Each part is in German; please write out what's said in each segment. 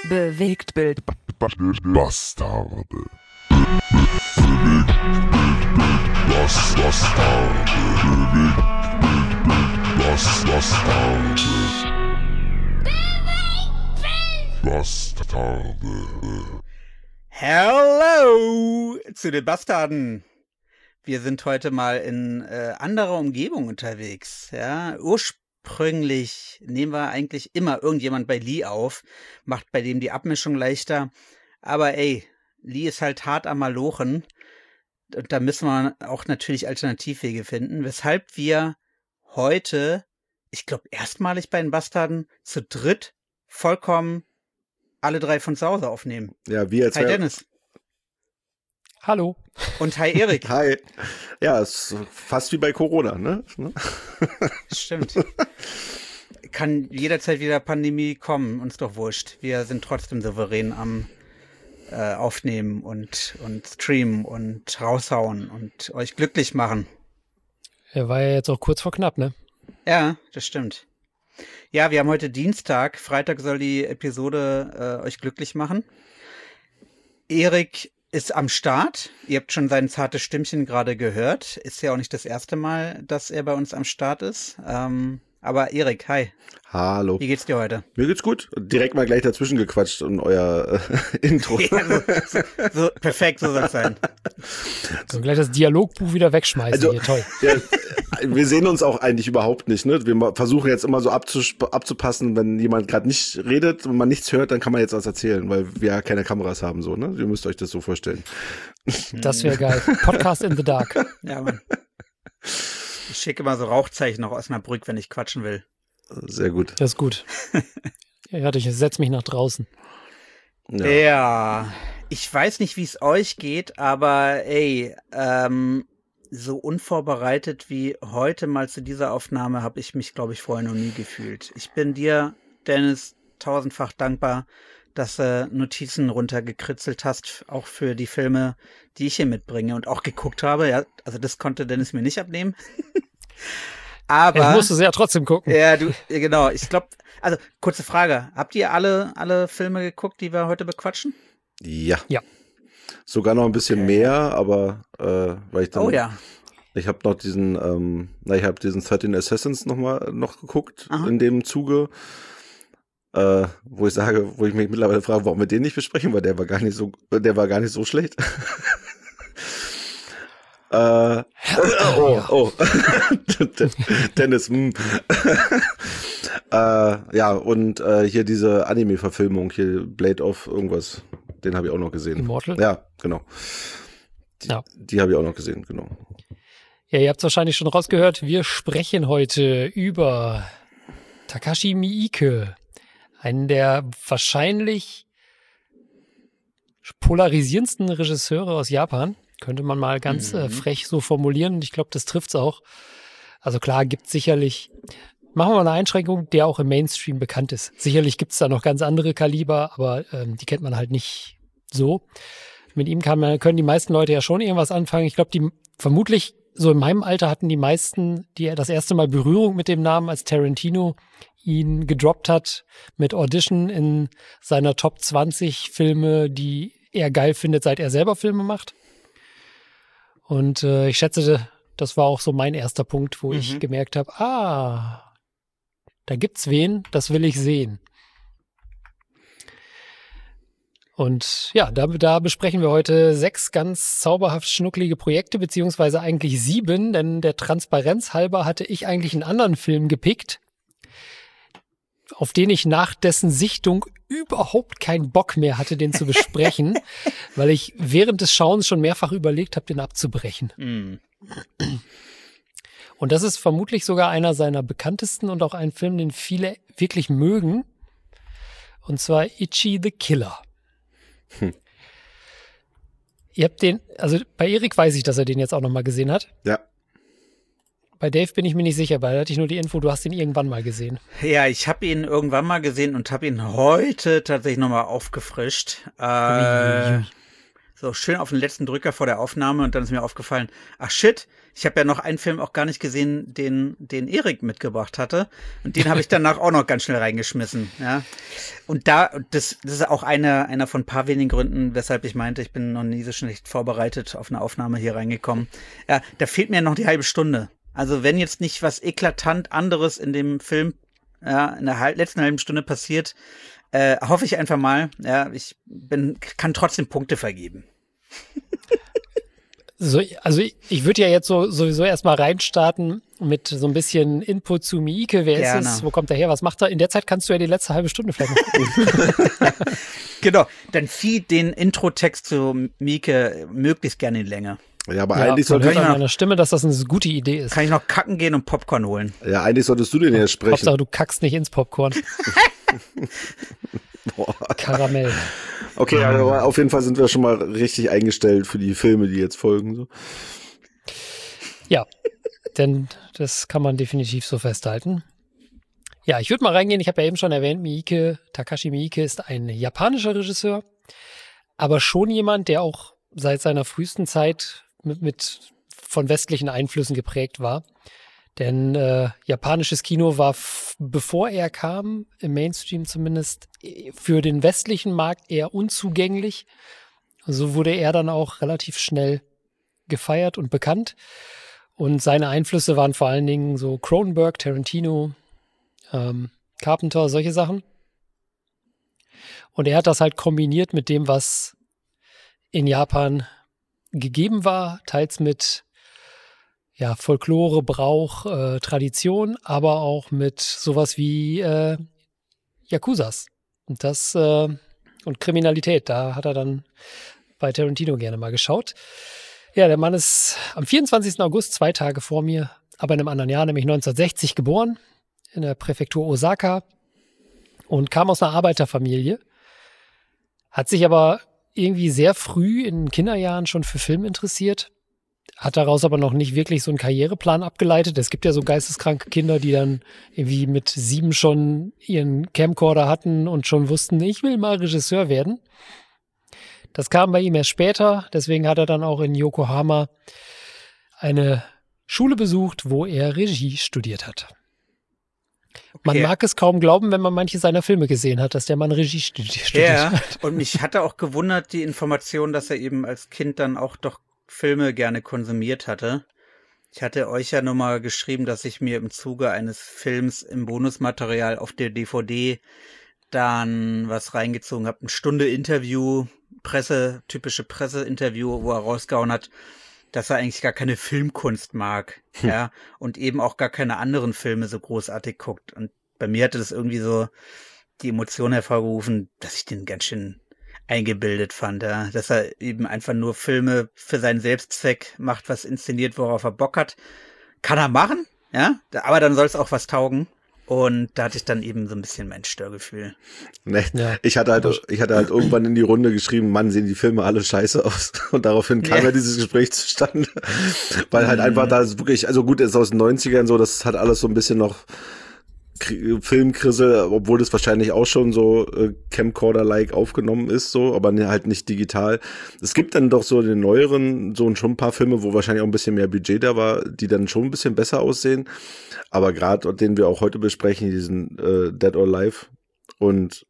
Bewegtbild. Bastarde. Bastarde. Hello zu den Bastarden. Wir sind heute mal in anderer Umgebung unterwegs. Ja, ursprünglich nehmen wir eigentlich immer irgendjemand bei Lee auf, macht bei dem die Abmischung leichter. Aber ey, Lee ist halt hart am Malochen. Und da müssen wir auch natürlich Alternativwege finden, weshalb wir heute, ich glaube erstmalig bei den Bastarden, zu dritt vollkommen alle drei von zu Hause aufnehmen. Ja, wir als Hi Dennis. Hallo. Und hi Erik. Hi. Ja, ist fast wie bei Corona, ne? Stimmt. Kann jederzeit wieder Pandemie kommen, uns doch wurscht. Wir sind trotzdem souverän am Aufnehmen und streamen und raushauen und euch glücklich machen. Er war ja jetzt auch kurz vor knapp, ne? Ja, das stimmt. Ja, wir haben heute Dienstag. Freitag soll die Episode euch glücklich machen. Erik ist am Start. Ihr habt schon sein zartes Stimmchen gerade gehört. Ist ja auch nicht das erste Mal, dass er bei uns am Start ist. Aber Erik, hi. Hallo. Wie geht's dir heute? Mir geht's gut. Direkt mal gleich dazwischen gequatscht und euer Intro. Ja, so, perfekt, so soll es sein. So gleich das Dialogbuch wieder wegschmeißen Also, hier, toll. Ja, wir sehen uns auch eigentlich überhaupt nicht, ne? Wir versuchen jetzt immer so abzupassen, wenn jemand gerade nicht redet und man nichts hört, dann kann man jetzt was erzählen, weil wir ja keine Kameras haben, so, ne? Ihr müsst euch das so vorstellen. Das wäre geil. Podcast in the dark. Ja, Mann. Ich schicke immer so Rauchzeichen nach Osnabrück, wenn ich quatschen will. Sehr gut. Das ist gut. Ja, ich setze mich nach draußen. Ja, ich weiß nicht, wie es euch geht, aber ey, so unvorbereitet wie heute mal zu dieser Aufnahme habe ich mich, glaube ich, vorher noch nie gefühlt. Ich bin dir, Dennis, tausendfach dankbar, dass du Notizen runtergekritzelt hast, auch für die Filme, die ich hier mitbringe und auch geguckt habe. Ja, also das konnte Dennis mir nicht abnehmen. Aber ich musste es ja trotzdem gucken. Ja, genau. Ich glaube, also kurze Frage: Habt ihr alle Filme geguckt, die wir heute bequatschen? Ja. Ja. Sogar noch ein bisschen mehr, aber weil ich dann. Oh ja. Ich habe noch diesen 13 Assassins noch geguckt. Aha. In dem Zuge. Wo ich mich mittlerweile frage, warum wir den nicht besprechen, weil der war gar nicht so schlecht. Dennis, ja, und hier diese Anime-Verfilmung, hier Blade of irgendwas, den habe ich auch noch gesehen. Immortal? Ja, genau. Ja. Die habe ich auch noch gesehen, genau. Ja, ihr habt es wahrscheinlich schon rausgehört. Wir sprechen heute über Takashi Miike. Einen der wahrscheinlich polarisierendsten Regisseure aus Japan. Könnte man mal ganz frech so formulieren. Und ich glaube, das trifft's auch. Also klar, gibt sicherlich, machen wir mal eine Einschränkung, der auch im Mainstream bekannt ist. Sicherlich gibt's da noch ganz andere Kaliber, aber die kennt man halt nicht so. Mit ihm können die meisten Leute ja schon irgendwas anfangen. Ich glaube, die vermutlich so in meinem Alter hatten die meisten das erste Mal Berührung mit dem Namen, als Tarantino ihn gedroppt hat mit Audition in seiner Top 20 Filme, die er geil findet, seit er selber Filme macht. Und ich schätze, das war auch so mein erster Punkt, wo ich gemerkt habe, da gibt's wen, das will ich sehen. Und ja, da besprechen wir heute 6 ganz zauberhaft schnucklige Projekte, beziehungsweise eigentlich 7, denn der Transparenz halber hatte ich eigentlich einen anderen Film gepickt, auf den ich nach dessen Sichtung überhaupt keinen Bock mehr hatte, den zu besprechen, weil ich während des Schauens schon mehrfach überlegt habe, den abzubrechen. Und das ist vermutlich sogar einer seiner bekanntesten und auch ein Film, den viele wirklich mögen. Und zwar Ichi the Killer. Ihr habt also bei Erik weiß ich, dass er den jetzt auch nochmal gesehen hat. Ja. Bei Dave bin ich mir nicht sicher, weil da hatte ich nur die Info, du hast ihn irgendwann mal gesehen. Ja, ich habe ihn irgendwann mal gesehen und habe ihn heute tatsächlich nochmal aufgefrischt. So schön auf den letzten Drücker vor der Aufnahme und dann ist mir aufgefallen, ach shit, Ich habe ja noch einen Film auch gar nicht gesehen, den Erik mitgebracht hatte. Und den habe ich danach auch noch ganz schnell reingeschmissen. Ja. Und das ist auch einer von ein paar wenigen Gründen, weshalb ich meinte, ich bin noch nie so schlecht vorbereitet auf eine Aufnahme hier reingekommen. Ja, da fehlt mir noch die halbe Stunde. Also wenn jetzt nicht was eklatant anderes in dem Film in der letzten halben Stunde passiert, hoffe ich einfach mal, kann trotzdem Punkte vergeben. So, also ich würde ja jetzt sowieso erstmal reinstarten mit so ein bisschen Input zu Miike. Wer Gerne. ist es? Wo kommt er her? Was macht er? In der Zeit kannst du ja die letzte halbe Stunde vielleicht noch. Genau, dann feed den Intro-Text zu Miike möglichst gerne in Länge. Ja, aber Ja, eigentlich man hört solltest an meiner Stimme, dass das eine gute Idee ist. Kann ich noch kacken gehen und Popcorn holen? eigentlich solltest du den ja sprechen. Hauptsache, du kackst nicht ins Popcorn. Boah. Karamell. Okay, aber auf jeden Fall sind wir schon mal richtig eingestellt für die Filme, die jetzt folgen. So. Ja, denn das kann man definitiv so festhalten. Ja, ich würde mal reingehen. Ich habe ja eben schon erwähnt, Takashi Miike ist ein japanischer Regisseur, aber schon jemand, der auch seit seiner frühesten Zeit mit von westlichen Einflüssen geprägt war. Denn japanisches Kino war, bevor er kam, im Mainstream zumindest, für den westlichen Markt eher unzugänglich. So wurde er dann auch relativ schnell gefeiert und bekannt. Und seine Einflüsse waren vor allen Dingen so Cronenberg, Tarantino, Carpenter, solche Sachen. Und er hat das halt kombiniert mit dem, was in Japan gegeben war, teils mit Folklore, Brauch, Tradition, aber auch mit sowas wie Yakuzas und Kriminalität. Da hat er dann bei Tarantino gerne mal geschaut. Ja, der Mann ist am 24. August, 2 Tage vor mir, aber in einem anderen Jahr, nämlich 1960 geboren, in der Präfektur Osaka und kam aus einer Arbeiterfamilie, hat sich aber irgendwie sehr früh in den Kinderjahren schon für Film interessiert, hat daraus aber noch nicht wirklich so einen Karriereplan abgeleitet. Es gibt ja so geisteskranke Kinder, die dann irgendwie mit 7 schon ihren Camcorder hatten und schon wussten, ich will mal Regisseur werden. Das kam bei ihm erst später, deswegen hat er dann auch in Yokohama eine Schule besucht, wo er Regie studiert hat. Man mag es kaum glauben, wenn man manche seiner Filme gesehen hat, dass der Mann Regie studiert hat. Und mich hatte auch gewundert die Information, dass er eben als Kind dann auch doch Filme gerne konsumiert hatte. Ich hatte euch ja nur mal geschrieben, dass ich mir im Zuge eines Films im Bonusmaterial auf der DVD dann was reingezogen habe. 1 Stunde Interview, typische Presseinterview, wo er rausgehauen hat, dass er eigentlich gar keine Filmkunst mag, ja, und eben auch gar keine anderen Filme so großartig guckt. Und bei mir hatte das irgendwie so die Emotion hervorgerufen, dass ich den ganz schön eingebildet fand, ja, dass er eben einfach nur Filme für seinen Selbstzweck macht, was inszeniert, worauf er Bock hat. Kann er machen, ja, aber dann soll es auch was taugen. Und da hatte ich dann eben so ein bisschen mein Störgefühl. Nee, ja. Ich hatte halt irgendwann in die Runde geschrieben, Mann, sehen die Filme alle scheiße aus. Und daraufhin kam ja dieses Gespräch zustande. Weil halt einfach da ist wirklich, also gut, ist aus den 90ern so, das hat alles so ein bisschen noch Filmkrissel, obwohl das wahrscheinlich auch schon so Camcorder-like aufgenommen ist, so, aber halt nicht digital. Es gibt dann doch so in den neueren, so schon ein paar Filme, wo wahrscheinlich auch ein bisschen mehr Budget da war, die dann schon ein bisschen besser aussehen. Aber gerade, den wir auch heute besprechen, diesen Dead or Alive und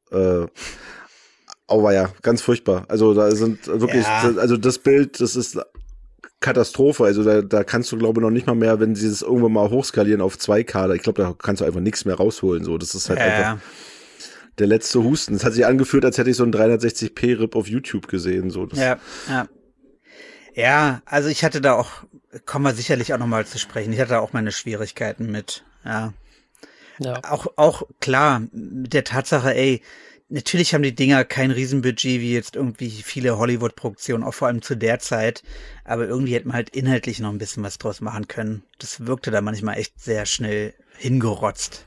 aber ja, ganz furchtbar. Also da sind wirklich, also das Bild, das ist Katastrophe. Also da kannst du, glaube ich, noch nicht mal mehr, wenn sie das irgendwann mal hochskalieren auf 2K, ich glaube, da kannst du einfach nichts mehr rausholen. So, das ist halt einfach der letzte Husten. Es hat sich angefühlt, als hätte ich so einen 360p-Rip auf YouTube gesehen. So, das Ja, also ich hatte da auch, kommen wir sicherlich auch nochmal zu sprechen, ich hatte da auch meine Schwierigkeiten mit, ja. Auch klar, mit der Tatsache, natürlich haben die Dinger kein Riesenbudget wie jetzt irgendwie viele Hollywood-Produktionen, auch vor allem zu der Zeit, aber irgendwie hätte man halt inhaltlich noch ein bisschen was draus machen können. Das wirkte da manchmal echt sehr schnell hingerotzt.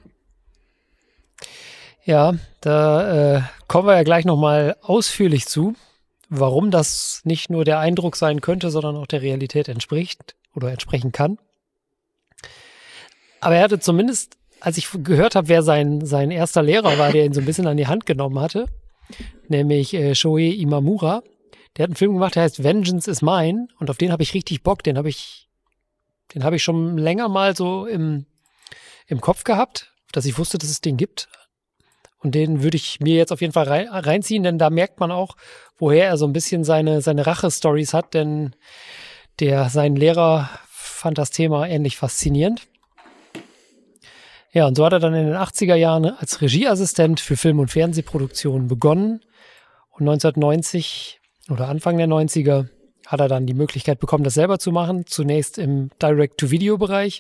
Ja, da kommen wir ja gleich nochmal ausführlich zu, warum das nicht nur der Eindruck sein könnte, sondern auch der Realität entspricht oder entsprechen kann. Aber er hatte zumindest, als ich gehört habe, wer sein erster Lehrer war, der ihn so ein bisschen an die Hand genommen hatte, nämlich Shohei Imamura, der hat einen Film gemacht, der heißt Vengeance is Mine und auf den habe ich richtig Bock, den habe ich Den habe ich schon länger mal so im Kopf gehabt, dass ich wusste, dass es den gibt. Und den würde ich mir jetzt auf jeden Fall reinziehen, denn da merkt man auch, woher er so ein bisschen seine Rache-Stories hat, denn sein Lehrer fand das Thema ähnlich faszinierend. Ja, und so hat er dann in den 80er Jahren als Regieassistent für Film- und Fernsehproduktionen begonnen. Und 1990 oder Anfang der 90er hat er dann die Möglichkeit bekommen, das selber zu machen. Zunächst im Direct-to-Video-Bereich.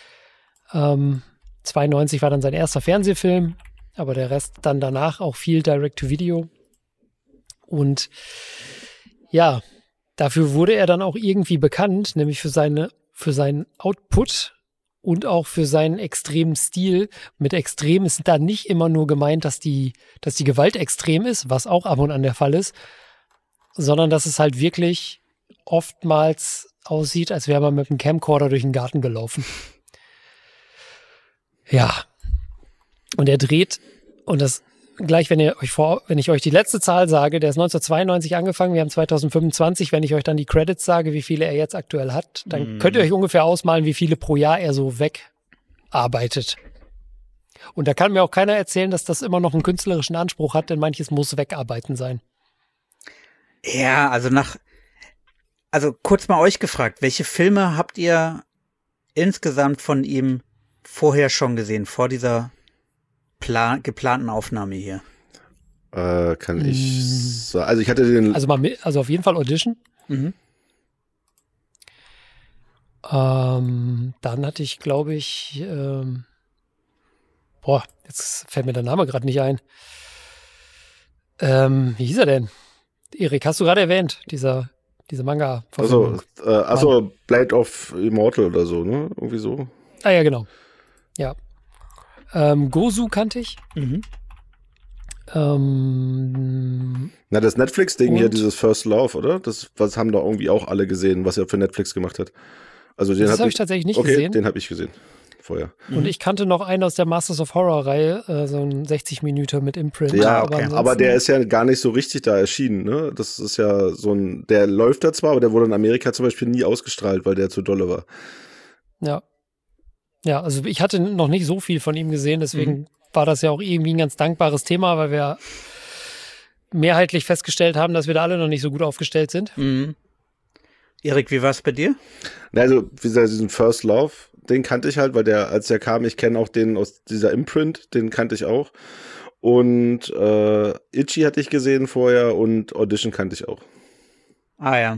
92 war dann sein erster Fernsehfilm, aber der Rest dann danach auch viel Direct-to-Video. Und ja, dafür wurde er dann auch irgendwie bekannt, nämlich für seinen Output und auch für seinen extremen Stil. Mit extrem ist da nicht immer nur gemeint, dass die Gewalt extrem ist, was auch ab und an der Fall ist, sondern dass es halt wirklich oftmals aussieht, als wäre man mit einem Camcorder durch den Garten gelaufen. Ja. Und er dreht, und das gleich, wenn ich euch die letzte Zahl sage, der ist 1992 angefangen, wir haben 2025, wenn ich euch dann die Credits sage, wie viele er jetzt aktuell hat, dann könnt ihr euch ungefähr ausmalen, wie viele pro Jahr er so wegarbeitet. Und da kann mir auch keiner erzählen, dass das immer noch einen künstlerischen Anspruch hat, denn manches muss wegarbeiten sein. Ja, also kurz mal euch gefragt, welche Filme habt ihr insgesamt von ihm vorher schon gesehen, vor dieser geplanten Aufnahme hier? Kann ich sagen. Also ich hatte den. Also auf jeden Fall Audition. Mhm. Dann hatte ich, glaube ich, jetzt fällt mir der Name gerade nicht ein. Wie hieß er denn? Erik, hast du gerade erwähnt, diese Manga. Also Blade of Immortal oder so, ne? Irgendwie so. Ah ja, genau. Ja. Gozu kannte ich. Mhm. Na, das Netflix-Ding hier, dieses First Love, oder? Was haben da irgendwie auch alle gesehen, was er für Netflix gemacht hat. Also den das habe ich tatsächlich nicht gesehen. Den habe ich gesehen vorher. Und ich kannte noch einen aus der Masters of Horror-Reihe, so ein 60 Minuten mit Imprint. Ja, aber der ist ja gar nicht so richtig da erschienen, ne? Das ist ja der läuft da zwar, aber der wurde in Amerika zum Beispiel nie ausgestrahlt, weil der zu dolle war. Ja. Ja, also ich hatte noch nicht so viel von ihm gesehen, deswegen war das ja auch irgendwie ein ganz dankbares Thema, weil wir mehrheitlich festgestellt haben, dass wir da alle noch nicht so gut aufgestellt sind. Mhm. Erik, wie war es bei dir? Also, wie gesagt, diesen First Love, den kannte ich halt, weil als der kam, ich kenne auch den aus dieser Imprint, den kannte ich auch. Und Itchy hatte ich gesehen vorher und Audition kannte ich auch. Ah ja.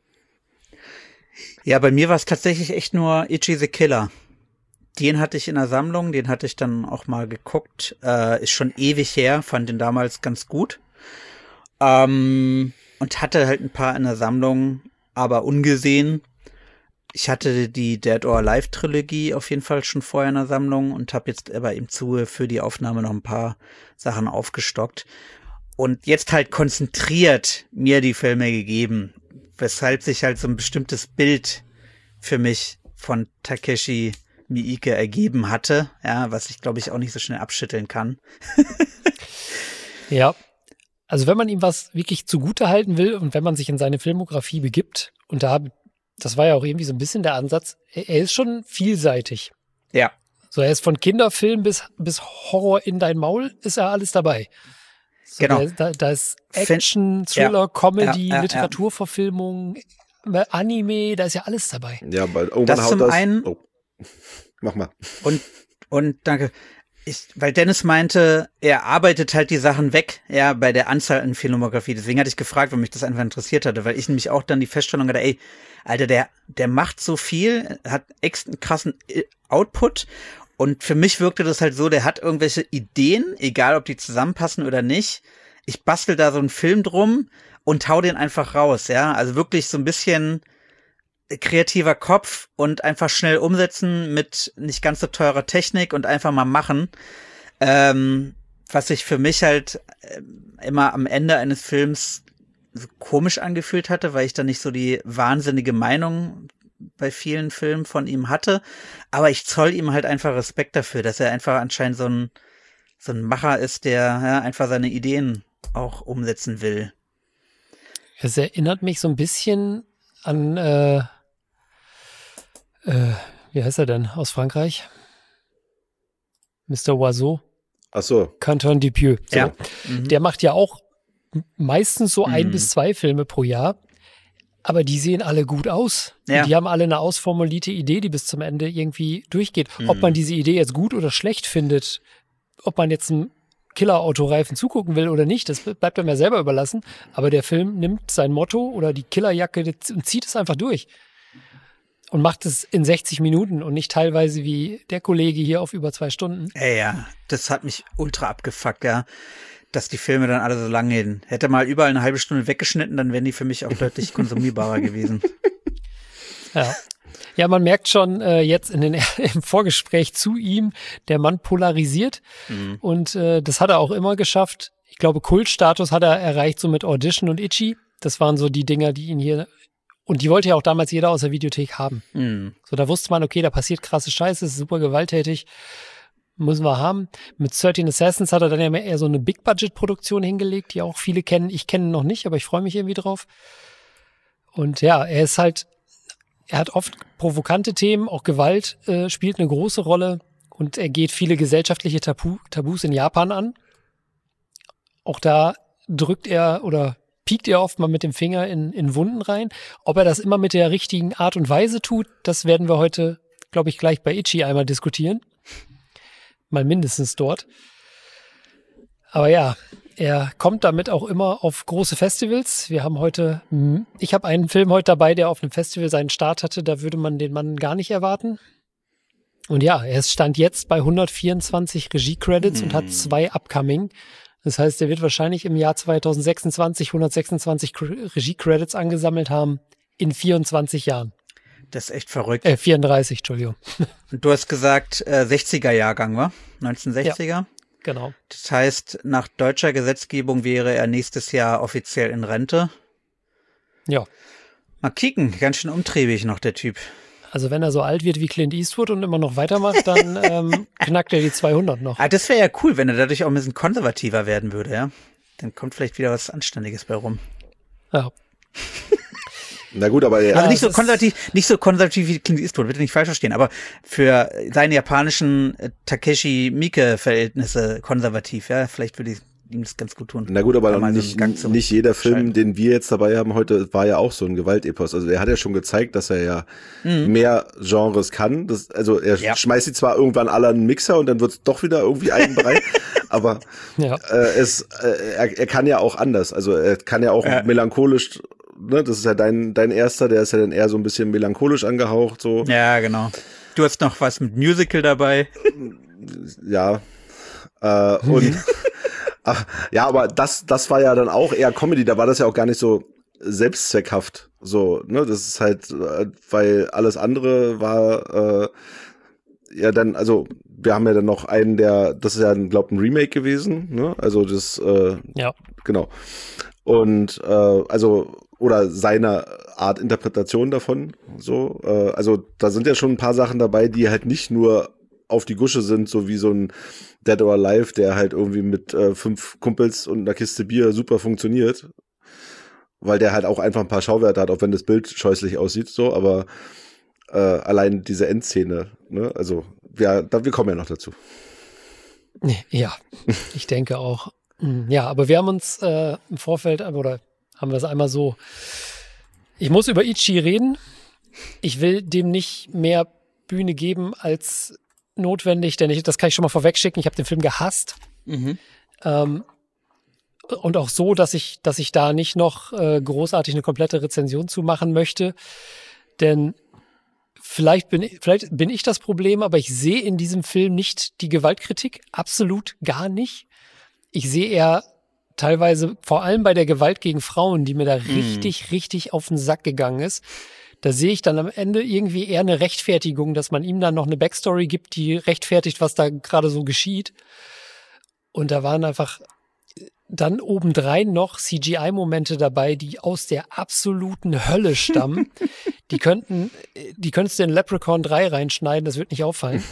Ja, bei mir war es tatsächlich echt nur Itchy the Killer. Den hatte ich in der Sammlung, den hatte ich dann auch mal geguckt. Ist schon ewig her, fand den damals ganz gut. Und hatte halt ein paar in der Sammlung, aber ungesehen. Ich hatte die Dead or Alive Trilogie auf jeden Fall schon vorher in der Sammlung und habe jetzt aber im Zuge für die Aufnahme noch ein paar Sachen aufgestockt. Und jetzt halt konzentriert mir die Filme gegeben, weshalb sich halt so ein bestimmtes Bild für mich von Takeshi Miike ergeben hatte, ja, was ich glaube ich auch nicht so schnell abschütteln kann. Ja, also wenn man ihm was wirklich zugute halten will und wenn man sich in seine Filmografie begibt, und das war ja auch irgendwie so ein bisschen der Ansatz, er ist schon vielseitig. Ja. So, er ist von Kinderfilm bis Horror in dein Maul, ist er alles dabei. So, genau. Da ist Action, Thriller, Comedy, Literaturverfilmung, Anime, da ist ja alles dabei. Ja, weil das zum einen. Oh. Mach mal. Und danke. Weil Dennis meinte, er arbeitet halt die Sachen weg, ja, bei der Anzahl an Filmografie. Deswegen hatte ich gefragt, weil mich das einfach interessiert hatte, weil ich nämlich auch dann die Feststellung hatte, ey, Alter, der macht so viel, hat einen krassen Output. Und für mich wirkte das halt so, der hat irgendwelche Ideen, egal ob die zusammenpassen oder nicht. Ich bastel da so einen Film drum und hau den einfach raus, ja. Also wirklich so ein bisschen kreativer Kopf und einfach schnell umsetzen mit nicht ganz so teurer Technik und einfach mal machen. Was sich für mich halt immer am Ende eines Films so komisch angefühlt hatte, weil ich da nicht so die wahnsinnige Meinung bei vielen Filmen von ihm hatte. Aber ich zoll ihm halt einfach Respekt dafür, dass er einfach anscheinend so ein Macher ist, der einfach seine Ideen auch umsetzen will. Es erinnert mich so ein bisschen an Wie heißt er denn aus Frankreich? Mr. Oiseau. Ach so. Quentin Dupieux. So. Ja. Der macht ja auch meistens so 1 bis 2 Filme pro Jahr. Aber die sehen alle gut aus. Ja. Und die haben alle eine ausformulierte Idee, die bis zum Ende irgendwie durchgeht. Ob man diese Idee jetzt gut oder schlecht findet, ob man jetzt einen Killer-Autoreifen zugucken will oder nicht, das bleibt einem ja selber überlassen. Aber der Film nimmt sein Motto oder die Killerjacke und zieht es einfach durch. Und macht es in 60 Minuten und nicht teilweise wie der Kollege hier auf über 2 Stunden. Ja, das hat mich ultra abgefuckt, ja. Dass die Filme dann alle so lang gehen. Hätte mal überall eine halbe Stunde weggeschnitten, dann wären die für mich auch deutlich konsumierbarer gewesen. Ja, man merkt schon jetzt im Vorgespräch zu ihm, der Mann polarisiert. Und das hat er auch immer geschafft. Ich glaube, Kultstatus hat er erreicht, so mit Audition und Itchy. Das waren so die Dinger, die ihn hier... Und die wollte ja auch damals jeder aus der Videothek haben. So, da wusste man, okay, da passiert krasse Scheiße, ist super gewalttätig. Müssen wir haben. Mit 13 Assassins hat er dann ja eher so eine Big-Budget-Produktion hingelegt, die auch viele kennen. Ich kenne ihn noch nicht, aber ich freue mich irgendwie drauf. Und ja, er hat oft provokante Themen, auch Gewalt spielt eine große Rolle und er geht viele gesellschaftliche Tabus in Japan an. Auch da drückt er oder piekt er oft mal mit dem Finger in Wunden rein. Ob er das immer mit der richtigen Art und Weise tut, das werden wir heute, glaube ich, gleich bei Itchy einmal diskutieren. Mal mindestens dort. Aber ja, er kommt damit auch immer auf große Festivals. Ich habe einen Film heute dabei, der auf einem Festival seinen Start hatte. Da würde man den Mann gar nicht erwarten. Und ja, er stand jetzt bei 124 Regie-Credits und hat 2 upcoming. Das heißt, er wird wahrscheinlich im Jahr 2026 126 Regie-Credits angesammelt haben in 24 Jahren. Das ist echt verrückt. 34, Entschuldigung. Und du hast gesagt, 60er-Jahrgang, wa? 1960er? Ja, genau. Das heißt, nach deutscher Gesetzgebung wäre er nächstes Jahr offiziell in Rente. Ja. Mal kicken, ganz schön umtriebig noch der Typ. Also wenn er so alt wird wie Clint Eastwood und immer noch weitermacht, dann knackt er die 200 noch. Ah, das wäre ja cool, wenn er dadurch auch ein bisschen konservativer werden würde, ja. Dann kommt vielleicht wieder was Anständiges bei rum. Ja. Na gut, aber Also nicht so konservativ wie Clint Eastwood, bitte nicht falsch verstehen, aber für seine japanischen Takeshi Miike-Verhältnisse konservativ, ja. Vielleicht würde ich ihm das ganz gut tun. Na gut, aber mal nicht jeder Film, den wir jetzt dabei haben heute, war ja auch so ein Gewaltepos. Also er hat ja schon gezeigt, dass er ja mehr Genres kann. Er schmeißt sie zwar irgendwann alle an den Mixer und dann wird es doch wieder irgendwie eigenbrei, aber er kann ja auch anders. Also er kann ja auch melancholisch, ne? Das ist ja dein erster, der ist ja dann eher so ein bisschen melancholisch angehaucht. So. Ja, genau. Du hast noch was mit Musical dabei. Ja. Und ach, ja, aber das war ja dann auch eher Comedy, da war das ja auch gar nicht so selbstzweckhaft, so, ne, das ist halt, weil alles andere war, ja dann, also, wir haben ja dann noch einen, das ist ja, glaube ich, ein Remake gewesen, ne, also das, ja, genau, und, oder seine Art Interpretation davon, so, also, da sind ja schon ein paar Sachen dabei, die halt nicht nur auf die Gusche sind, so wie so ein Dead or Alive, der halt irgendwie mit 5 Kumpels und einer Kiste Bier super funktioniert, weil der halt auch einfach ein paar Schauwerte hat, auch wenn das Bild scheußlich aussieht, so, aber allein diese Endszene, ne, also wir kommen ja noch dazu. Ja, ich denke auch. Ja, aber wir haben uns im Vorfeld, oder haben wir es einmal so, ich muss über Itchy reden, ich will dem nicht mehr Bühne geben als notwendig, denn das kann ich schon mal vorwegschicken. Ich habe den Film gehasst. Und auch so, dass ich da nicht noch großartig eine komplette Rezension zu machen möchte. Denn vielleicht bin ich das Problem, aber ich sehe in diesem Film nicht die Gewaltkritik. Absolut gar nicht. Ich sehe eher teilweise, vor allem bei der Gewalt gegen Frauen, die mir da richtig auf den Sack gegangen ist. Da sehe ich dann am Ende irgendwie eher eine Rechtfertigung, dass man ihm dann noch eine Backstory gibt, die rechtfertigt, was da gerade so geschieht. Und da waren einfach dann obendrein noch CGI-Momente dabei, die aus der absoluten Hölle stammen. Die könntest du in Leprechaun 3 reinschneiden, das wird nicht auffallen.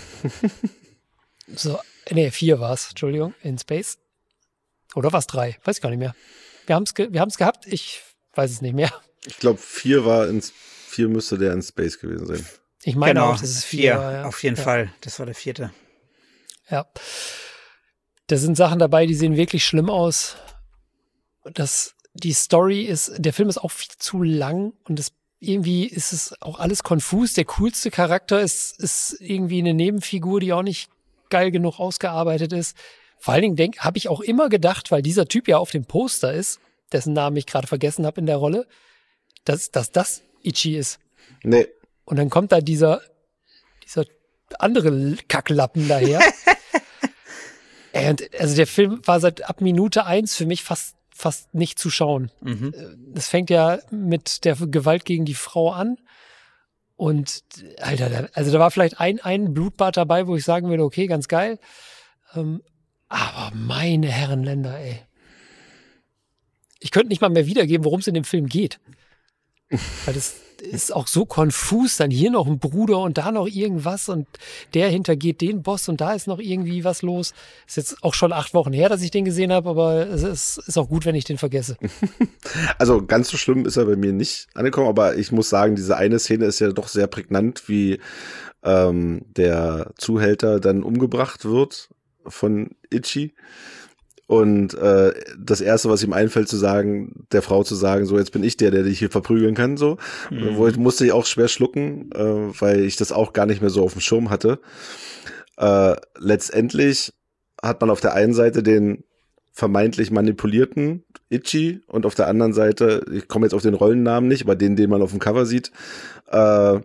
4 war es, Entschuldigung, in Space. Oder war es 3? Weiß ich gar nicht mehr. Wir haben es gehabt, ich weiß es nicht mehr. Ich glaube, 4 müsste der in Space gewesen sein. Ich meine Genau, auch, das ist 4 war, ja. Auf jeden Fall. Das war der 4. Ja. Da sind Sachen dabei, die sehen wirklich schlimm aus. Die Story der Film ist auch viel zu lang und irgendwie ist es auch alles konfus. Der coolste Charakter ist irgendwie eine Nebenfigur, die auch nicht geil genug ausgearbeitet ist. Vor allen Dingen habe ich auch immer gedacht, weil dieser Typ ja auf dem Poster ist, dessen Namen ich gerade vergessen habe in der Rolle, dass das Ichi ist. Nee. Und dann kommt da dieser andere Kacklappen daher. Also der Film war ab Minute 1 für mich fast nicht zu schauen. Es fängt ja mit der Gewalt gegen die Frau an. Und Alter, da war vielleicht ein Blutbad dabei, wo ich sagen würde, okay, ganz geil. Aber meine Herrenländer, ey. Ich könnte nicht mal mehr wiedergeben, worum es in dem Film geht. Weil das ist auch so konfus. Dann hier noch ein Bruder und da noch irgendwas und der hintergeht den Boss und da ist noch irgendwie was los. Ist jetzt auch schon 8 Wochen her, dass ich den gesehen habe, aber es ist auch gut, wenn ich den vergesse. Also ganz so schlimm ist er bei mir nicht angekommen, aber ich muss sagen, diese eine Szene ist ja doch sehr prägnant, wie der Zuhälter dann umgebracht wird von Ichi. Und das Erste, was ihm einfällt, der Frau zu sagen, so jetzt bin ich der dich hier verprügeln kann, so. Musste ich auch schwer schlucken, weil ich das auch gar nicht mehr so auf dem Schirm hatte. Letztendlich hat man auf der einen Seite den vermeintlich manipulierten Ichi und auf der anderen Seite, ich komme jetzt auf den Rollennamen nicht, aber den man auf dem Cover sieht, der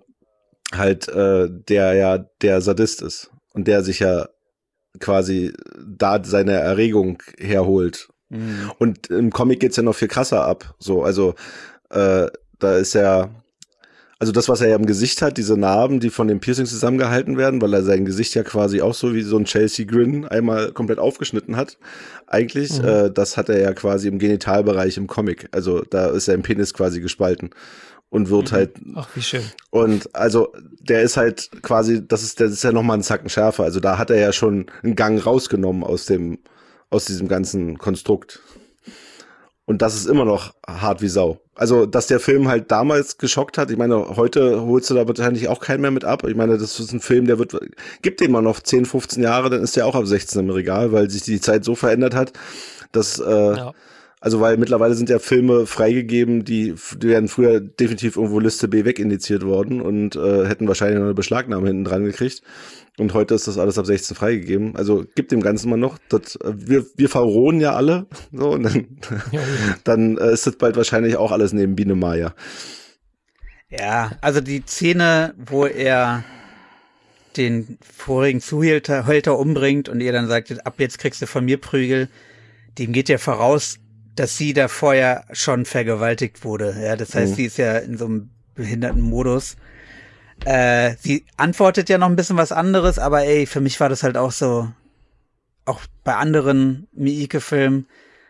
ja der Sadist ist und der sich ja quasi da seine Erregung herholt. Und im Comic geht's ja noch viel krasser ab. So, also da ist ja, also das, was er ja im Gesicht hat, diese Narben, die von den Piercings zusammengehalten werden, weil er sein Gesicht ja quasi auch so wie so ein Chelsea Grin einmal komplett aufgeschnitten hat. Eigentlich, das hat er ja quasi im Genitalbereich im Comic. Also da ist sein Penis quasi gespalten. Und wird halt. Ach, wie schön. Und also, der ist halt quasi, das ist ja nochmal ein Zacken schärfer. Also da hat er ja schon einen Gang rausgenommen aus diesem ganzen Konstrukt. Und das ist immer noch hart wie Sau. Also, dass der Film halt damals geschockt hat, ich meine, heute holst du da wahrscheinlich auch keinen mehr mit ab. Ich meine, das ist ein Film, gibt den mal noch 10, 15 Jahre, dann ist der auch ab 16 im Regal, weil sich die Zeit so verändert hat, dass, Also, weil mittlerweile sind ja Filme freigegeben, die werden früher definitiv irgendwo Liste B wegindiziert worden und hätten wahrscheinlich noch eine Beschlagnahme hinten dran gekriegt. Und heute ist das alles ab 16 freigegeben. Also gibt dem Ganzen mal noch. Wir verrohen ja alle. So, und dann ist das bald wahrscheinlich auch alles neben Biene Maya. Ja, also die Szene, wo er den vorigen Zuhälter umbringt und ihr dann sagt, ab jetzt kriegst du von mir Prügel, dem geht ja voraus, dass sie da vorher schon vergewaltigt wurde. Ja, das heißt, sie ist ja in so einem behinderten Modus. Sie antwortet ja noch ein bisschen was anderes, aber ey, für mich war das halt auch so, auch bei anderen Miike-Filmen,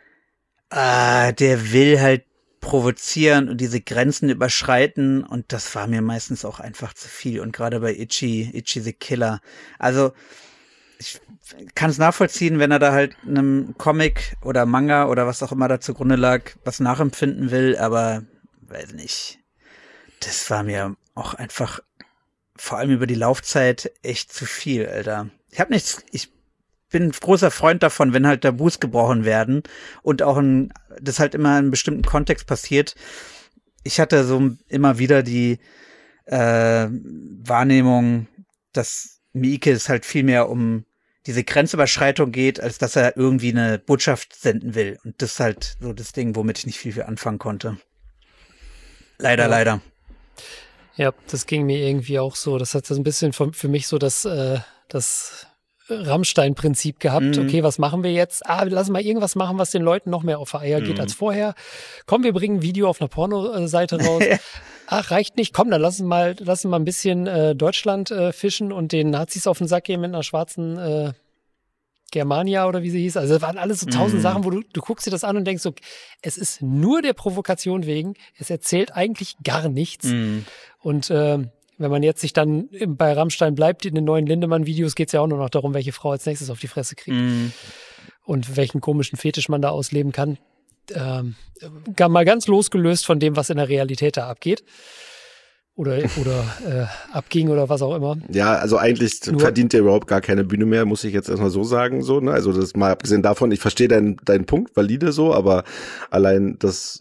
der will halt provozieren und diese Grenzen überschreiten und das war mir meistens auch einfach zu viel und gerade bei Ichi the Killer. Also ich kann es nachvollziehen, wenn er da halt einem Comic oder Manga oder was auch immer da zugrunde lag, was nachempfinden will, aber weiß nicht. Das war mir auch einfach vor allem über die Laufzeit echt zu viel, Alter. Ich bin ein großer Freund davon, wenn halt Tabus gebrochen werden und auch das halt immer in einem bestimmten Kontext passiert. Ich hatte so immer wieder die Wahrnehmung, dass Miike es halt viel mehr um diese Grenzüberschreitung geht, als dass er irgendwie eine Botschaft senden will. Und das ist halt so das Ding, womit ich nicht viel anfangen konnte. Leider. Ja, das ging mir irgendwie auch so. Das hat so ein bisschen für mich so das Rammstein-Prinzip gehabt. Okay, was machen wir jetzt? Lass mal irgendwas machen, was den Leuten noch mehr auf die Eier geht als vorher. Komm, wir bringen ein Video auf einer Pornoseite raus. Ach, reicht nicht. Komm, dann lassen mal ein bisschen Deutschland fischen und den Nazis auf den Sack gehen mit einer schwarzen Germania oder wie sie hieß. Also das waren alles so 1000 Sachen, wo du guckst dir das an und denkst so, es ist nur der Provokation wegen. Es erzählt eigentlich gar nichts. Und wenn man jetzt sich dann bei Rammstein bleibt, in den neuen Lindemann-Videos geht es ja auch nur noch darum, welche Frau als nächstes auf die Fresse kriegt. Und welchen komischen Fetisch man da ausleben kann. Mal ganz losgelöst von dem, was in der Realität da abgeht. abging oder was auch immer. Ja, also eigentlich verdient der überhaupt gar keine Bühne mehr, muss ich jetzt erstmal so sagen, so, ne? Also das mal abgesehen davon, ich verstehe deinen Punkt, valide so, aber allein das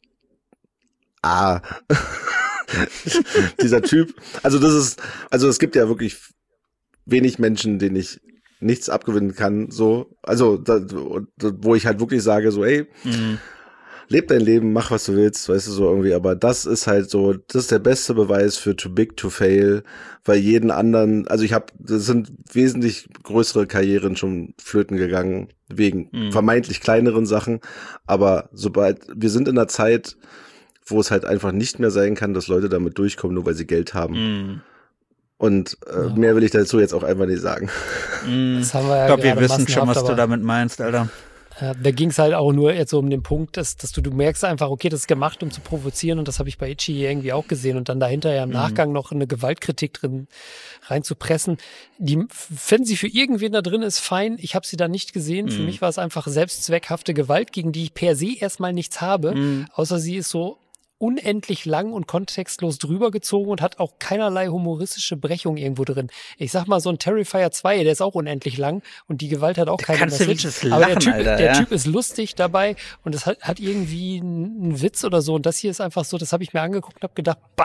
dieser Typ, also es gibt ja wirklich wenig Menschen, denen ich nichts abgewinnen kann, so, also wo ich halt wirklich sage, so, ey, leb dein Leben, mach was du willst, weißt du, so irgendwie, aber das ist halt so, das ist der beste Beweis für too big to fail, weil jeden anderen, also das sind wesentlich größere Karrieren schon flöten gegangen, wegen vermeintlich kleineren Sachen, aber wir sind in einer Zeit, wo es halt einfach nicht mehr sein kann, dass Leute damit durchkommen, nur weil sie Geld haben. Und mehr will ich dazu jetzt auch einfach nicht sagen. Das haben wir ja, ich glaube, wir wissen schon, massenhaft, was du damit meinst, Alter. Da ging es halt auch nur jetzt so um den Punkt, dass du merkst einfach, okay, das ist gemacht, um zu provozieren, und das habe ich bei Itchy irgendwie auch gesehen, und dann dahinter ja im Nachgang noch eine Gewaltkritik drin reinzupressen. Wenn sie für irgendwen da drin ist, fein. Ich habe sie da nicht gesehen. Für mich war es einfach selbstzweckhafte Gewalt, gegen die ich per se erstmal nichts habe, außer sie ist so unendlich lang und kontextlos drüber gezogen und hat auch keinerlei humoristische Brechung irgendwo drin. Ich sag mal, so ein Terrifier 2, der ist auch unendlich lang und die Gewalt hat auch keine Message. Aber der Typ ist lustig dabei und es hat irgendwie einen Witz oder so, und das hier ist einfach so, das habe ich mir angeguckt und habe gedacht, bah,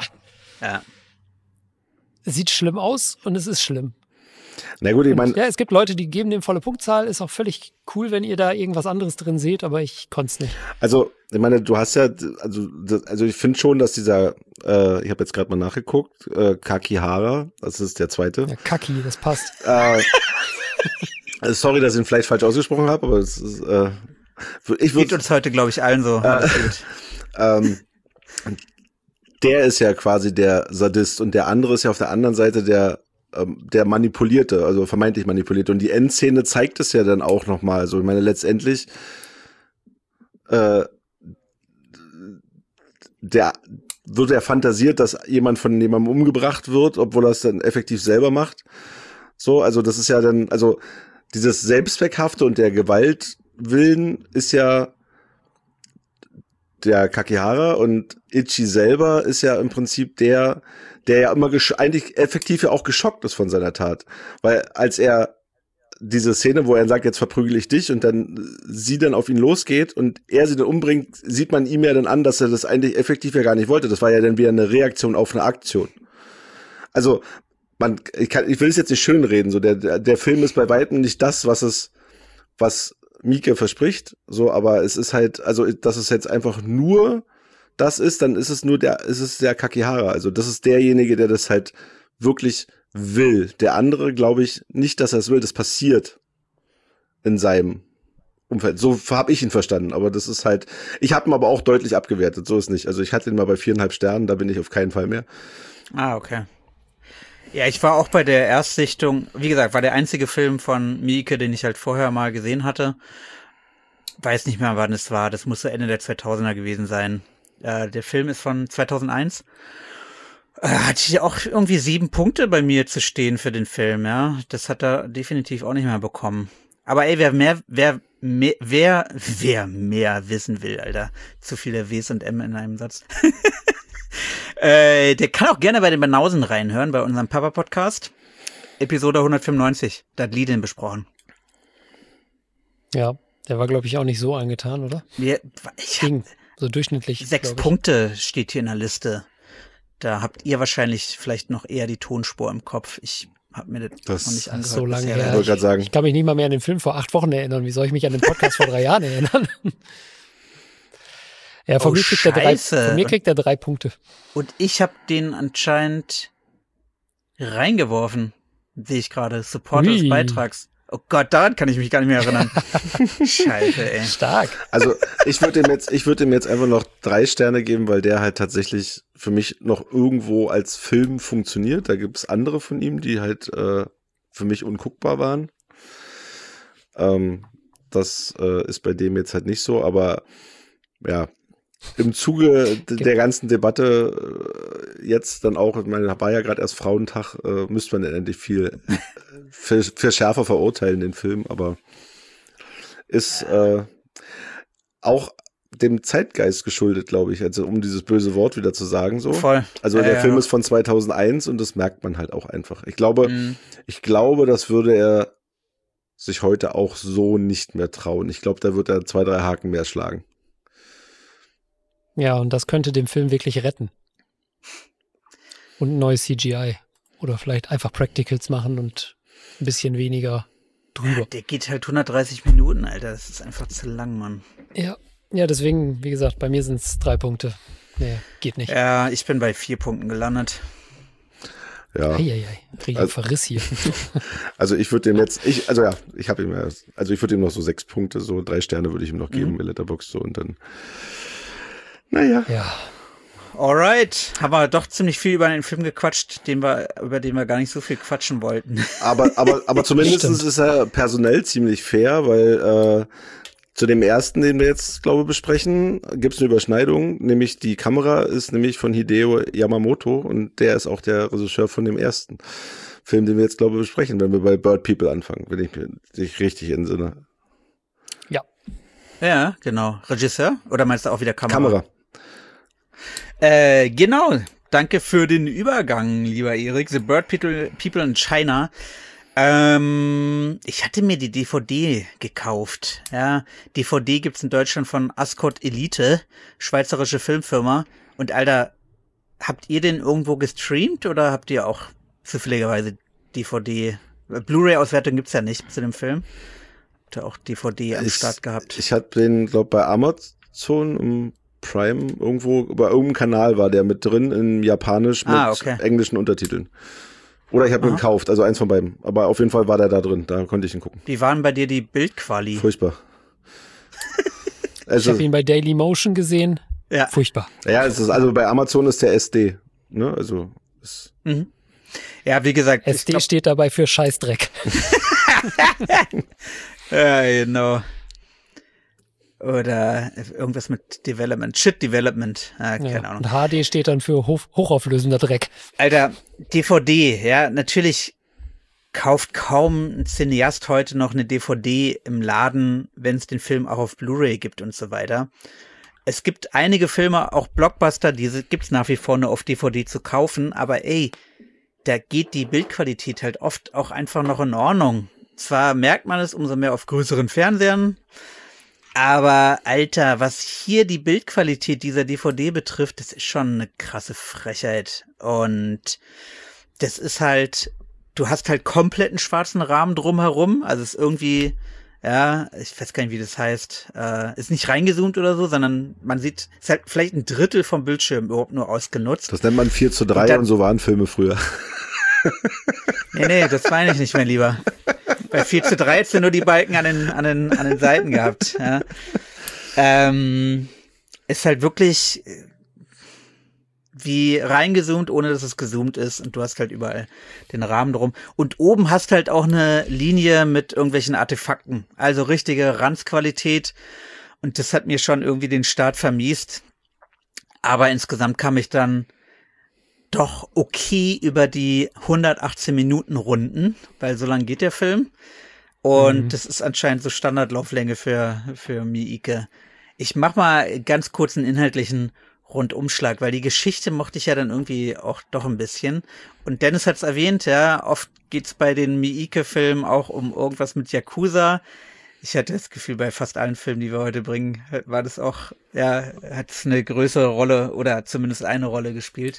sieht schlimm aus und es ist schlimm. Na gut, ich meine. Ja, es gibt Leute, die geben dem volle Punktzahl. Ist auch völlig cool, wenn ihr da irgendwas anderes drin seht, aber ich konnte es nicht. Also, ich meine, du hast ja, also ich finde schon, dass dieser, ich habe jetzt gerade mal nachgeguckt, Kakihara, das ist der zweite. Ja, Kaki, das passt. Sorry, dass ich ihn vielleicht falsch ausgesprochen habe, aber es ist, geht uns heute, glaube ich, allen so. Der ist ja quasi der Sadist und der andere ist ja auf der anderen Seite der Manipulierte, also vermeintlich Manipulierte. Und die Endszene zeigt es ja dann auch nochmal. So, ich meine, letztendlich wird ja fantasiert, dass jemand von jemandem umgebracht wird, obwohl er es dann effektiv selber macht. So, also das ist ja dann, also dieses Selbstzweckhafte und der Gewaltwillen ist ja der Kakihara, und Itchy selber ist ja im Prinzip der ja immer eigentlich effektiv ja auch geschockt ist von seiner Tat. Weil als er diese Szene, wo er sagt, jetzt verprügel ich dich, und dann sie dann auf ihn losgeht und er sie dann umbringt, sieht man ihm ja dann an, dass er das eigentlich effektiv ja gar nicht wollte. Das war ja dann wieder eine Reaktion auf eine Aktion. Also, ich will es jetzt nicht schönreden, so der Film ist bei weitem nicht das, was Mieke verspricht, so, aber es ist halt, also, dass es jetzt einfach nur das ist, dann ist es der Kakihara. Also das ist derjenige, der das halt wirklich will. Der andere, glaube ich, nicht, dass er es will. Das passiert in seinem Umfeld. So habe ich ihn verstanden. Aber das ist halt, ich habe ihn aber auch deutlich abgewertet. So ist nicht. Also ich hatte ihn mal bei 4,5 Sternen. Da bin ich auf keinen Fall mehr. Okay. Ja, ich war auch bei der Erstsichtung, wie gesagt, war der einzige Film von Mieke, den ich halt vorher mal gesehen hatte. Weiß nicht mehr, wann es war. Das muss so Ende der 2000er gewesen sein. Der Film ist von 2001. Hatte ich auch irgendwie 7 Punkte bei mir zu stehen für den Film, ja. Das hat er definitiv auch nicht mehr bekommen. Aber ey, wer mehr wissen will, Alter. Zu viele Ws und M in einem Satz. Der kann auch gerne bei den Banausen reinhören, bei unserem Papa-Podcast. Episode 195. Da hat Lidin besprochen. Ja, der war, glaube ich, auch nicht so angetan, oder? So durchschnittlich. 6 Punkte steht hier in der Liste. Da habt ihr wahrscheinlich vielleicht noch eher die Tonspur im Kopf. Ich habe mir das noch nicht angehört. So lange her. Ich wollte gerade sagen. Ich kann mich nicht mal mehr an den Film vor 8 Wochen erinnern. Wie soll ich mich an den Podcast vor 3 Jahren erinnern? Ja, von mir kriegt er 3 Punkte. Und ich habe den anscheinend reingeworfen, sehe ich gerade. Supporter des Beitrags. Oh Gott, daran kann ich mich gar nicht mehr erinnern. Scheiße, ey. Stark. Also ich würde ihm jetzt einfach noch 3 Sterne geben, weil der halt tatsächlich für mich noch irgendwo als Film funktioniert. Da gibt es andere von ihm, die halt für mich unguckbar waren. Das ist bei dem jetzt halt nicht so, aber ja, im Zuge der ganzen Debatte jetzt dann auch, ich meine, da war ja gerade erst Frauentag, müsste man dann endlich viel für schärfer verurteilen, den Film, aber ist auch dem Zeitgeist geschuldet, glaube ich, also um dieses böse Wort wieder zu sagen, so. Voll. Also der Film ist von 2001 und das merkt man halt auch einfach. Ich glaube, das würde er sich heute auch so nicht mehr trauen. Ich glaube, da wird er 2, 3 Haken mehr schlagen. Ja, und das könnte den Film wirklich retten. Und ein neues CGI. Oder vielleicht einfach Practicals machen und ein bisschen weniger drüber. Der geht halt 130 Minuten, Alter. Das ist einfach zu lang, Mann. Ja, deswegen, wie gesagt, bei mir sind es 3 Punkte. Nee, geht nicht. Ja, ich bin bei 4 Punkten gelandet. Ja. Eieiei, krieg ich einen Verriss hier. Also ich würde dem jetzt, ich würde ihm noch so 6 Punkte, so 3 Sterne würde ich ihm noch geben in Letterboxd so und dann, naja. Ja. Alright, haben wir doch ziemlich viel über einen Film gequatscht, über den wir gar nicht so viel quatschen wollten. Aber zumindest ist er personell ziemlich fair, weil zu dem ersten, den wir jetzt, glaube ich, besprechen, gibt es eine Überschneidung, nämlich die Kamera ist nämlich von Hideo Yamamoto und der ist auch der Regisseur von dem ersten Film, den wir jetzt, glaube ich, besprechen, wenn wir bei Bird People anfangen, wenn ich mich richtig entsinne. Ja. Ja, genau. Regisseur? Oder meinst du auch wieder Kamera? Kamera. Genau. Danke für den Übergang, lieber Erik. The Bird People in China. Ich hatte mir die DVD gekauft. Ja, DVD gibt's in Deutschland von Ascot Elite, schweizerische Filmfirma. Und Alter, habt ihr den irgendwo gestreamt oder habt ihr auch zufälligerweise DVD? Blu-ray-Auswertung gibt's ja nicht zu dem Film. Habt ihr auch DVD am Start gehabt? Ich hatte den, glaube bei Amazon im Prime irgendwo, bei irgendeinem Kanal war der mit drin in Japanisch mit englischen Untertiteln. Oder ich habe ihn gekauft, also eins von beiden. Aber auf jeden Fall war der da drin, da konnte ich ihn gucken. Wie waren bei dir die Bildquali? Furchtbar. Ich habe ihn bei Dailymotion gesehen. Ja. Furchtbar. Ja, also bei Amazon ist der SD. Ne? Also Ja, wie gesagt. SD steht dabei für Scheißdreck. Ja, genau. Oder irgendwas mit Development. Shit Development. Keine Ahnung. Und HD steht dann für hochauflösender Dreck. Alter, DVD, ja, natürlich kauft kaum ein Cineast heute noch eine DVD im Laden, wenn es den Film auch auf Blu-ray gibt und so weiter. Es gibt einige Filme, auch Blockbuster, diese gibt's nach wie vor nur auf DVD zu kaufen, aber ey, da geht die Bildqualität halt oft auch einfach noch in Ordnung. Zwar merkt man es umso mehr auf größeren Fernsehern, aber Alter, was hier die Bildqualität dieser DVD betrifft, das ist schon eine krasse Frechheit. Und das ist halt, du hast halt komplett einen schwarzen Rahmen drumherum. Also es ist irgendwie, ja, ich weiß gar nicht, wie das heißt, ist nicht reingezoomt oder so, sondern man sieht, es ist halt vielleicht ein Drittel vom Bildschirm überhaupt nur ausgenutzt. Das nennt man 4:3 und so waren Filme früher. Nee, das meine ich nicht, mein Lieber. Bei 4:3 hättest du nur die Balken an den Seiten gehabt. Ja. Ist halt wirklich wie reingezoomt, ohne dass es gezoomt ist. Und du hast halt überall den Rahmen drum. Und oben hast halt auch eine Linie mit irgendwelchen Artefakten. Also richtige Ranzqualität. Und das hat mir schon irgendwie den Start vermiest. Aber insgesamt kam ich dann doch okay über die 118 Minuten Runden, weil so lang geht der Film. Und das ist anscheinend so Standardlauflänge für Miike. Ich mach mal ganz kurz einen inhaltlichen Rundumschlag, weil die Geschichte mochte ich ja dann irgendwie auch doch ein bisschen. Und Dennis hat's erwähnt, ja, oft geht's bei den Miike-Filmen auch um irgendwas mit Yakuza. Ich hatte das Gefühl, bei fast allen Filmen, die wir heute bringen, war das auch, ja, hat es eine größere Rolle oder zumindest eine Rolle gespielt.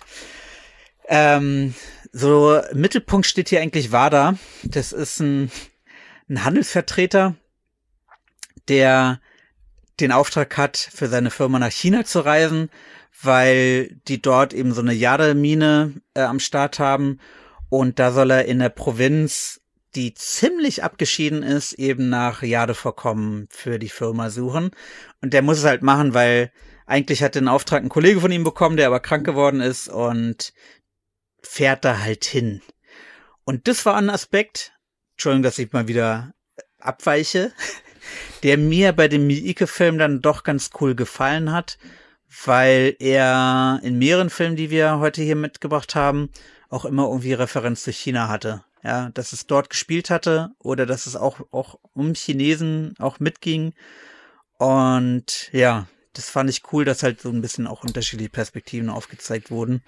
So im Mittelpunkt steht hier eigentlich WADA. Das ist ein Handelsvertreter, der den Auftrag hat, für seine Firma nach China zu reisen, weil die dort eben so eine Jademine am Start haben. Und da soll er in der Provinz, die ziemlich abgeschieden ist, eben nach Jadevorkommen für die Firma suchen. Und der muss es halt machen, weil eigentlich hat den Auftrag ein Kollege von ihm bekommen, der aber krank geworden ist und fährt da halt hin. Und das war ein Aspekt, Entschuldigung, dass ich mal wieder abweiche, der mir bei dem Miike-Film dann doch ganz cool gefallen hat, weil er in mehreren Filmen, die wir heute hier mitgebracht haben, auch immer irgendwie Referenz zu China hatte. Ja, dass es dort gespielt hatte oder dass es auch um Chinesen auch mitging. Und ja, das fand ich cool, dass halt so ein bisschen auch unterschiedliche Perspektiven aufgezeigt wurden.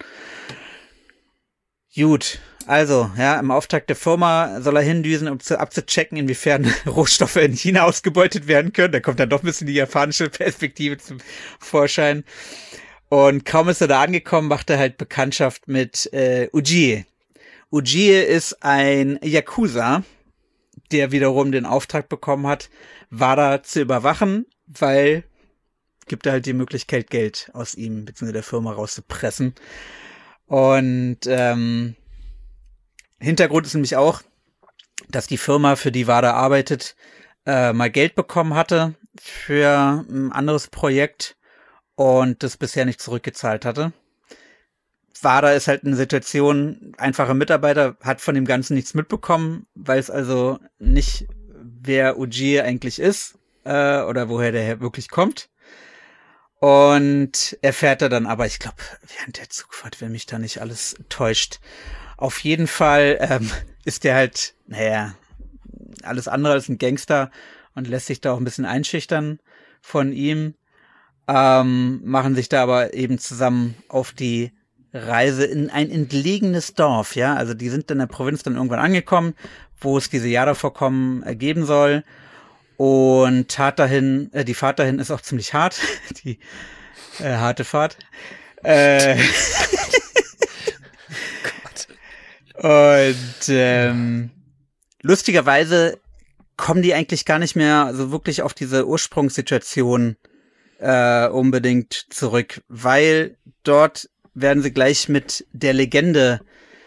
Gut, also, ja, im Auftrag der Firma soll er hindüsen, um abzuchecken, inwiefern Rohstoffe in China ausgebeutet werden können. Da kommt dann doch ein bisschen die japanische Perspektive zum Vorschein. Und kaum ist er da angekommen, macht er halt Bekanntschaft mit Ujie. Ujie ist ein Yakuza, der wiederum den Auftrag bekommen hat, Wada zu überwachen, weil gibt er halt die Möglichkeit, Geld aus ihm bzw. der Firma rauszupressen. Und Hintergrund ist nämlich auch, dass die Firma, für die Wada arbeitet, mal Geld bekommen hatte für ein anderes Projekt und das bisher nicht zurückgezahlt hatte. Wada ist halt in einer Situation, einfacher Mitarbeiter, hat von dem Ganzen nichts mitbekommen, weiß also nicht, wer Ujie eigentlich ist oder woher der wirklich kommt. Und erfährt er dann aber, ich glaube, während der Zugfahrt, wenn mich da nicht alles täuscht. Auf jeden Fall ist der halt, alles andere als ein Gangster und lässt sich da auch ein bisschen einschüchtern von ihm. Machen sich da aber eben zusammen auf die Reise in ein entlegenes Dorf, ja. Also die sind in der Provinz dann irgendwann angekommen, wo es diese Jada-Vorkommen geben soll. Und die Fahrt dahin ist auch ziemlich hart. Die harte Fahrt. Und lustigerweise kommen die eigentlich gar nicht mehr so wirklich auf diese Ursprungssituation unbedingt zurück, weil dort werden sie gleich mit der Legende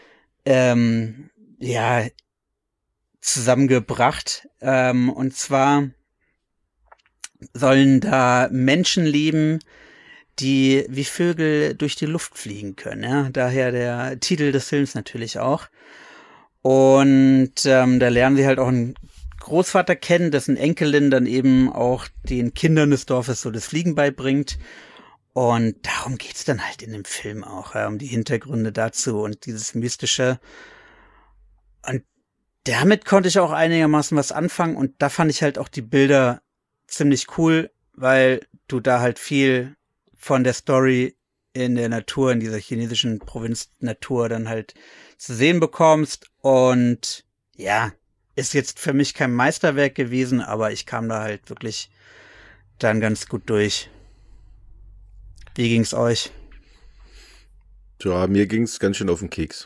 zusammengebracht. Und zwar sollen da Menschen leben, die wie Vögel durch die Luft fliegen können. Ja? Daher der Titel des Films natürlich auch. Und da lernen sie halt auch einen Großvater kennen, dessen Enkelin dann eben auch den Kindern des Dorfes so das Fliegen beibringt. Und darum geht's dann halt in dem Film auch, um die Hintergründe dazu und dieses Mystische. Und damit konnte ich auch einigermaßen was anfangen. Und da fand ich halt auch die Bilder ziemlich cool, weil du da halt viel von der Story in der Natur, in dieser chinesischen Provinz Natur dann halt zu sehen bekommst. Und ja, ist jetzt für mich kein Meisterwerk gewesen, aber ich kam da halt wirklich dann ganz gut durch. Wie ging's euch? Ja, mir ging's ganz schön auf den Keks.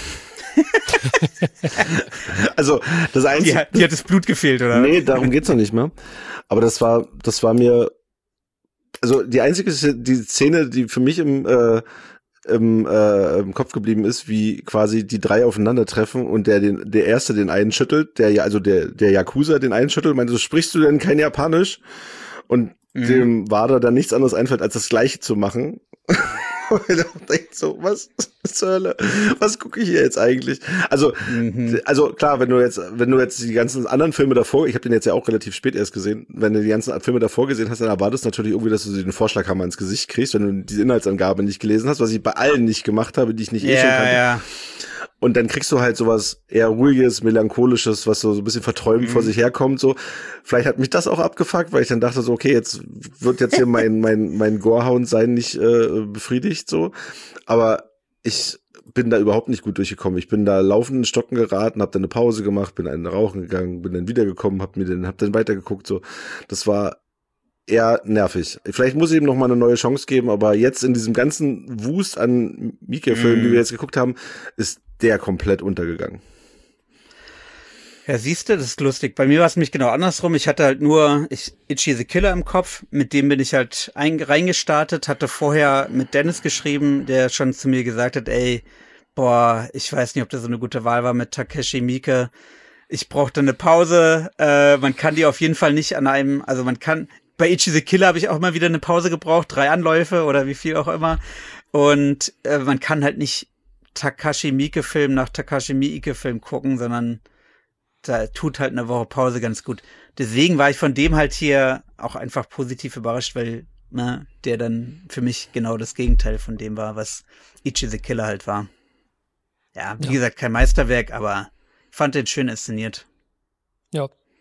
Also, das Einzige... Die hat das Blut gefehlt, oder? Nee, darum geht's noch nicht mehr. Aber das war mir... Also, die Szene, die für mich im Kopf geblieben ist, wie quasi die drei aufeinandertreffen und der Erste den einen schüttelt, der Yakuza den einen schüttelt, meinte, so, sprichst du denn kein Japanisch? Und dem Wada dann nichts anderes einfällt, als das Gleiche zu machen. Und ich denke so, was zur Hölle? Was gucke ich hier jetzt eigentlich? Also klar, wenn du jetzt die ganzen anderen Filme davor, ich habe den jetzt ja auch relativ spät erst gesehen, wenn du die ganzen Filme davor gesehen hast, dann erwartest du natürlich irgendwie, dass du den Vorschlaghammer ins Gesicht kriegst, wenn du diese Inhaltsangabe nicht gelesen hast, was ich bei allen nicht gemacht habe, die ich nicht schon kannte. Ja. Und dann kriegst du halt sowas eher ruhiges, melancholisches, was so ein bisschen verträumt vor sich herkommt, so. Vielleicht hat mich das auch abgefuckt, weil ich dann dachte so, okay, jetzt wird jetzt hier mein Gorehound sein nicht befriedigt, so. Aber ich bin da überhaupt nicht gut durchgekommen. Ich bin da laufend in Stocken geraten, hab dann eine Pause gemacht, bin einen rauchen gegangen, bin dann wiedergekommen, hab dann weitergeguckt, so. Das war eher nervig. Vielleicht muss ich ihm noch mal eine neue Chance geben, aber jetzt in diesem ganzen Wust an Miike-Filmen, die wir jetzt geguckt haben, ist der komplett untergegangen. Ja, siehste, das ist lustig. Bei mir war es nämlich genau andersrum. Ich hatte halt nur Ichi the Killer im Kopf, mit dem bin ich halt reingestartet, hatte vorher mit Dennis geschrieben, der schon zu mir gesagt hat, ey, boah, ich weiß nicht, ob das so eine gute Wahl war mit Takashi Miike. Ich brauchte eine Pause. Man kann die auf jeden Fall nicht bei Ichi the Killer habe ich auch mal wieder eine Pause gebraucht, 3 Anläufe oder wie viel auch immer. Und man kann halt nicht Takashi Miike-Film nach Takashi Miike-Film gucken, sondern da tut halt eine Woche Pause ganz gut. Deswegen war ich von dem halt hier auch einfach positiv überrascht, weil der dann für mich genau das Gegenteil von dem war, was Ichi the Killer halt war. Ja, wie gesagt, kein Meisterwerk, aber fand den schön inszeniert. Ja,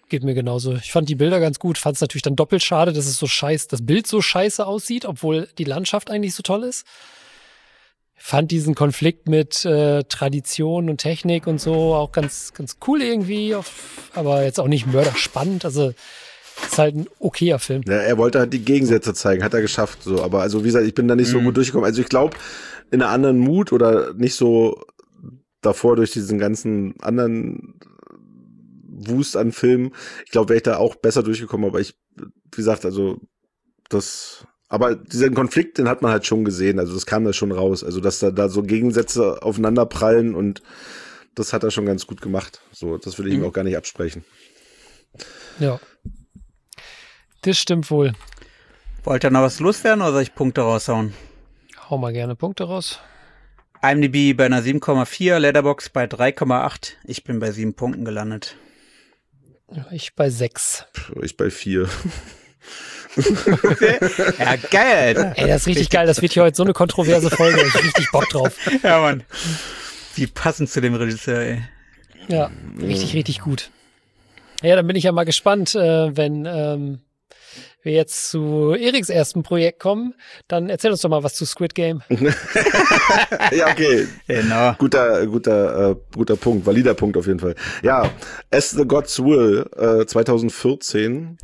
geht mir genauso. Ich fand die Bilder ganz gut, fand es natürlich dann doppelt schade, dass es das Bild so scheiße aussieht, obwohl die Landschaft eigentlich so toll ist. Fand diesen Konflikt mit Tradition und Technik und so auch ganz, ganz cool irgendwie, aber jetzt auch nicht mörderspannend. Also ist halt ein okayer Film. Ja, er wollte halt die Gegensätze zeigen, hat er geschafft. So, aber also wie gesagt, ich bin da nicht so gut durchgekommen. Also ich glaube, in einer anderen Mut oder nicht so davor durch diesen ganzen anderen Wust an Filmen, ich glaube, wäre ich da auch besser durchgekommen. Aber wie gesagt, also aber diesen Konflikt, den hat man halt schon gesehen. Also das kam da schon raus. Also dass da so Gegensätze aufeinander prallen und das hat er schon ganz gut gemacht. So, das will ich ihm auch gar nicht absprechen. Ja. Das stimmt wohl. Wollt ihr noch was loswerden oder soll ich Punkte raushauen? Hau mal gerne Punkte raus. IMDb bei einer 7,4, Letterboxd bei 3,8. Ich bin bei 7 Punkten gelandet. Ich bei 6. Ich bei 4. Okay. Ja, geil, Alter. Ey, das ist richtig geil. Das wird hier heute so eine kontroverse Folge. Ich hab richtig Bock drauf. Ja, Mann. Wie passend zu dem Regisseur, ey. Ja, richtig, richtig gut. Ja, dann bin ich ja mal gespannt, wenn wir jetzt zu Eriks ersten Projekt kommen, dann erzähl uns doch mal was zu Squid Game. Ja, okay. Genau. Guter Punkt, valider Punkt auf jeden Fall. Ja, As the Gods Will, 2014.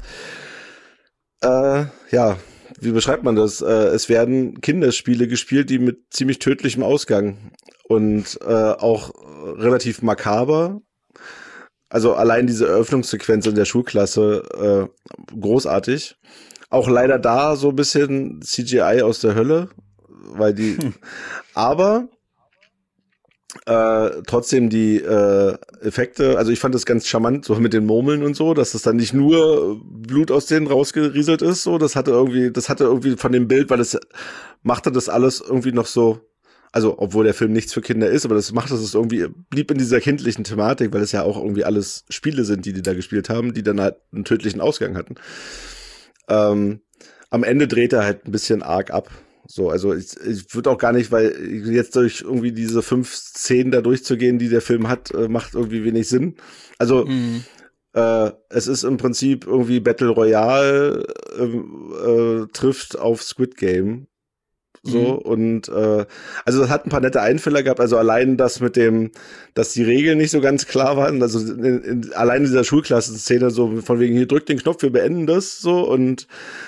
Ja, wie beschreibt man das? Es werden Kinderspiele gespielt, die mit ziemlich tödlichem Ausgang und auch relativ makaber. Also allein diese Eröffnungssequenz in der Schulklasse, großartig. Auch leider da so ein bisschen CGI aus der Hölle, weil aber trotzdem die Effekte, also ich fand das ganz charmant, so mit den Murmeln und so, dass das dann nicht nur Blut aus denen rausgerieselt ist, so, das hatte irgendwie von dem Bild, weil das machte das alles irgendwie noch so. Also, obwohl der Film nichts für Kinder ist, aber das macht es irgendwie, blieb in dieser kindlichen Thematik, weil es ja auch irgendwie alles Spiele sind, die da gespielt haben, die dann halt einen tödlichen Ausgang hatten. Am Ende dreht er halt ein bisschen arg ab. So, also ich würde auch gar nicht, weil jetzt durch irgendwie diese 5 Szenen da durchzugehen, die der Film hat, macht irgendwie wenig Sinn. Also, es ist im Prinzip irgendwie Battle Royale trifft auf Squid Game. So, und also das hat ein paar nette Einfälle gehabt, also allein das mit dem, dass die Regeln nicht so ganz klar waren, also allein in dieser Schulklassenszene so von wegen, hier drückt den Knopf, wir beenden das, so, und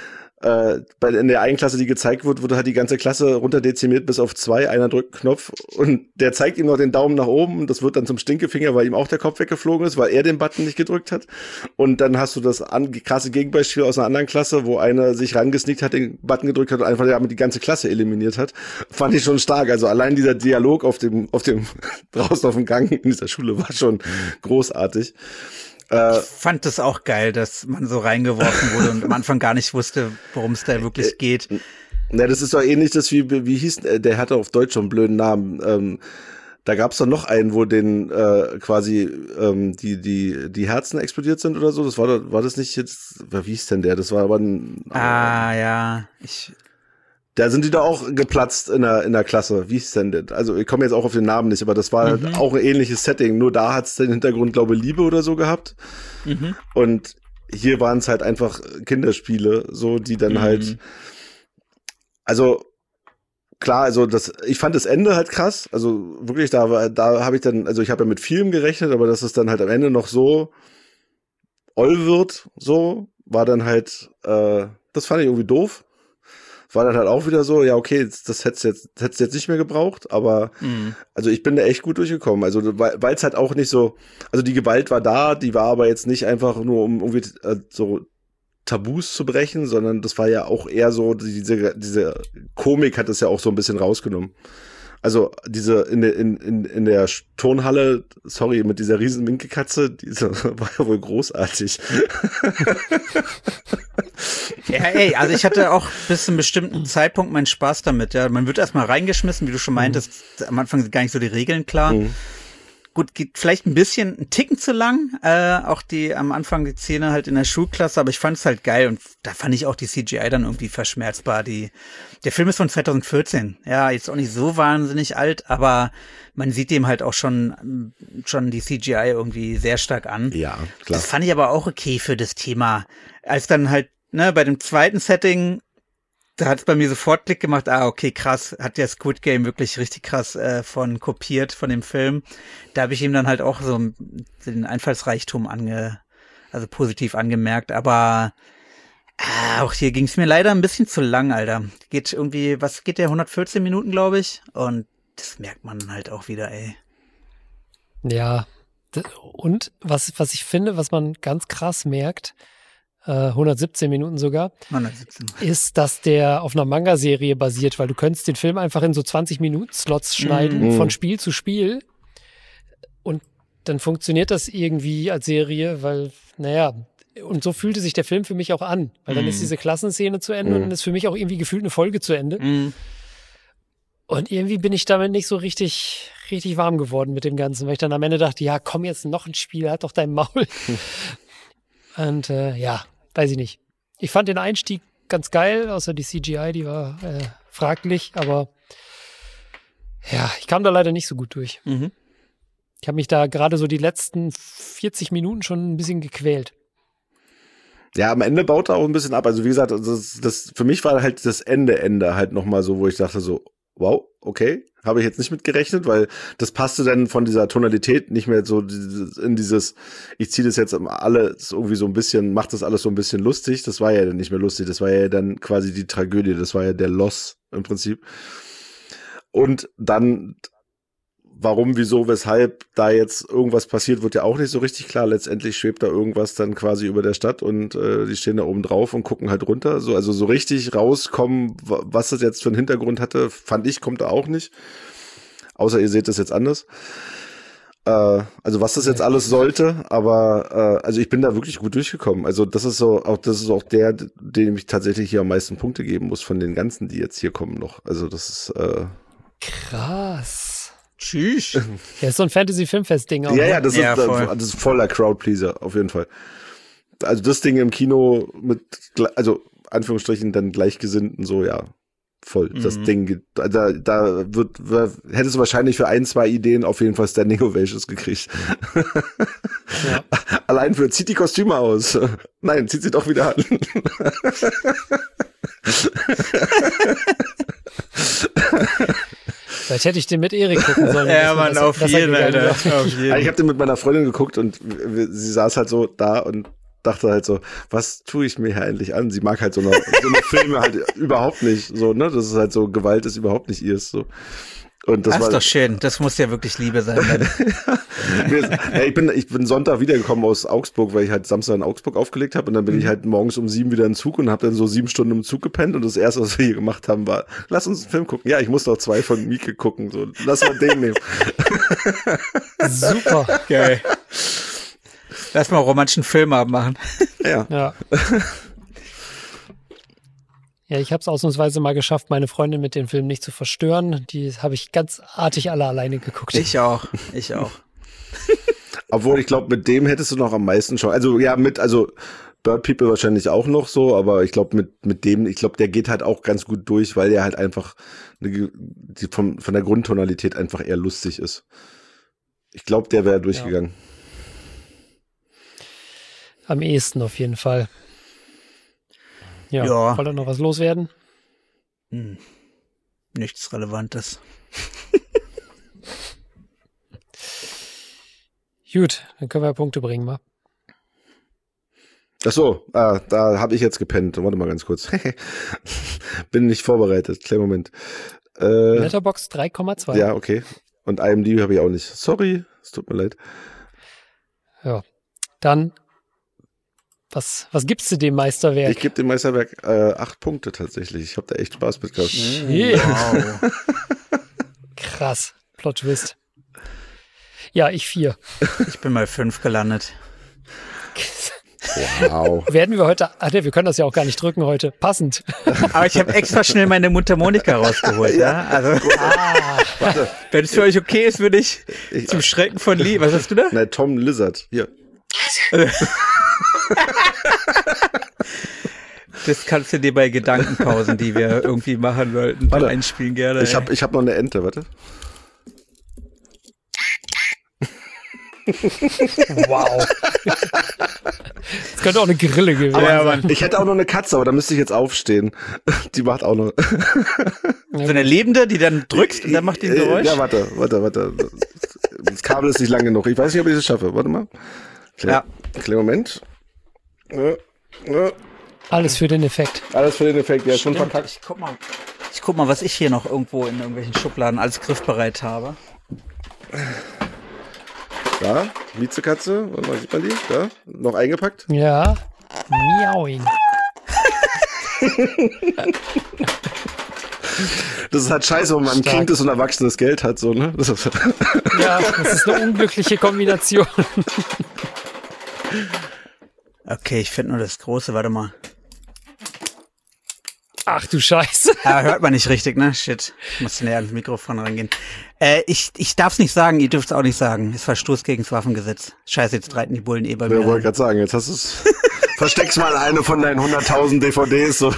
in der einen Klasse, die gezeigt wurde halt die ganze Klasse runterdezimiert bis auf 2, einer drückt einen Knopf und der zeigt ihm noch den Daumen nach oben und das wird dann zum Stinkefinger, weil ihm auch der Kopf weggeflogen ist, weil er den Button nicht gedrückt hat. Und dann hast du das krasse Gegenbeispiel aus einer anderen Klasse, wo einer sich rangesneakt hat, den Button gedrückt hat und einfach damit die ganze Klasse eliminiert hat. Fand ich schon stark. Also allein dieser Dialog auf dem draußen auf dem Gang in dieser Schule war schon großartig. Ich fand das auch geil, dass man so reingeworfen wurde und am Anfang gar nicht wusste, worum es da wirklich geht. Na, das ist doch ähnlich, das wie hieß, der hatte auf Deutsch schon einen blöden Namen. Da gab's doch noch einen, wo den quasi die Herzen explodiert sind oder so. Das war das nicht jetzt, wie hieß denn der? Das war aber ein ja. Da sind die da auch geplatzt in der Klasse. Wie hieß denn das? Also ich komme jetzt auch auf den Namen nicht, aber das war halt auch ein ähnliches Setting. Nur da hat's den Hintergrund, glaube ich, Liebe oder so gehabt. Und hier waren es halt einfach Kinderspiele, so, die dann halt, also klar, also ich fand das Ende halt krass. Also wirklich, da habe ich dann, also ich habe ja mit vielem gerechnet, aber dass es dann halt am Ende noch so oll wird, so, war dann halt, das fand ich irgendwie doof. War dann halt auch wieder so, ja, okay, das hätt's jetzt nicht mehr gebraucht, aber also ich bin da echt gut durchgekommen. Also weil es halt auch nicht so, also die Gewalt war da, die war aber jetzt nicht einfach nur, um irgendwie so Tabus zu brechen, sondern das war ja auch eher so, diese Komik hat es ja auch so ein bisschen rausgenommen. Also diese in der Turnhalle, sorry, mit dieser riesen Minkekatze, diese war ja wohl großartig. Ja, ey, also ich hatte auch bis zu einem bestimmten Zeitpunkt meinen Spaß damit, ja. Man wird erstmal reingeschmissen, wie du schon meintest, am Anfang sind gar nicht so die Regeln klar. Gut, geht vielleicht ein Ticken zu lang, auch am Anfang die Szene halt in der Schulklasse, aber ich fand es halt geil und da fand ich auch die CGI dann irgendwie verschmerzbar. Der Film ist von 2014, ja, jetzt auch nicht so wahnsinnig alt, aber man sieht dem halt auch schon die CGI irgendwie sehr stark an. Ja, klar. Das fand ich aber auch okay für das Thema. Als dann halt, bei dem zweiten Setting, da hat es bei mir sofort Klick gemacht, okay, krass, hat der Squid Game wirklich richtig krass kopiert von dem Film. Da habe ich ihm dann halt auch so den Einfallsreichtum positiv angemerkt, aber auch hier ging es mir leider ein bisschen zu lang, Alter. Was geht der, 114 Minuten, glaube ich, und das merkt man halt auch wieder, ey. Ja, und was ich finde, was man ganz krass merkt, 117 Minuten sogar, 117. ist, dass der auf einer Manga-Serie basiert, weil du könntest den Film einfach in so 20-Minuten-Slots schneiden, von Spiel zu Spiel. Und dann funktioniert das irgendwie als Serie, weil, und so fühlte sich der Film für mich auch an, weil dann ist diese Klassenszene zu Ende und dann ist für mich auch irgendwie gefühlt eine Folge zu Ende. Und irgendwie bin ich damit nicht so richtig warm geworden mit dem Ganzen, weil ich dann am Ende dachte, ja, komm jetzt noch ein Spiel, halt doch dein Maul. Und weiß ich nicht. Ich fand den Einstieg ganz geil, außer die CGI, die war fraglich, aber ja, ich kam da leider nicht so gut durch. Ich habe mich da gerade so die letzten 40 Minuten schon ein bisschen gequält. Ja, am Ende baut er auch ein bisschen ab. Also wie gesagt, das für mich war halt das Ende halt nochmal so, wo ich dachte so, wow, okay, habe ich jetzt nicht mit gerechnet, weil das passte dann von dieser Tonalität nicht mehr so in dieses, ich ziehe das jetzt alles irgendwie so ein bisschen, macht das alles so ein bisschen lustig. Das war ja dann nicht mehr lustig, das war ja dann quasi die Tragödie, das war ja der Loss im Prinzip. Und dann, warum, wieso, weshalb da jetzt irgendwas passiert, wird ja auch nicht so richtig klar. Letztendlich schwebt da irgendwas dann quasi über der Stadt und die stehen da oben drauf und gucken halt runter. Also so richtig rauskommen, was das jetzt für einen Hintergrund hatte, fand ich, kommt da auch nicht. Außer ihr seht das jetzt anders. Also was das jetzt alles sollte, aber also ich bin da wirklich gut durchgekommen. Also das ist auch der, dem ich tatsächlich hier am meisten Punkte geben muss von den ganzen, die jetzt hier kommen noch. Also das ist krass. Tschüss. Ja, ist so ein Fantasy-Filmfest-Ding auch. Ja, das ist voller Crowdpleaser, auf jeden Fall. Also das Ding im Kino mit, also Anführungsstrichen dann Gleichgesinnten, so, ja, voll. Das Ding, da hättest du wahrscheinlich für 1, 2 Ideen auf jeden Fall Standing Ovations gekriegt. Ja. Allein für, zieht die Kostüme aus. Nein, zieht sie doch wieder an. Vielleicht hätte ich den mit Erik gucken sollen. Ja, Mann, auf jeden, Alter. Ich habe den mit meiner Freundin geguckt und sie saß halt so da und dachte halt so, was tue ich mir hier eigentlich an? Sie mag halt so eine Filme halt überhaupt nicht, so, ne? Das ist halt so, Gewalt ist überhaupt nicht ihrs, so. Und das ist doch schön. Das muss ja wirklich Liebe sein. Ich bin Sonntag wiedergekommen aus Augsburg, weil ich halt Samstag in Augsburg aufgelegt habe und dann bin ich halt morgens um 7 wieder in Zug und habe dann so 7 Stunden im Zug gepennt und das erste, was wir hier gemacht haben, war, lass uns einen Film gucken. Ja, ich muss noch 2 von Mieke gucken, so, lass mal den nehmen. Super. Geil. Lass mal romantischen Film abmachen. Ja. Ja, ich habe es ausnahmsweise mal geschafft, meine Freundin mit dem Film nicht zu verstören. Die habe ich ganz artig alle alleine geguckt. Ich auch. Obwohl, ich glaube, mit dem hättest du noch am meisten schon. Also ja, Bird People wahrscheinlich auch noch so, aber ich glaube, mit dem, der geht halt auch ganz gut durch, weil der halt einfach von der Grundtonalität einfach eher lustig ist. Ich glaube, der wäre durchgegangen. Am ehesten auf jeden Fall. Ja. Wollt ihr noch was loswerden? Nichts Relevantes. Gut, dann können wir Punkte bringen, wa? Ach so, da habe ich jetzt gepennt. Warte mal ganz kurz. Bin nicht vorbereitet. Kleinen Moment. Letterboxd 3,2. Ja, okay. Und IMDb habe ich auch nicht. Sorry, es tut mir leid. Ja, dann Was gibst du dem Meisterwerk? Ich gebe dem Meisterwerk 8 Punkte tatsächlich. Ich habe da echt Spaß mit gehabt. Wow. Krass. Plot Twist. Ja, ich 4. Ich bin mal 5 gelandet. Wow. Werden wir heute, wir können das ja auch gar nicht drücken heute, passend. Aber ich habe extra schnell meine Mundharmonika rausgeholt, ja? Also, wenn es für euch okay ist, würde ich zum Schrecken von Lee, was hast du da? Nein, Tom Lizard, hier. Das kannst du dir bei Gedankenpausen, die wir irgendwie machen wollten, einspielen gerne. Ich hab noch eine Ente, warte. Wow. Das könnte auch eine Grille gewesen sein. Ich hätte auch noch eine Katze, aber da müsste ich jetzt aufstehen. Die macht auch noch. So eine lebende, die dann drückst und dann macht die ein Geräusch? Ja, warte. Das Kabel ist nicht lang genug. Ich weiß nicht, ob ich das schaffe. Warte mal. Kleinen Moment. Alles für den Effekt. Alles für den Effekt, ja, schon verkackt. Ich guck mal, was ich hier noch irgendwo in irgendwelchen Schubladen als griffbereit habe. Da, Miezekatze, warte mal, sieht man die? Da, noch eingepackt? Ja. Miauing. Das ist halt scheiße, wenn man ein Kind ist und erwachsenes Geld hat, so, ne? Ja, das ist eine unglückliche Kombination. Okay, ich finde nur das Große, warte mal. Ach du Scheiße. Ja, hört man nicht richtig, ne? Shit. Ich muss näher ans Mikrofon rangehen. Ich darf's nicht sagen, ihr dürft's auch nicht sagen. Ist Verstoß gegen das Waffengesetz. Scheiße, jetzt reiten die Bullen bei mir. Ja, wollte gerade sagen, jetzt hast du's. Versteck's mal eine von deinen 100.000 DVDs. So.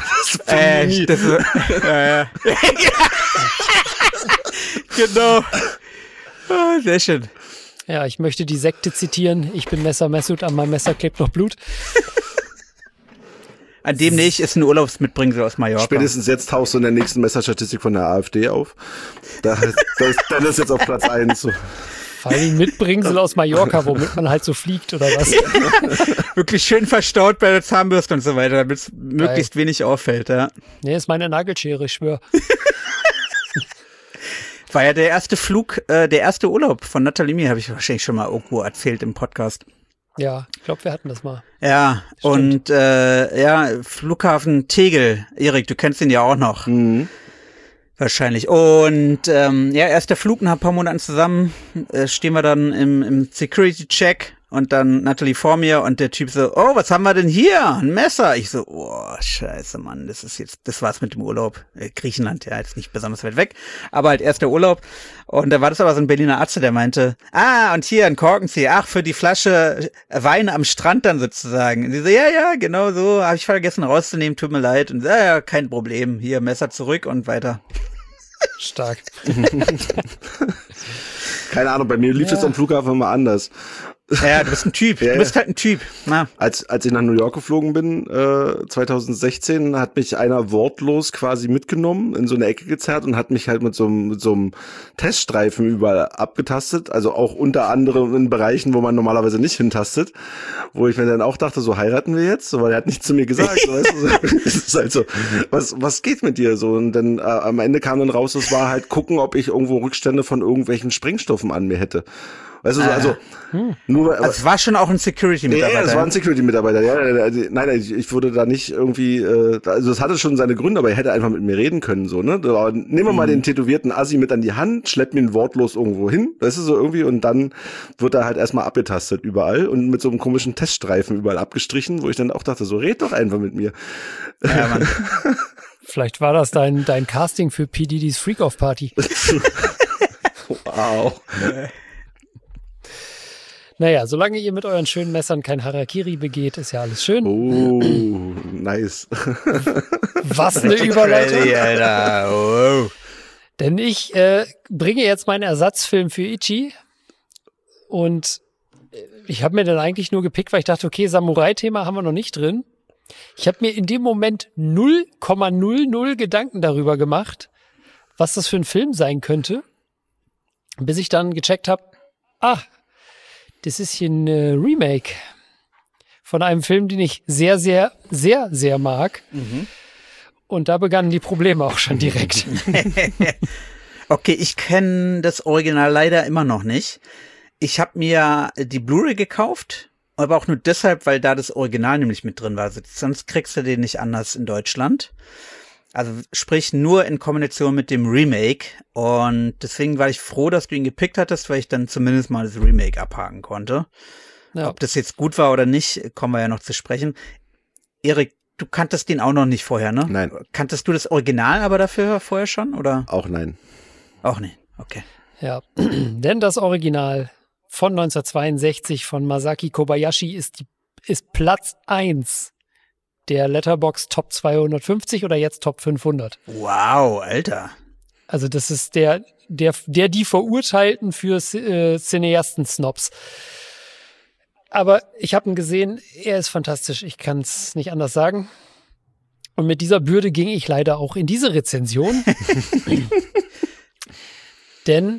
Genau. Ah, sehr schön. Ja, ich möchte die Sekte zitieren. Ich bin Messer Messut, an meinem Messer klebt noch Blut. An dem nicht, ist ein Urlaubsmitbringsel aus Mallorca. Spätestens jetzt tauchst du in der nächsten Messerstatistik von der AfD auf. Dann ist jetzt auf Platz 1. So. Vor allem Mitbringsel aus Mallorca, womit man halt so fliegt oder was. Wirklich schön verstaut bei der Zahnbürste und so weiter, damit es möglichst wenig auffällt. Ja. Nee, ist meine Nagelschere, ich schwör. War ja der erste Flug, der erste Urlaub von Nathalie Mir, habe ich wahrscheinlich schon mal irgendwo erzählt im Podcast. Ja, ich glaube, wir hatten das mal. Ja, stimmt. Und Flughafen Tegel. Erik, du kennst ihn ja auch noch. Mhm. Wahrscheinlich. Und erster Flug nach ein paar Monaten zusammen. Stehen wir dann im Security-Check und dann Nathalie vor mir und der Typ so, oh, was haben wir denn hier? Ein Messer. Ich so, oh, scheiße, Mann, das war's mit dem Urlaub. Griechenland, ja, jetzt nicht besonders weit weg, aber halt erster Urlaub. Und da war das aber so ein Berliner Arzt, der meinte, und hier ein Korkenzieher, für die Flasche Wein am Strand dann sozusagen. Und die so, ja, genau so, habe ich vergessen rauszunehmen, tut mir leid. Und ja, kein Problem, hier Messer zurück und weiter. Stark. Keine Ahnung, bei mir lief das am Flughafen immer anders. Ja, du bist ein Typ. Du bist halt ein Typ. Na. Als ich nach New York geflogen bin, 2016, hat mich einer wortlos quasi mitgenommen, in so eine Ecke gezerrt und hat mich halt mit so einem Teststreifen überall abgetastet. Also auch unter anderem in Bereichen, wo man normalerweise nicht hintastet. Wo ich mir dann auch dachte, so heiraten wir jetzt? So, weil er hat nichts zu mir gesagt. So, weißt du? Es ist halt so, was geht mit dir so? Und dann am Ende kam dann raus, es war halt gucken, ob ich irgendwo Rückstände von irgendwelchen Sprengstoffen an mir hätte. Weißt du, also nur es war schon auch ein Security-Mitarbeiter. Ja, es war ein Security-Mitarbeiter. Ja, nein, ich wurde da nicht irgendwie, also es hatte schon seine Gründe, aber er hätte einfach mit mir reden können, so, ne? Nehmen wir mal den tätowierten Assi mit an die Hand, schleppt mir ihn wortlos irgendwo hin, weißt du, so irgendwie, und dann wird er halt erstmal abgetastet überall und mit so einem komischen Teststreifen überall abgestrichen, wo ich dann auch dachte, so, red doch einfach mit mir. Ja, Mann. Vielleicht war das dein Casting für P. Diddy's Freak-Off-Party. Wow. Naja, solange ihr mit euren schönen Messern kein Harakiri begeht, ist ja alles schön. Oh, nice. Was eine Überleitung. Crazy, Alter. Oh. Denn ich bringe jetzt meinen Ersatzfilm für Ichi und ich habe mir dann eigentlich nur gepickt, weil ich dachte, okay, Samurai-Thema haben wir noch nicht drin. Ich habe mir in dem Moment 0,00 Gedanken darüber gemacht, was das für ein Film sein könnte, bis ich dann gecheckt habe, das ist hier ein Remake von einem Film, den ich sehr, sehr, sehr, sehr mag. Mhm. Und da begannen die Probleme auch schon direkt. Okay, ich kenne das Original leider immer noch nicht. Ich habe mir die Blu-ray gekauft, aber auch nur deshalb, weil da das Original nämlich mit drin war. Sonst kriegst du den nicht anders in Deutschland. Also sprich nur in Kombination mit dem Remake. Und deswegen war ich froh, dass du ihn gepickt hattest, weil ich dann zumindest mal das Remake abhaken konnte. Ja. Ob das jetzt gut war oder nicht, kommen wir ja noch zu sprechen. Erik, du kanntest den auch noch nicht vorher, ne? Nein. Kanntest du das Original aber dafür vorher schon, oder? Auch nein. Auch nicht, okay. Ja, denn das Original von 1962 von Masaki Kobayashi ist Platz 1 der Letterboxd Top 250 oder jetzt Top 500. Wow, Alter. Also das ist die Verurteilten für Cineasten-Snobs. Aber ich habe ihn gesehen, er ist fantastisch, ich kann es nicht anders sagen. Und mit dieser Bürde ging ich leider auch in diese Rezension. Denn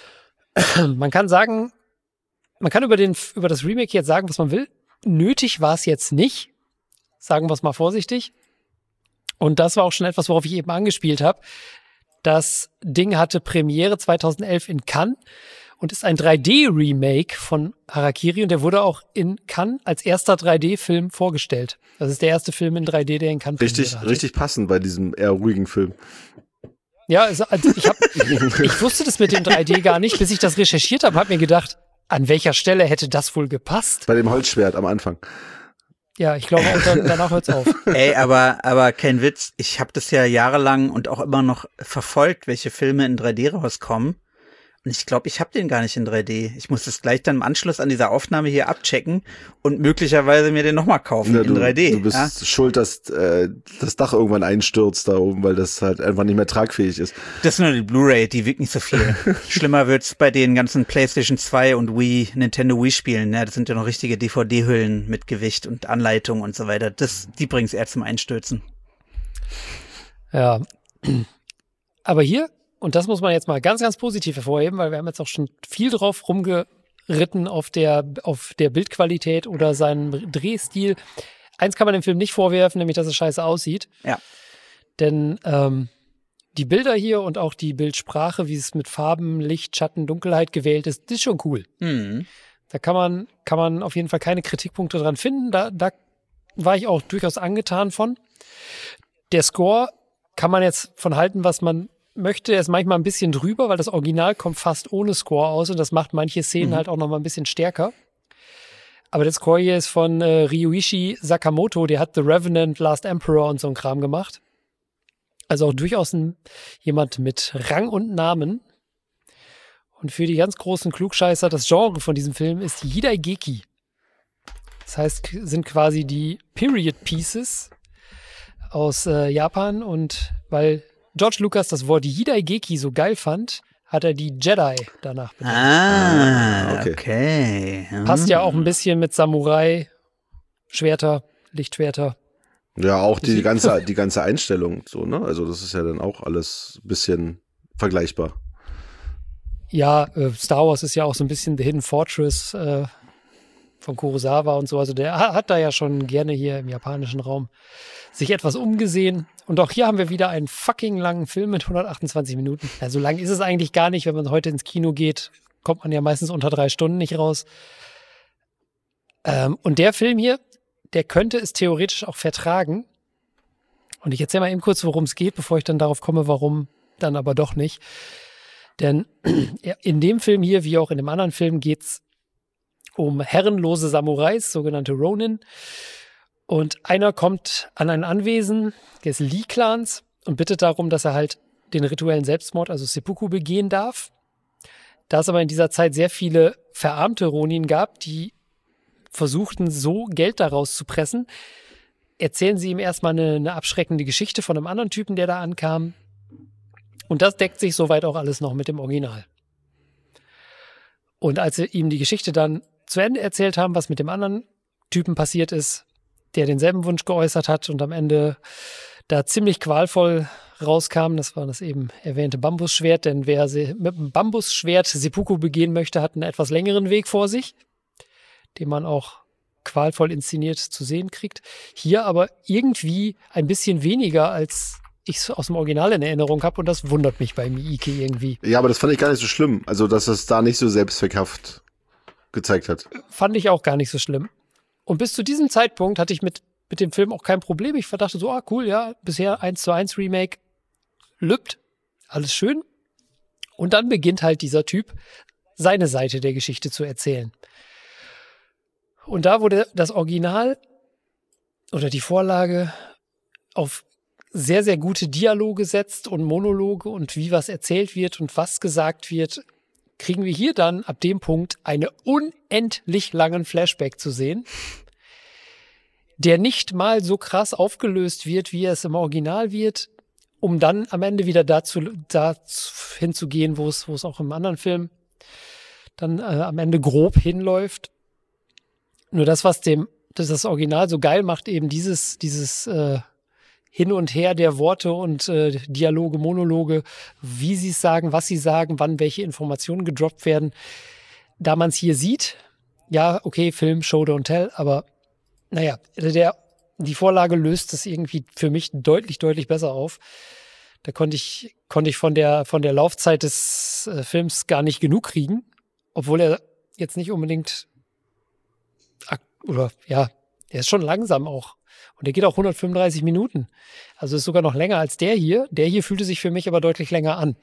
man kann sagen, man kann über das Remake jetzt sagen, was man will. Nötig war es jetzt nicht. Sagen wir es mal vorsichtig. Und das war auch schon etwas, worauf ich eben angespielt habe. Das Ding hatte Premiere 2011 in Cannes und ist ein 3D-Remake von Harakiri. Und der wurde auch in Cannes als erster 3D-Film vorgestellt. Das ist der erste Film in 3D, der in Cannes Premiere hatte. Richtig passend bei diesem eher ruhigen Film. Ja, also ich wusste das mit dem 3D gar nicht, bis ich das recherchiert habe, habe mir gedacht, an welcher Stelle hätte das wohl gepasst? Bei dem Holzschwert am Anfang. Ja, ich glaube, danach hört's auf. Ey, aber kein Witz, ich habe das ja jahrelang und auch immer noch verfolgt, welche Filme in 3D rauskommen. Und ich glaube, ich habe den gar nicht in 3D. Ich muss das gleich dann im Anschluss an dieser Aufnahme hier abchecken und möglicherweise mir den nochmal kaufen in 3D. Du bist schuld, dass das Dach irgendwann einstürzt da oben, weil das halt einfach nicht mehr tragfähig ist. Das ist nur die Blu-ray, die wiegt nicht so viel. Schlimmer wird's bei den ganzen PlayStation 2 und Nintendo Wii Spielen. Ja, das sind ja noch richtige DVD-Hüllen mit Gewicht und Anleitung und so weiter. Die bringt's eher zum Einstürzen. Ja. Aber hier, und das muss man jetzt mal ganz, ganz positiv hervorheben, weil wir haben jetzt auch schon viel drauf rumgeritten auf der Bildqualität oder seinem Drehstil. Eins kann man dem Film nicht vorwerfen, nämlich, dass es scheiße aussieht. Ja. Denn die Bilder hier und auch die Bildsprache, wie es mit Farben, Licht, Schatten, Dunkelheit gewählt ist, ist schon cool. Mhm. Da kann man auf jeden Fall keine Kritikpunkte dran finden. Da war ich auch durchaus angetan von. Der Score kann man jetzt von halten, was man möchte. Er ist manchmal ein bisschen drüber, weil das Original kommt fast ohne Score aus und das macht manche Szenen halt auch noch mal ein bisschen stärker. Aber der Score hier ist von Ryuichi Sakamoto, der hat The Revenant, Last Emperor und so ein Kram gemacht. Also auch durchaus jemand mit Rang und Namen. Und für die ganz großen Klugscheißer, das Genre von diesem Film ist Jidaigeki. Das heißt, sind quasi die Period Pieces aus Japan. Und weil George Lucas das Wort Jidaigeki so geil fand, hat er die Jedi danach benannt. Okay. Passt ja auch ein bisschen mit Samurai, Schwerter, Lichtschwerter. Ja, auch die ganze Einstellung so, ne? Also das ist ja dann auch alles ein bisschen vergleichbar. Ja, Star Wars ist ja auch so ein bisschen The Hidden Fortress von Kurosawa und so. Also der hat da ja schon gerne hier im japanischen Raum sich etwas umgesehen. Und auch hier haben wir wieder einen fucking langen Film mit 128 Minuten. Ja, so lang ist es eigentlich gar nicht. Wenn man heute ins Kino geht, kommt man ja meistens unter 3 Stunden nicht raus. Und der Film hier, der könnte es theoretisch auch vertragen. Und ich erzähle mal eben kurz, worum es geht, bevor ich dann darauf komme, warum dann aber doch nicht. Denn in dem Film hier, wie auch in dem anderen Film, geht's um herrenlose Samurais, sogenannte Ronin. Und einer kommt an ein Anwesen des Lee-Clans und bittet darum, dass er halt den rituellen Selbstmord, also Seppuku, begehen darf. Da es aber in dieser Zeit sehr viele verarmte Ronin gab, die versuchten, so Geld daraus zu pressen, erzählen sie ihm erstmal eine abschreckende Geschichte von einem anderen Typen, der da ankam. Und das deckt sich soweit auch alles noch mit dem Original. Und als sie ihm die Geschichte dann zu Ende erzählt haben, was mit dem anderen Typen passiert ist, der denselben Wunsch geäußert hat und am Ende da ziemlich qualvoll rauskam, das war das eben erwähnte Bambusschwert, denn wer mit einem Bambusschwert Seppuku begehen möchte, hat einen etwas längeren Weg vor sich, den man auch qualvoll inszeniert zu sehen kriegt. Hier aber irgendwie ein bisschen weniger, als ich es aus dem Original in Erinnerung habe, und das wundert mich bei Miike irgendwie. Ja, aber das fand ich gar nicht so schlimm, also dass es da nicht so selbstzweckhaft gezeigt hat. Fand ich auch gar nicht so schlimm. Und bis zu diesem Zeitpunkt hatte ich mit dem Film auch kein Problem. Ich dachte so, cool, ja, bisher 1:1 Remake, lübt, alles schön. Und dann beginnt halt dieser Typ, seine Seite der Geschichte zu erzählen. Und da wurde das Original oder die Vorlage auf sehr, sehr gute Dialoge setzt und Monologe und wie was erzählt wird und was gesagt wird, kriegen wir hier dann ab dem Punkt einen unendlich langen Flashback zu sehen, der nicht mal so krass aufgelöst wird, wie es im Original wird, um dann am Ende wieder dazu hinzugehen, wo es auch im anderen Film dann am Ende grob hinläuft. Nur das das Original so geil macht, eben dieses Hin und Her der Worte und Dialoge, Monologe, wie sie es sagen, was sie sagen, wann welche Informationen gedroppt werden. Da man es hier sieht, ja, okay, Film, Show, don't tell, aber naja, die Vorlage löst es irgendwie für mich deutlich, deutlich besser auf. Da konnte ich von der Laufzeit des Films gar nicht genug kriegen, obwohl er jetzt nicht unbedingt er ist schon langsam auch. Und der geht auch 135 Minuten. Also ist sogar noch länger als der hier. Der hier fühlte sich für mich aber deutlich länger an.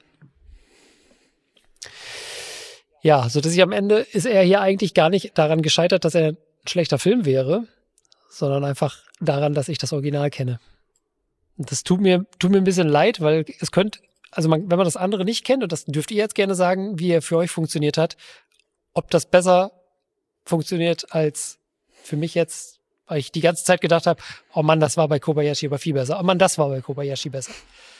Ja, so dass ich am Ende ist er hier eigentlich gar nicht daran gescheitert, dass er ein schlechter Film wäre, sondern einfach daran, dass ich das Original kenne. Und das tut mir ein bisschen leid, weil es könnte, wenn man das andere nicht kennt, und das dürft ihr jetzt gerne sagen, wie er für euch funktioniert hat, ob das besser funktioniert als für mich jetzt, weil ich die ganze Zeit gedacht habe, oh Mann, das war bei Kobayashi aber viel besser. Oh Mann, das war bei Kobayashi besser.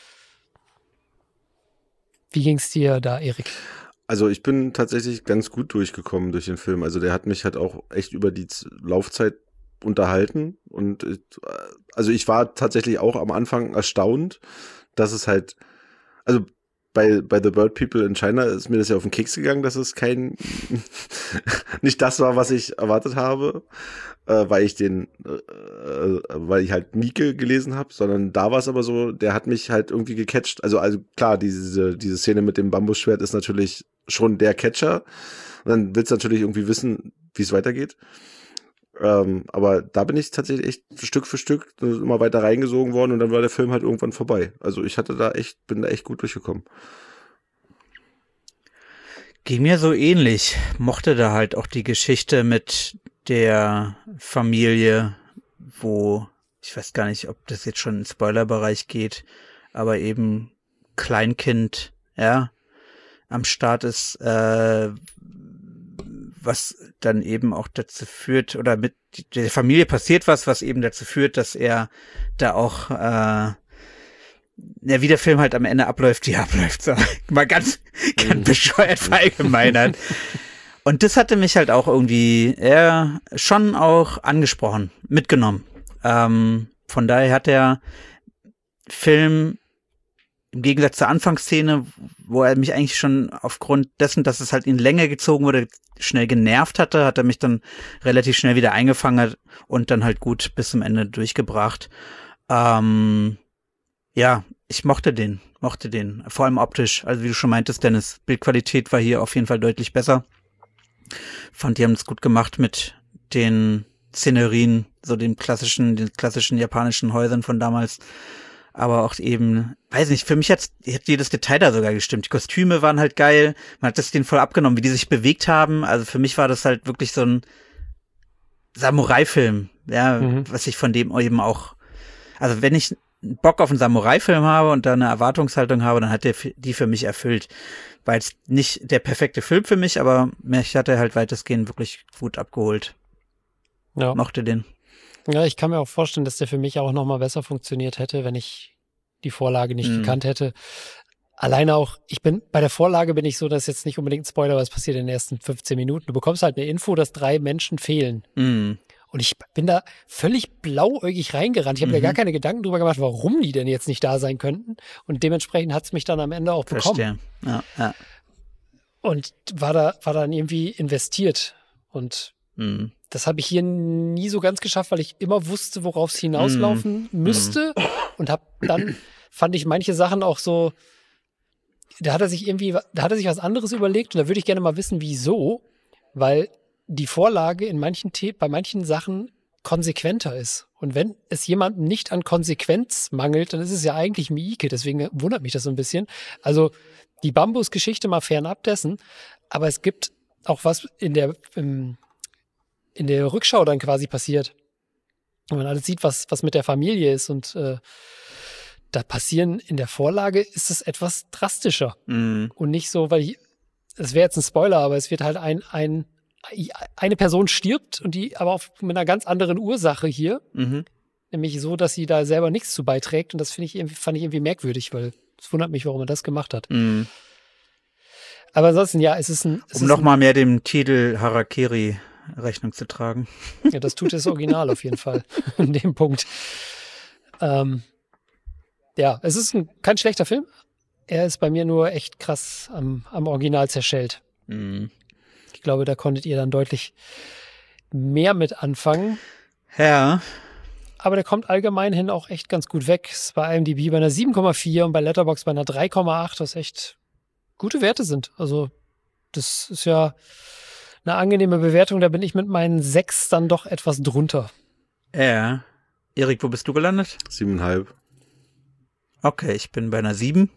Wie ging's dir da, Erik? Also ich bin tatsächlich ganz gut durchgekommen durch den Film. Also der hat mich halt auch echt über die Laufzeit unterhalten. Und ich war tatsächlich auch am Anfang erstaunt, dass es halt, also bei The Bird People in China ist mir das ja auf den Keks gegangen, dass es nicht das war, was ich erwartet habe, weil ich halt Mieke gelesen habe, sondern da war es aber so, der hat mich halt irgendwie gecatcht. Also klar, diese Szene mit dem Bambusschwert ist natürlich schon der Catcher. Und dann willst du natürlich irgendwie wissen, wie es weitergeht. Aber da bin ich tatsächlich echt Stück für Stück immer weiter reingesogen worden und dann war der Film halt irgendwann vorbei. Also ich bin da echt gut durchgekommen. Ging mir so ähnlich. Mochte da halt auch die Geschichte mit der Familie, wo, ich weiß gar nicht, ob das jetzt schon in den Spoilerbereich geht, aber eben Kleinkind, ja, am Start ist, was dann eben auch dazu führt, oder mit der Familie passiert was eben dazu führt, dass er da auch, wie der Film halt am Ende abläuft, so mal ganz bescheuert verallgemeinert. Und das hatte mich halt auch irgendwie schon auch angesprochen, mitgenommen. Von daher hat der Film im Gegensatz zur Anfangsszene, wo er mich eigentlich schon aufgrund dessen, dass es halt in Länge gezogen wurde, schnell genervt hatte, hat er mich dann relativ schnell wieder eingefangen und dann halt gut bis zum Ende durchgebracht. Ja, ich mochte den, vor allem optisch. Also wie du schon meintest, Dennis, Bildqualität war hier auf jeden Fall deutlich besser. Fand, die haben es gut gemacht mit den Szenerien, so den klassischen japanischen Häusern von damals. Aber auch eben, weiß nicht, für mich hat jedes Detail da sogar gestimmt. Die Kostüme waren halt geil, man hat das denen voll abgenommen, wie die sich bewegt haben. Also für mich war das halt wirklich so ein Samurai-Film, ja, was ich von dem eben auch, also wenn ich Bock auf einen Samurai-Film habe und da eine Erwartungshaltung habe, dann hat der die für mich erfüllt. War jetzt nicht der perfekte Film für mich, aber mich hat er halt weitestgehend wirklich gut abgeholt. Ja. Mochte den. Ja, ich kann mir auch vorstellen, dass der für mich auch nochmal besser funktioniert hätte, wenn ich die Vorlage nicht gekannt hätte. Alleine auch, bei der Vorlage bin ich so, dass jetzt nicht unbedingt ein Spoiler, was passiert in den ersten 15 Minuten. Du bekommst halt eine Info, dass 3 Menschen fehlen. Und ich bin da völlig blauäugig reingerannt. Ich habe mir gar keine Gedanken drüber gemacht, warum die denn jetzt nicht da sein könnten. Und dementsprechend hat es mich dann am Ende auch bekommen. Verstehe. Ja. Und war dann irgendwie investiert. Und das habe ich hier nie so ganz geschafft, weil ich immer wusste, worauf es hinauslaufen müsste. Und dann fand ich manche Sachen auch so, da hat er sich was anderes überlegt. Und da würde ich gerne mal wissen, wieso. Weil die Vorlage bei manchen Sachen konsequenter ist. Und wenn es jemandem nicht an Konsequenz mangelt, dann ist es ja eigentlich Miike. Deswegen wundert mich das so ein bisschen. Also die Bambus-Geschichte mal fernab dessen. Aber es gibt auch was in der Rückschau dann quasi passiert. Und man alles sieht, was mit der Familie ist und da passieren in der Vorlage ist es etwas drastischer. Und nicht so, weil es wäre jetzt ein Spoiler, aber es wird halt eine Person stirbt und die aber mit einer ganz anderen Ursache hier. Nämlich so, dass sie da selber nichts zu beiträgt. Und das fand ich irgendwie merkwürdig, weil es wundert mich, warum er das gemacht hat. Aber ansonsten, ja, es ist um nochmal mehr dem Titel Harakiri Rechnung zu tragen. Ja, das tut das Original auf jeden Fall. In dem Punkt. Ja, es ist kein schlechter Film. Er ist bei mir nur echt krass am Original zerschellt. Ich glaube, da konntet ihr dann deutlich mehr mit anfangen. Ja. Aber der kommt allgemein hin auch echt ganz gut weg. Ist bei IMDb bei einer 7,4 und bei Letterboxd bei einer 3,8, was echt gute Werte sind. Also das ist ja eine angenehme Bewertung. Da bin ich mit meinen 6 dann doch etwas drunter. Ja. Erik, wo bist du gelandet? 7,5. Okay, ich bin bei einer 7.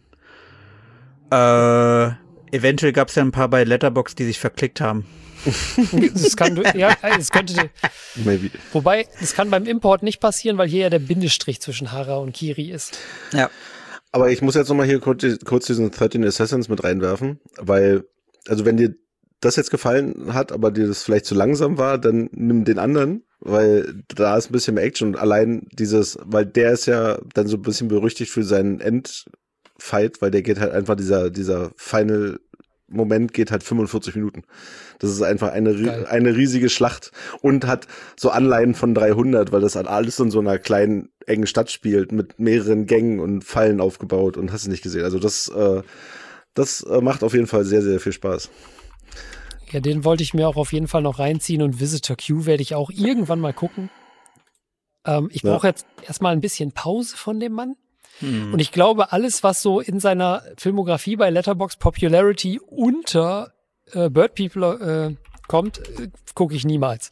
Eventuell gab es ja ein paar bei Letterboxd, die sich verklickt haben. Das könnte. Maybe. Wobei, das kann beim Import nicht passieren, weil hier ja der Bindestrich zwischen Hara und Kiri ist. Ja. Aber ich muss jetzt nochmal hier kurz diesen 13 Assassins mit reinwerfen, weil, also wenn dir das jetzt gefallen hat, aber dir das vielleicht zu langsam war, dann nimm den anderen, weil da ist ein bisschen mehr Action und allein weil der ist ja dann so ein bisschen berüchtigt für seinen Endfight, weil der geht halt einfach, dieser Final Moment geht halt 45 Minuten. Das ist einfach eine riesige Schlacht und hat so Anleihen von 300, weil das halt alles in so einer kleinen, engen Stadt spielt mit mehreren Gängen und Fallen aufgebaut und hast du nicht gesehen. Also das macht auf jeden Fall sehr, sehr viel Spaß. Ja, den wollte ich mir auch auf jeden Fall noch reinziehen und Visitor Q werde ich auch irgendwann mal gucken. Ich brauche jetzt erstmal ein bisschen Pause von dem Mann. Und ich glaube, alles, was so in seiner Filmografie bei Letterboxd Popularity unter Bird People kommt, gucke ich niemals.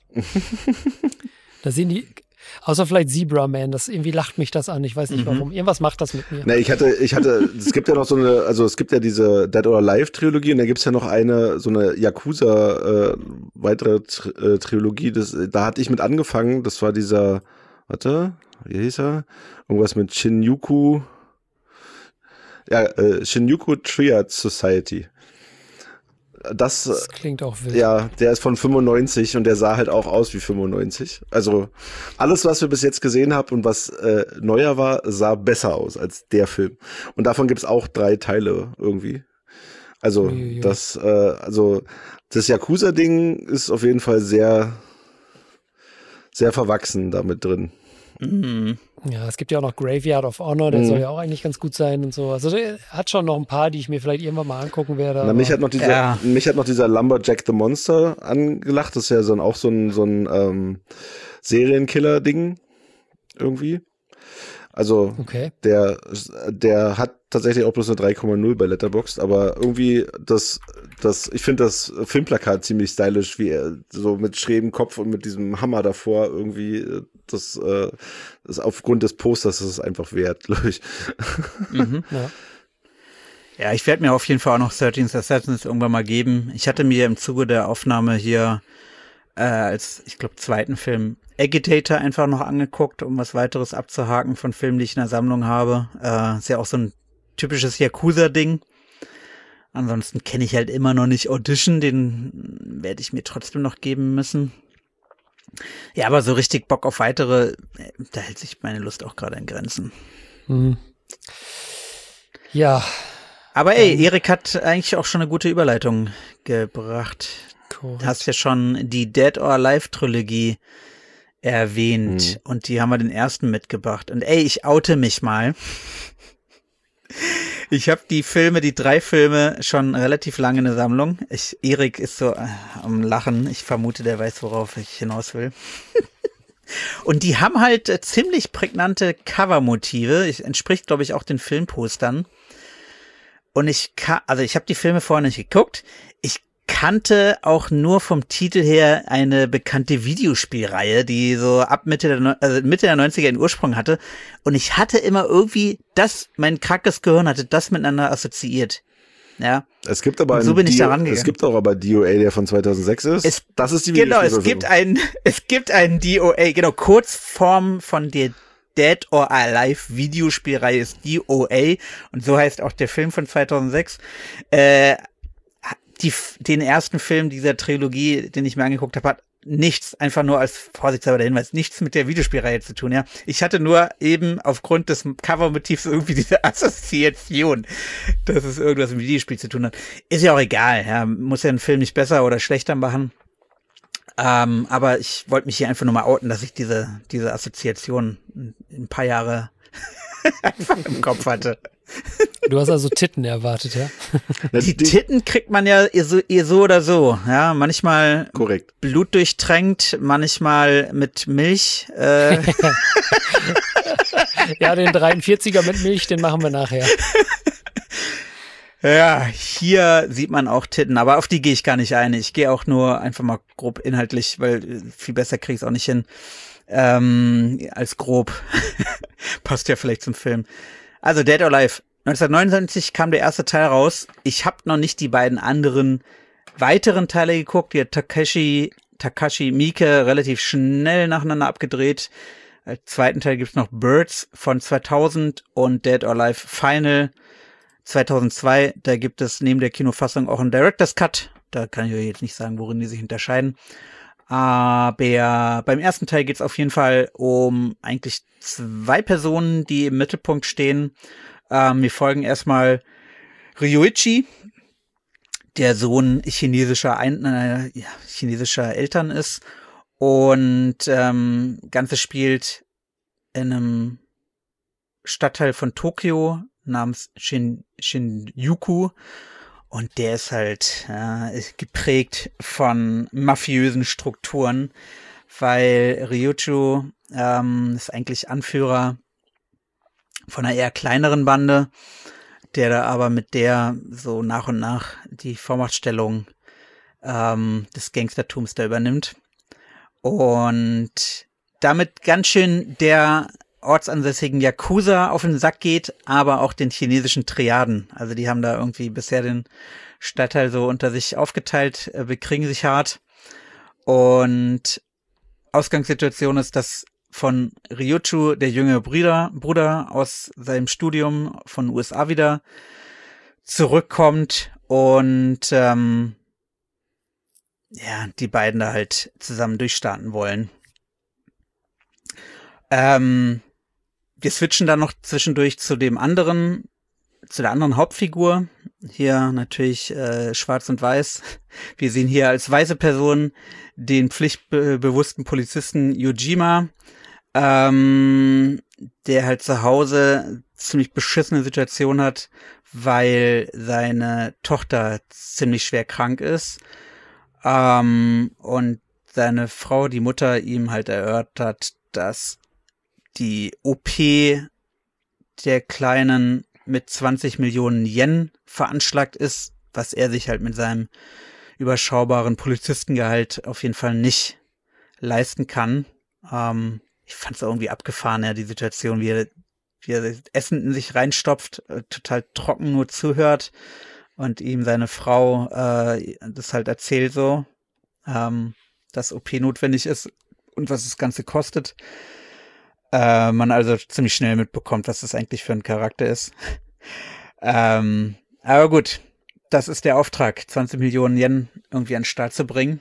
Da sehen die, außer vielleicht Zebra Man, das irgendwie lacht mich das an, ich weiß nicht warum. Irgendwas macht das mit mir. Na, ich hatte, es gibt ja noch es gibt ja diese Dead or Alive Trilogie und da gibt's ja noch so eine Yakuza weitere Trilogie, da hatte ich mit angefangen, das war dieser, wie hieß er? Irgendwas mit Shinjuku. Ja, Shinjuku Triad Society. Das klingt auch wild. Ja, der ist von 95 und der sah halt auch aus wie 95. Also alles, was wir bis jetzt gesehen haben und was neuer war, sah besser aus als der Film. Und davon gibt's auch 3 Teile irgendwie. Also das Yakuza-Ding ist auf jeden Fall sehr, sehr verwachsen damit drin. Ja, es gibt ja auch noch Graveyard of Honor, der soll ja auch eigentlich ganz gut sein und so. Also der hat schon noch ein paar, die ich mir vielleicht irgendwann mal angucken werde. Na, mich hat noch dieser Lumberjack the Monster angelacht. Das ist ja auch so ein Serienkiller-Ding irgendwie. Also der hat tatsächlich auch bloß eine 3,0 bei Letterboxd, aber irgendwie ich finde das Filmplakat ziemlich stylisch, wie er so mit schrägem Kopf und mit diesem Hammer davor irgendwie, das ist aufgrund des Posters, das ist einfach wert, glaube ich. Ja, ich werde mir auf jeden Fall auch noch 13 Assassins irgendwann mal geben. Ich hatte mir im Zuge der Aufnahme hier als, ich glaube, zweiten Film Agitator einfach noch angeguckt, um was weiteres abzuhaken von Filmen, die ich in der Sammlung habe. Ist ja auch so ein typisches Yakuza-Ding. Ansonsten kenne ich halt immer noch nicht Audition, den werde ich mir trotzdem noch geben müssen. Ja, aber so richtig Bock auf weitere, da hält sich meine Lust auch gerade in Grenzen. Ja. Aber Erik hat eigentlich auch schon eine gute Überleitung gebracht. Korrekt. Du hast ja schon die Dead or Alive Trilogie erwähnt und die haben wir den ersten mitgebracht. Und ich oute mich mal. Ich habe die 3 Filme schon relativ lange in der Sammlung. Erik ist so am Lachen. Ich vermute, der weiß, worauf ich hinaus will. Und die haben halt ziemlich prägnante Covermotive. Entspricht, glaube ich, auch den Filmpostern. Und ich habe die Filme vorher nicht geguckt. Ich kannte auch nur vom Titel her eine bekannte Videospielreihe, die so ab Mitte der 90er einen Ursprung hatte. Und ich hatte immer irgendwie mein krankes Gehirn hatte das miteinander assoziiert. Ja. Es gibt aber Und so bin ich da rangegangen. Es gibt auch aber DOA, der von 2006 ist. Das ist die Genau, Videospielversion. es gibt einen DOA, genau, Kurzform von der Dead or Alive Videospielreihe ist DOA und so heißt auch der Film von 2006. Den ersten Film dieser Trilogie, den ich mir angeguckt habe, hat nichts, einfach nur als vorsichtshalber der Hinweis, nichts mit der Videospielreihe zu tun, ja. Ich hatte nur eben aufgrund des Covermotivs irgendwie diese Assoziation, dass es irgendwas mit dem Videospiel zu tun hat. Ist ja auch egal, ja. Muss ja einen Film nicht besser oder schlechter machen. Aber ich wollte mich hier einfach nur mal outen, dass ich diese Assoziation ein paar Jahre einfach im Kopf hatte. Du hast also Titten erwartet, ja? Die Titten kriegt man ja eher so oder so, ja, manchmal korrekt blutdurchtränkt, manchmal mit Milch. Ja, den 43er mit Milch, den machen wir nachher. Ja, hier sieht man auch Titten, aber auf die gehe ich gar nicht ein. Ich gehe auch nur einfach mal grob inhaltlich, weil viel besser kriege ich es auch nicht hin als grob. Passt ja vielleicht zum Film. Also Dead or Alive. 1999 kam der erste Teil raus. Ich habe noch nicht die beiden anderen weiteren Teile geguckt. Die hat Takashi Miike relativ schnell nacheinander abgedreht. Als zweiten Teil gibt's noch Birds von 2000 und Dead or Alive Final 2002. Da gibt es neben der Kinofassung auch einen Director's Cut. Da kann ich euch jetzt nicht sagen, worin die sich unterscheiden. Aber beim ersten Teil geht's auf jeden Fall um eigentlich zwei Personen, die im Mittelpunkt stehen. Wir folgen erstmal Ryuichi, der Sohn chinesischer Eltern ist. Und Ganze spielt in einem Stadtteil von Tokio namens Shinjuku. Und der ist halt geprägt von mafiösen Strukturen, weil Ryuichi ist eigentlich Anführer von einer eher kleineren Bande, der da aber mit der so nach und nach die Vormachtstellung des Gangstertums da übernimmt. Und damit ganz schön der ortsansässigen Yakuza auf den Sack geht, aber auch den chinesischen Triaden. Also die haben da irgendwie bisher den Stadtteil so unter sich aufgeteilt, bekriegen sich hart. Und Ausgangssituation ist, dass von Ryuichi der jüngere Bruder aus seinem Studium von den USA wieder zurückkommt und die beiden da halt zusammen durchstarten wollen. Wir switchen dann noch zwischendurch zu der anderen Hauptfigur. Hier natürlich schwarz und weiß. Wir sehen hier als weiße Person den pflichtbewussten Polizisten Yojima, der halt zu Hause ziemlich beschissene Situation hat, weil seine Tochter ziemlich schwer krank ist. Und seine Frau, die Mutter, ihm halt erörtert, dass die OP der Kleinen mit 20 Millionen Yen veranschlagt ist, was er sich halt mit seinem überschaubaren Polizistengehalt auf jeden Fall nicht leisten kann. Ich fand es irgendwie abgefahren, ja, die Situation, wie er Essen in sich reinstopft, total trocken nur zuhört und ihm seine Frau das halt erzählt so, dass OP notwendig ist und was das Ganze kostet. Man also ziemlich schnell mitbekommt, was das eigentlich für ein Charakter ist. Aber gut, das ist der Auftrag, 20 Millionen Yen irgendwie an den Start zu bringen.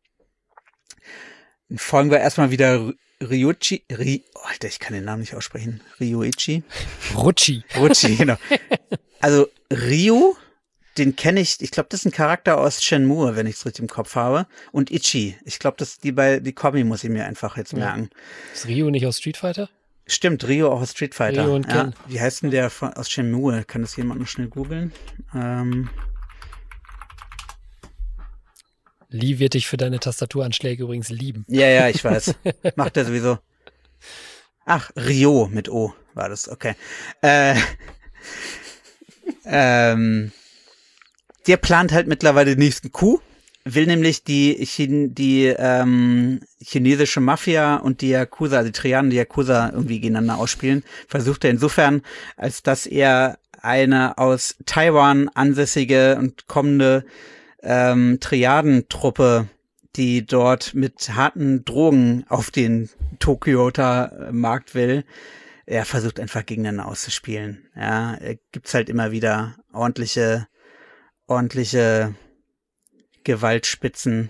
Dann folgen wir erstmal wieder Ryuichi. Alter, ich kann den Namen nicht aussprechen. Ryuichi. Rutschi, genau. Also Ryu, den kenne ich glaube, das ist ein Charakter aus Shenmue, wenn ich es richtig im Kopf habe. Und Ichi, ich glaube, das die Kombi muss ich mir einfach jetzt merken. Ist Ryu nicht aus Street Fighter? Stimmt, Ryu auch aus Street Fighter. Ryu und Ken. Wie heißt denn der aus Shenmue? Kann das jemand noch schnell googeln? Lee wird dich für deine Tastaturanschläge übrigens lieben. Ja, ich weiß. Macht er sowieso. Ach, Ryo mit O war das, okay. Der plant halt mittlerweile den nächsten Coup, will nämlich die chinesische Mafia und die Yakuza, also die Triaden, die Yakuza irgendwie gegeneinander ausspielen. Versucht er insofern, als dass er eine aus Taiwan ansässige und kommende Triadentruppe, die dort mit harten Drogen auf den Tokyota-Markt will. Er versucht einfach gegeneinander auszuspielen. Ja, gibt's halt immer wieder ordentliche Gewaltspitzen.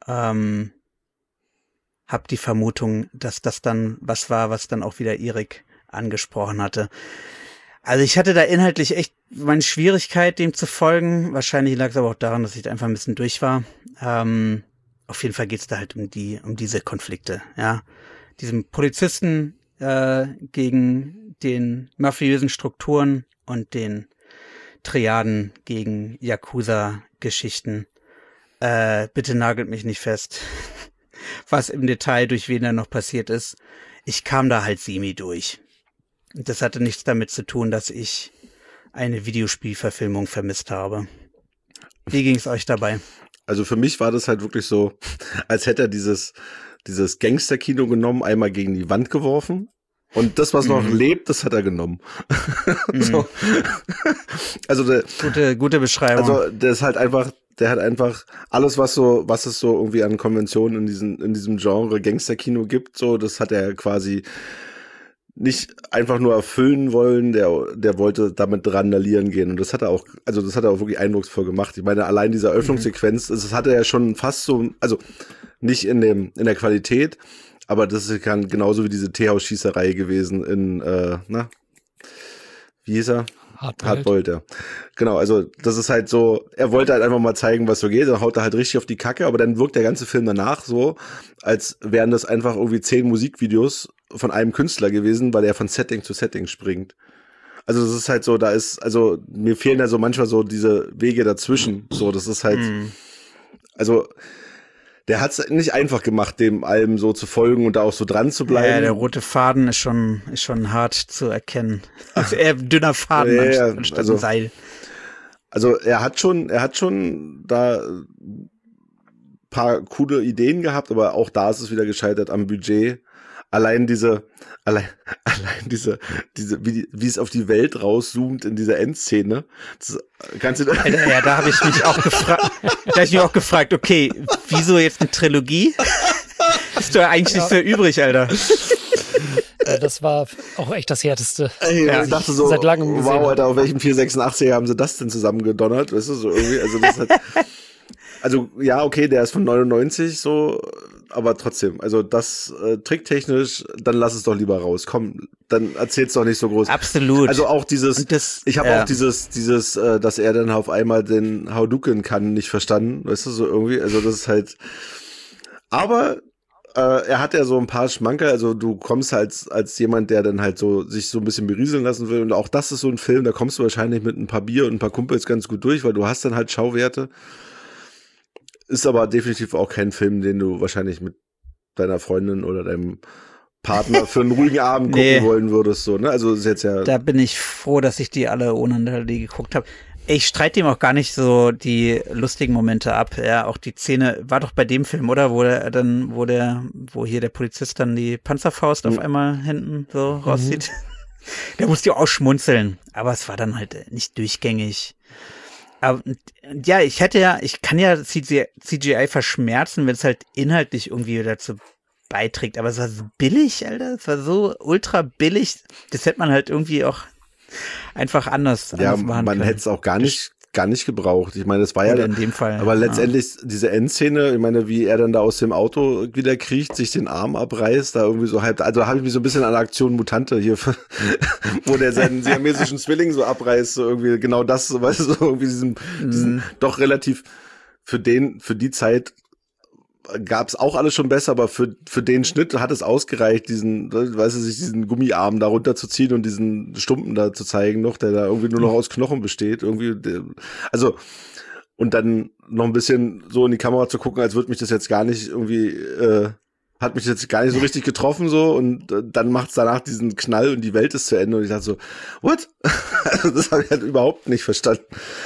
Hab die Vermutung, dass das dann was war, was dann auch wieder Erik angesprochen hatte. Also ich hatte da inhaltlich echt meine Schwierigkeit, dem zu folgen. Wahrscheinlich lag es aber auch daran, dass ich da einfach ein bisschen durch war. Auf jeden Fall geht's da halt um diese Konflikte, ja. Diesem Polizisten gegen den mafiösen Strukturen und den Triaden gegen Yakuza-Geschichten. Bitte nagelt mich nicht fest, was im Detail durch wen da noch passiert ist. Ich kam da halt semi durch. Und das hatte nichts damit zu tun, dass ich eine Videospielverfilmung vermisst habe. Wie ging es euch dabei? Also für mich war das halt wirklich so, als hätte er dieses Gangster-Kino genommen, einmal gegen die Wand geworfen. Und das, was noch lebt, das hat er genommen. So. Also gute Beschreibung. Also der hat einfach alles, was es so irgendwie an Konventionen in diesem Genre Gangster-Kino gibt, so, das hat er quasi nicht einfach nur erfüllen wollen, der wollte damit randalieren gehen. Und das hat er auch wirklich eindrucksvoll gemacht. Ich meine, allein diese Eröffnungssequenz, das hatte er schon fast so, also nicht in der Qualität, aber das ist genauso wie diese Teehausschießerei gewesen in, wie hieß er? Hardboiled, ja. Genau, also das ist halt so, er wollte halt einfach mal zeigen, was so geht, dann haut er halt richtig auf die Kacke, aber dann wirkt der ganze Film danach so, als wären das einfach irgendwie 10 Musikvideos von einem Künstler gewesen, weil er von Setting zu Setting springt. Also das ist halt so, mir fehlen da so manchmal so diese Wege dazwischen, so, das ist halt, also der hat es nicht einfach gemacht, dem allem so zu folgen und da auch so dran zu bleiben. Ja, der rote Faden ist schon hart zu erkennen. Also eher dünner Faden anstatt ein Seil. Also er hat schon da ein paar coole Ideen gehabt, aber auch da ist es wieder gescheitert am Budget. Allein diese, wie es auf die Welt rauszoomt in dieser Endszene. Kannst du Alter, ja, da habe ich mich auch gefragt, okay, wieso jetzt eine Trilogie? Ist doch eigentlich nicht so übrig, Alter. Das war auch echt das Härteste. Ja, ich dachte so, seit langem gesehen. Wow, Alter, auf welchem 486er haben sie das denn zusammengedonnert? Weißt du, so irgendwie, also das hat, also ja, okay, der ist von 99 so, aber trotzdem, also das tricktechnisch, dann lass es doch lieber raus. Komm, dann erzähl's doch nicht so groß. Absolut. Also auch ich habe auch dieses, dass er dann auf einmal den Hadouken kann, nicht verstanden, weißt du, so irgendwie, also das ist halt, aber er hat ja so ein paar Schmankerl, also du kommst halt als jemand, der dann halt so sich so ein bisschen berieseln lassen will, und auch das ist so ein Film, da kommst du wahrscheinlich mit ein paar Bier und ein paar Kumpels ganz gut durch, weil du hast dann halt Schauwerte. Ist aber definitiv auch kein Film, den du wahrscheinlich mit deiner Freundin oder deinem Partner für einen ruhigen Abend gucken wollen würdest, so, ne? Also ist jetzt ja. Da bin ich froh, dass ich die alle ohne die geguckt habe. Ich streite ihm auch gar nicht so die lustigen Momente ab. Ja, auch die Szene war doch bei dem Film, oder? Wo hier der Polizist dann die Panzerfaust auf einmal hinten so rauszieht. Der musste ja auch schmunzeln. Aber es war dann halt nicht durchgängig. Aber ja, ich kann ja CGI verschmerzen, wenn es halt inhaltlich irgendwie dazu beiträgt. Aber es war so billig, Alter. Es war so ultra billig. Das hätte man halt irgendwie auch einfach anders machen können. Man hätte es auch gar nicht gebraucht. Ich meine, das war oder in dem Fall. Aber letztendlich diese Endszene, ich meine, wie er dann da aus dem Auto wieder kriecht, sich den Arm abreißt, da irgendwie so halb, also da habe ich mich so ein bisschen an Aktion Mutante hier, wo der seinen siamesischen Zwilling so abreißt, so irgendwie genau das, weißt du, so irgendwie diesen doch relativ für die Zeit gab's auch alles schon besser, aber für den Schnitt hat es ausgereicht, diesen Gummiarm da runterzuziehen und diesen Stumpen da zu zeigen noch, der da irgendwie nur noch aus Knochen besteht, also, und dann noch ein bisschen so in die Kamera zu gucken, als würde mich das jetzt gar nicht irgendwie, hat mich jetzt gar nicht so richtig getroffen, so, und dann macht's danach diesen Knall und die Welt ist zu Ende und ich dachte so, what? Also, das habe ich halt überhaupt nicht verstanden.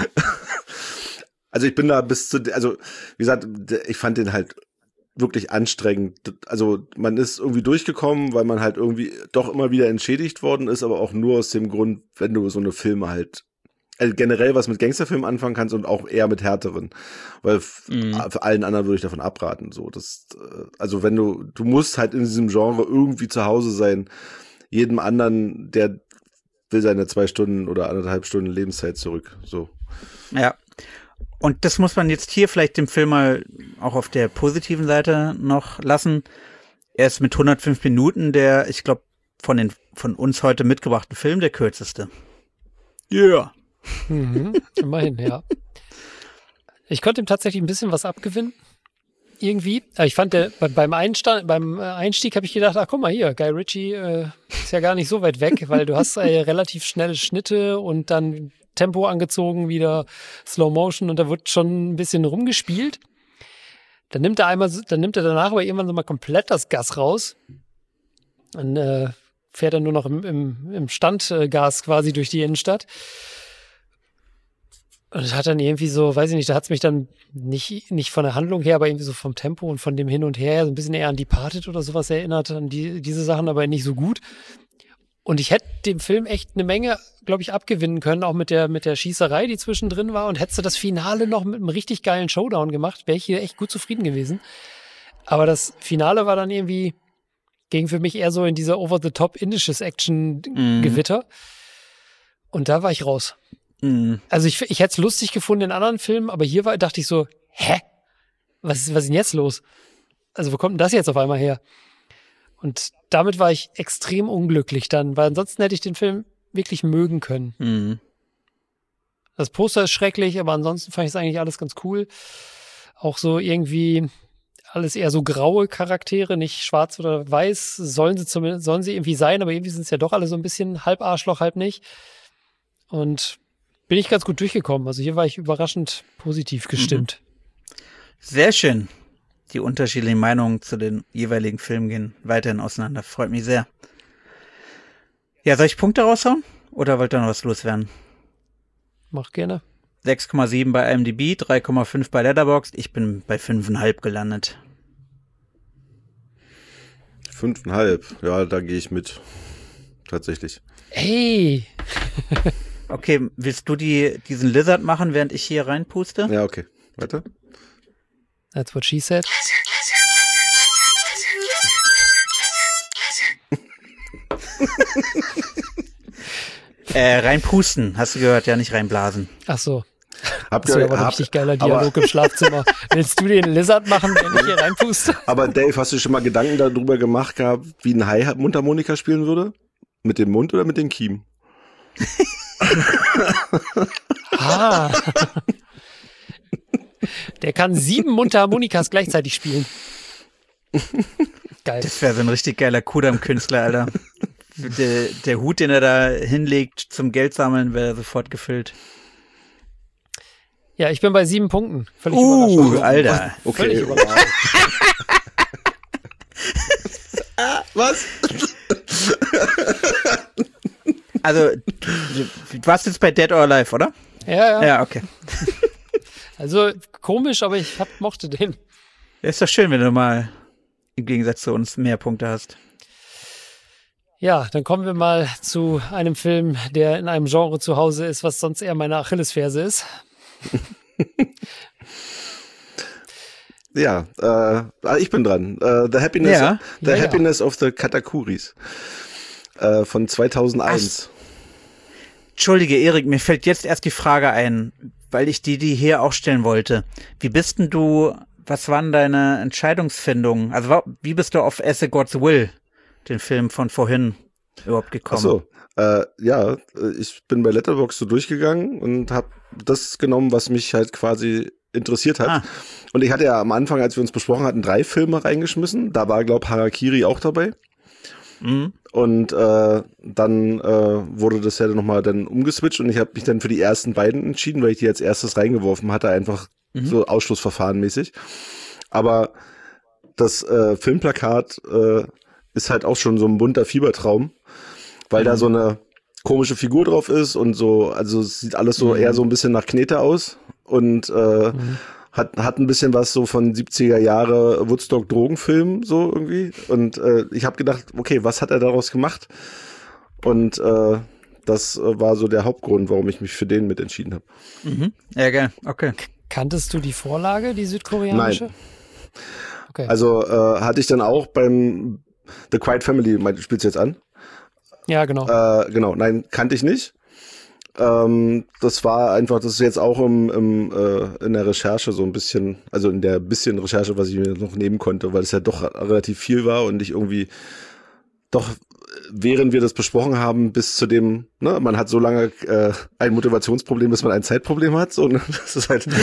Also ich bin da wie gesagt, ich fand den halt wirklich anstrengend. Also man ist irgendwie durchgekommen, weil man halt irgendwie doch immer wieder entschädigt worden ist, aber auch nur aus dem Grund, wenn du so eine Filme halt generell was mit Gangsterfilmen anfangen kannst und auch eher mit härteren. Weil für allen anderen würde ich davon abraten. So, also wenn du musst halt in diesem Genre irgendwie zu Hause sein. Jedem anderen, der will seine 2 Stunden oder 1,5 Stunden Lebenszeit zurück. So. Ja. Und das muss man jetzt hier vielleicht dem Film mal auch auf der positiven Seite noch lassen. Er ist mit 105 Minuten der, ich glaube, von uns heute mitgebrachten Film der kürzeste. Yeah. Immerhin, ja. Ich konnte ihm tatsächlich ein bisschen was abgewinnen. Irgendwie. Ich fand, beim Einstieg habe ich gedacht, ach guck mal hier, Guy Ritchie ist ja gar nicht so weit weg, weil du hast relativ schnelle Schnitte und dann Tempo angezogen, wieder Slow Motion und da wird schon ein bisschen rumgespielt. Dann nimmt er danach aber irgendwann so mal komplett das Gas raus. Dann fährt er nur noch im Standgas quasi durch die Innenstadt. Und das hat dann irgendwie so, weiß ich nicht, da hat es mich dann nicht von der Handlung her, aber irgendwie so vom Tempo und von dem Hin und Her so ein bisschen eher an Departed oder sowas erinnert, an diese Sachen, aber nicht so gut. Und ich hätte dem Film echt eine Menge, glaube ich, abgewinnen können, auch mit der Schießerei, die zwischendrin war. Und hättest du das Finale noch mit einem richtig geilen Showdown gemacht, wäre ich hier echt gut zufrieden gewesen. Aber das Finale war dann irgendwie, ging für mich eher so in dieser over-the-top indisches Action-Gewitter. Und da war ich raus. Also ich hätte es lustig gefunden in anderen Filmen, aber hier dachte ich so, hä? Was ist denn jetzt los? Also wo kommt denn das jetzt auf einmal her? Und damit war ich extrem unglücklich dann, weil ansonsten hätte ich den Film wirklich mögen können. Das Poster ist schrecklich, aber ansonsten fand ich es eigentlich alles ganz cool. Auch so irgendwie alles eher so graue Charaktere, nicht schwarz oder weiß, sollen sie irgendwie sein, aber irgendwie sind es ja doch alle so ein bisschen halb Arschloch, halb nicht. Und bin ich ganz gut durchgekommen. Also hier war ich überraschend positiv gestimmt. Sehr schön. Die unterschiedlichen Meinungen zu den jeweiligen Filmen gehen weiterhin auseinander. Freut mich sehr. Ja, soll ich Punkte raushauen? Oder wollt ihr noch was loswerden? Mach gerne. 6,7 bei IMDb, 3,5 bei Letterboxd. Ich bin bei 5,5 gelandet. 5,5. Ja, da gehe ich mit. Tatsächlich. Hey! Okay, willst du diesen Lizard machen, während ich hier reinpuste? Ja, okay. Warte. That's what she said. Reinpusten, hast du gehört, ja, nicht reinblasen. Ach so. Habt Das ihr, ist aber ein richtig geiler Dialog im Schlafzimmer. Willst du den Lizard machen, wenn ich hier reinpuste? aber Dave, hast du schon mal Gedanken darüber gemacht gehabt, wie ein Hai Mundharmonika spielen würde? Mit dem Mund oder mit den Kiemen? Der kann 7 Mundharmonikas gleichzeitig spielen. Geil. Das wäre so ein richtig geiler Kudam-Künstler, Alter. Der Hut, den er da hinlegt zum Geld sammeln, wäre sofort gefüllt. Ja, ich bin bei 7 Punkten. Völlig überraschend. Alter. Okay. Völlig überraschend. Was? Also, du warst jetzt bei Dead or Alive, oder? Ja. Ja, okay. Also komisch, aber ich mochte den. Ist doch schön, wenn du mal im Gegensatz zu uns mehr Punkte hast. Ja, dann kommen wir mal zu einem Film, der in einem Genre zu Hause ist, was sonst eher meine Achillesferse ist. Ja, ich bin dran. The Happiness of the Katakuris von 2001. Entschuldige, Erik, mir fällt jetzt erst die Frage ein, weil ich die hier auch stellen wollte. Wie bist denn du, was waren deine Entscheidungsfindungen? Also wie bist du auf As a God's Will, den Film von vorhin, überhaupt gekommen? Ach so, ich bin bei Letterboxd so durchgegangen und habe das genommen, was mich halt quasi interessiert hat. Und ich hatte ja am Anfang, als wir uns besprochen hatten, 3 Filme reingeschmissen. Da war, glaube ich, Harakiri auch dabei. Und dann wurde das ja nochmal dann umgeswitcht und ich habe mich dann für die ersten beiden entschieden, weil ich die als erstes reingeworfen hatte, einfach so Ausschlussverfahrenmäßig. Aber das Filmplakat ist halt auch schon so ein bunter Fiebertraum, weil da so eine komische Figur drauf ist und so, also es sieht alles so eher so ein bisschen nach Knete aus und hat ein bisschen was so von 70er Jahre Woodstock-Drogenfilm so irgendwie. Und ich habe gedacht, okay, was hat er daraus gemacht? Und das war so der Hauptgrund, warum ich mich für den mit entschieden habe. Mhm. Ja, geil. Okay. Kanntest du die Vorlage, die südkoreanische? Nein. Okay. Also hatte ich dann auch beim The Quiet Family, spielst du jetzt an? Ja, genau. Genau, nein, kannte ich nicht. Das war einfach, das ist jetzt auch in der Recherche so ein bisschen, also in der bisschen Recherche, was ich mir noch nehmen konnte, weil es ja doch relativ viel war und ich irgendwie doch, während wir das besprochen haben, bis zu dem, ne, man hat so lange ein Motivationsproblem, bis man ein Zeitproblem hat, so, ne, das ist halt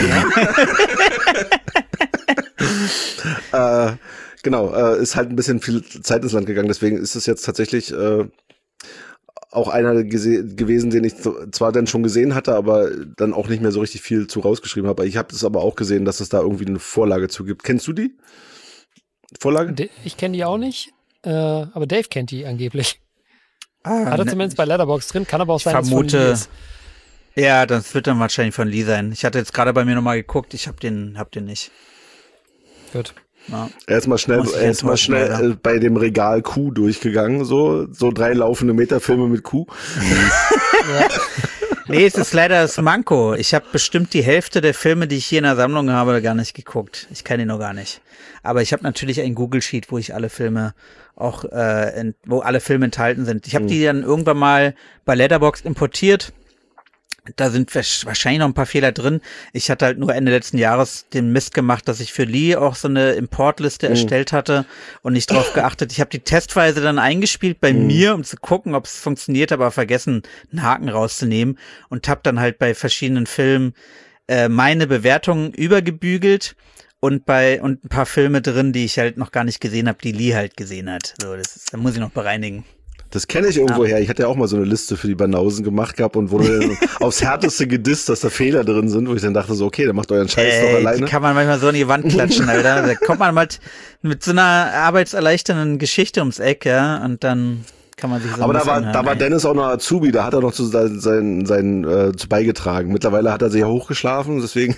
genau, ist halt ein bisschen viel Zeit ins Land gegangen, deswegen ist es jetzt tatsächlich auch einer gewesen, den ich zwar dann schon gesehen hatte, aber dann auch nicht mehr so richtig viel zu rausgeschrieben habe. Ich habe es aber auch gesehen, dass es da irgendwie eine Vorlage zu gibt. Kennst du die Vorlage? Ich kenne die auch nicht, aber Dave kennt die angeblich. Hat er zumindest bei Letterboxd drin, kann aber auch sein, dass es von Lee ist. Ja, das wird dann wahrscheinlich von Lee sein. Ich hatte jetzt gerade bei mir nochmal geguckt, ich hab den nicht. Gut. Ja. Erstmal schnell bei dem Regal Q durchgegangen, so 3 laufende Meterfilme mit Q. Ja. Nee, es ist leider das Manko. Ich habe bestimmt die Hälfte der Filme, die ich hier in der Sammlung habe, gar nicht geguckt. Ich kenne die noch gar nicht. Aber ich habe natürlich ein Google Sheet, wo ich alle Filme auch, wo alle Filme enthalten sind. Ich habe die dann irgendwann mal bei Letterboxd importiert. Da sind wahrscheinlich noch ein paar Fehler drin. Ich hatte halt nur Ende letzten Jahres den Mist gemacht, dass ich für Lee auch so eine Importliste erstellt hatte und nicht drauf geachtet. Ich habe die testweise dann eingespielt bei mir, um zu gucken, ob es funktioniert, aber vergessen, einen Haken rauszunehmen und habe dann halt bei verschiedenen Filmen meine Bewertungen übergebügelt und ein paar Filme drin, die ich halt noch gar nicht gesehen habe, die Lee halt gesehen hat. So, da muss ich noch bereinigen. Das kenne ich irgendwo her. Ich hatte ja auch mal so eine Liste für die Banausen gemacht gehabt und wurde aufs Härteste gedisst, dass da Fehler drin sind, wo ich dann dachte so, okay, dann macht euren Scheiß doch alleine. Die kann man manchmal so in die Wand klatschen, Alter. Da kommt man mal mit so einer arbeitserleichternden Geschichte ums Eck, ja, und dann kann man sich so aber da war Dennis auch noch Azubi, da hat er noch zu zu beigetragen. Mittlerweile hat er sich ja hochgeschlafen, deswegen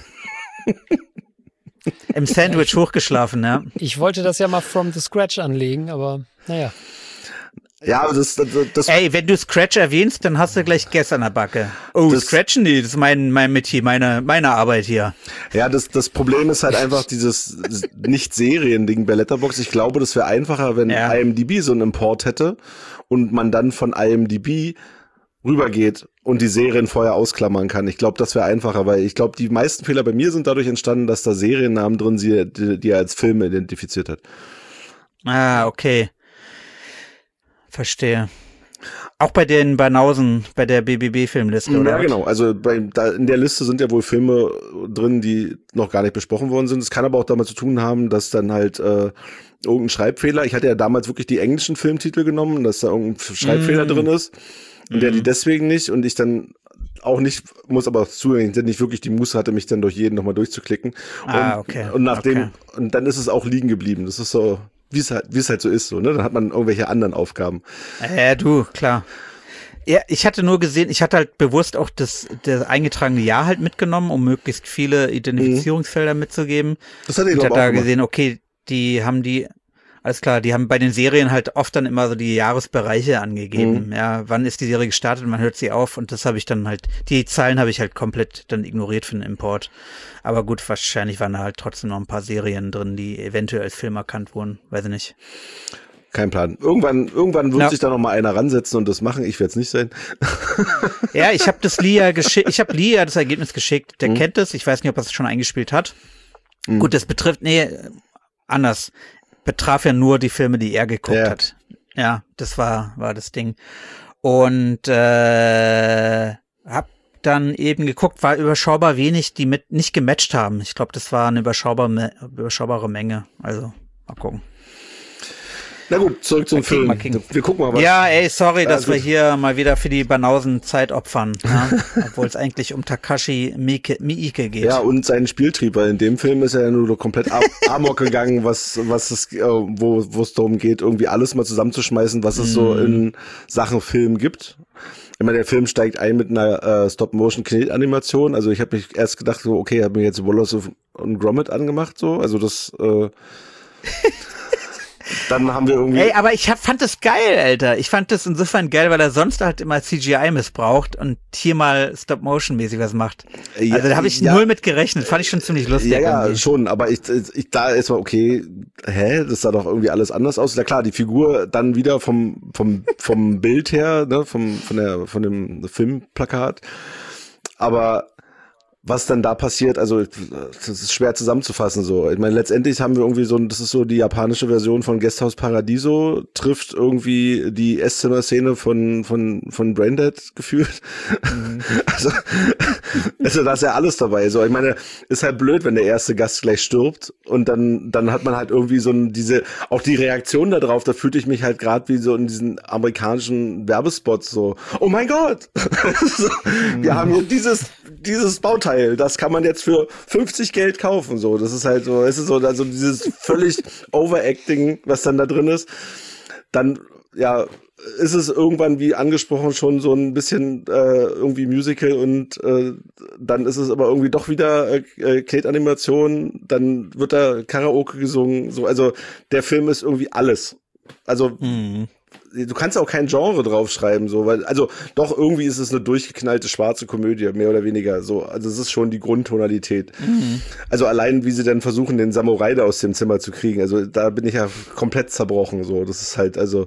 im Sandwich hochgeschlafen, ja. Ich wollte das ja mal from the scratch anlegen, aber naja. Ja, aber das Ey, wenn du Scratch erwähnst, dann hast du gleich Guess an der Backe. Oh, Scratchen, das ist mein Metier, meine Arbeit hier. Ja, das Problem ist halt einfach dieses Nicht-Serien-Ding bei Letterboxd. Ich glaube, das wäre einfacher, wenn IMDb so einen Import hätte und man dann von IMDb rübergeht und die Serien vorher ausklammern kann. Ich glaube, das wäre einfacher, weil ich glaube, die meisten Fehler bei mir sind dadurch entstanden, dass da Seriennamen drin sind, die er als Filme identifiziert hat. Ah, okay. Verstehe. Auch bei den Banausen, bei der BBB-Filmliste, oder? Ja, genau. Also in der Liste sind ja wohl Filme drin, die noch gar nicht besprochen worden sind. Es kann aber auch damit zu tun haben, dass dann halt irgendein Schreibfehler, ich hatte ja damals wirklich die englischen Filmtitel genommen, dass da irgendein Schreibfehler drin ist und der die deswegen nicht und ich dann auch nicht, muss aber zugeben, nicht wirklich die Muße hatte, mich dann durch jeden nochmal durchzuklicken. Okay. Und und dann ist es auch liegen geblieben. Das ist so, wie es halt so ist, so, ne? Dann hat man irgendwelche anderen Aufgaben. Du, klar. Ja, ich hatte nur gesehen, ich hatte halt bewusst auch das eingetragene Jahr halt mitgenommen, um möglichst viele Identifizierungsfelder mitzugeben. Das hatte ich glaube auch da gesehen, okay, alles klar, die haben bei den Serien halt oft dann immer so die Jahresbereiche angegeben. Ja, wann ist die Serie gestartet, wann hört sie auf und das habe ich dann halt, die Zahlen habe ich halt komplett dann ignoriert für den Import. Aber gut, wahrscheinlich waren da halt trotzdem noch ein paar Serien drin, die eventuell als Film erkannt wurden, weiß ich nicht. Kein Plan. Irgendwann wird sich da noch mal einer ransetzen und das machen. Ich werde es nicht sein. Ja, ich habe das Lia geschickt. Ich habe Lia das Ergebnis geschickt. Der kennt es. Ich weiß nicht, ob er es schon eingespielt hat. Gut, das betrifft, anders. Betraf ja nur die Filme, die er geguckt hat. Ja, das war das Ding. Und hab dann eben geguckt, war überschaubar wenig, die nicht gematcht haben. Ich glaube, das war eine überschaubare Menge. Also, mal gucken. Na gut, zurück zum Film. Wir gucken mal was. Ja, sorry, dass wir hier mal wieder für die Banausen Zeit opfern. Ja? Obwohl es eigentlich um Takashi Miike geht. Ja, und seinen Spieltrieb, weil in dem Film ist er ja nur komplett amok gegangen, wo es darum geht, irgendwie alles mal zusammenzuschmeißen, was es so in Sachen Film gibt. Immer der Film steigt ein mit einer Stop-Motion-Knetanimation. Also ich habe mich erst gedacht, so okay, ich habe mir jetzt Wallace und Gromit angemacht, so. Also das dann haben wir irgendwie... Ey, aber fand das geil, Alter. Ich fand das insofern geil, weil er sonst halt immer CGI missbraucht und hier mal Stop-Motion-mäßig was macht. Also da habe ich null mit gerechnet. Fand ich schon ziemlich lustig. Ja, irgendwie. Schon, aber ich da ist mal okay, das sah doch irgendwie alles anders aus. Ja klar, die Figur dann wieder vom Bild her, ne, von dem Filmplakat. Aber was dann da passiert, also das ist schwer zusammenzufassen so. Ich meine, letztendlich haben wir irgendwie das ist so die japanische Version von Guesthouse Paradiso, trifft irgendwie die Esszimmer-Szene von Braindead gefühlt. Mhm. Also da ist ja alles dabei. So, ich meine, ist halt blöd, wenn der erste Gast gleich stirbt und dann hat man halt irgendwie auch die Reaktion da drauf, da fühlte ich mich halt gerade wie so in diesen amerikanischen Werbespots so, oh mein Gott! So, wir haben hier dieses Bauteil, das kann man jetzt für 50 Geld kaufen, so. Das ist halt so, also dieses völlig Overacting, was dann da drin ist. Dann, ja, ist es irgendwann, wie angesprochen, schon so ein bisschen irgendwie Musical und dann ist es aber irgendwie doch wieder Kate-Animation, dann wird da Karaoke gesungen, so. Also der Film ist irgendwie alles. Also du kannst auch kein Genre draufschreiben, so, weil, also doch irgendwie ist es eine durchgeknallte schwarze Komödie, mehr oder weniger, so, also es ist schon die Grundtonalität. Also allein, wie sie dann versuchen, den Samurai da aus dem Zimmer zu kriegen, also da bin ich ja komplett zerbrochen, so, das ist halt, also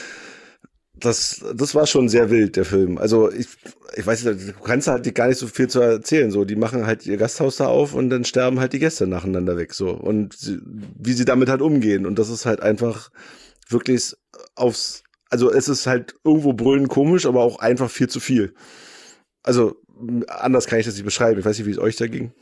das war schon sehr wild, der Film. Also ich weiß nicht, du kannst halt gar nicht so viel zu erzählen, so, die machen halt ihr Gasthaus da auf und dann sterben halt die Gäste nacheinander weg, so, und wie sie damit halt umgehen, und das ist halt einfach wirklich also es ist halt irgendwo brüllend komisch, aber auch einfach viel zu viel. Also anders kann ich das nicht beschreiben. Ich weiß nicht, wie es euch da ging.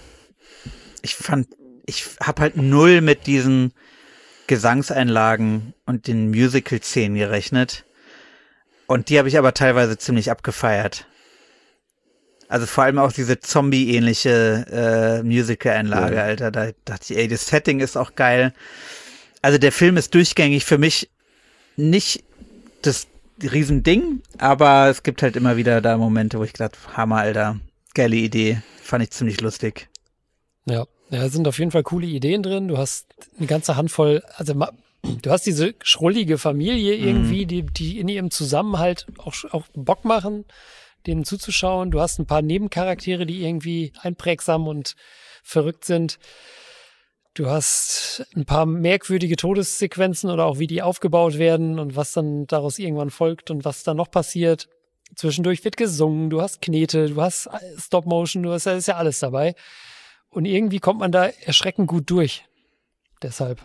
Ich habe halt null mit diesen Gesangseinlagen und den Musical-Szenen gerechnet. Und die habe ich aber teilweise ziemlich abgefeiert. Also vor allem auch diese Zombie-ähnliche Musical-Einlage, ja. Alter. Da dachte ich, ey, das Setting ist auch geil. Also der Film ist durchgängig für mich nicht das Riesending, aber es gibt halt immer wieder da Momente, wo ich gedacht, Hammer, Alter, geile Idee, fand ich ziemlich lustig. Ja, sind auf jeden Fall coole Ideen drin. Du hast eine ganze Handvoll, also du hast diese schrullige Familie irgendwie, die in ihrem Zusammenhalt auch Bock machen, denen zuzuschauen. Du hast ein paar Nebencharaktere, die irgendwie einprägsam und verrückt sind. Du hast ein paar merkwürdige Todessequenzen oder auch wie die aufgebaut werden und was dann daraus irgendwann folgt und was dann noch passiert. Zwischendurch wird gesungen, du hast Knete, du hast Stop-Motion, da ist ja alles dabei. Und irgendwie kommt man da erschreckend gut durch. Deshalb.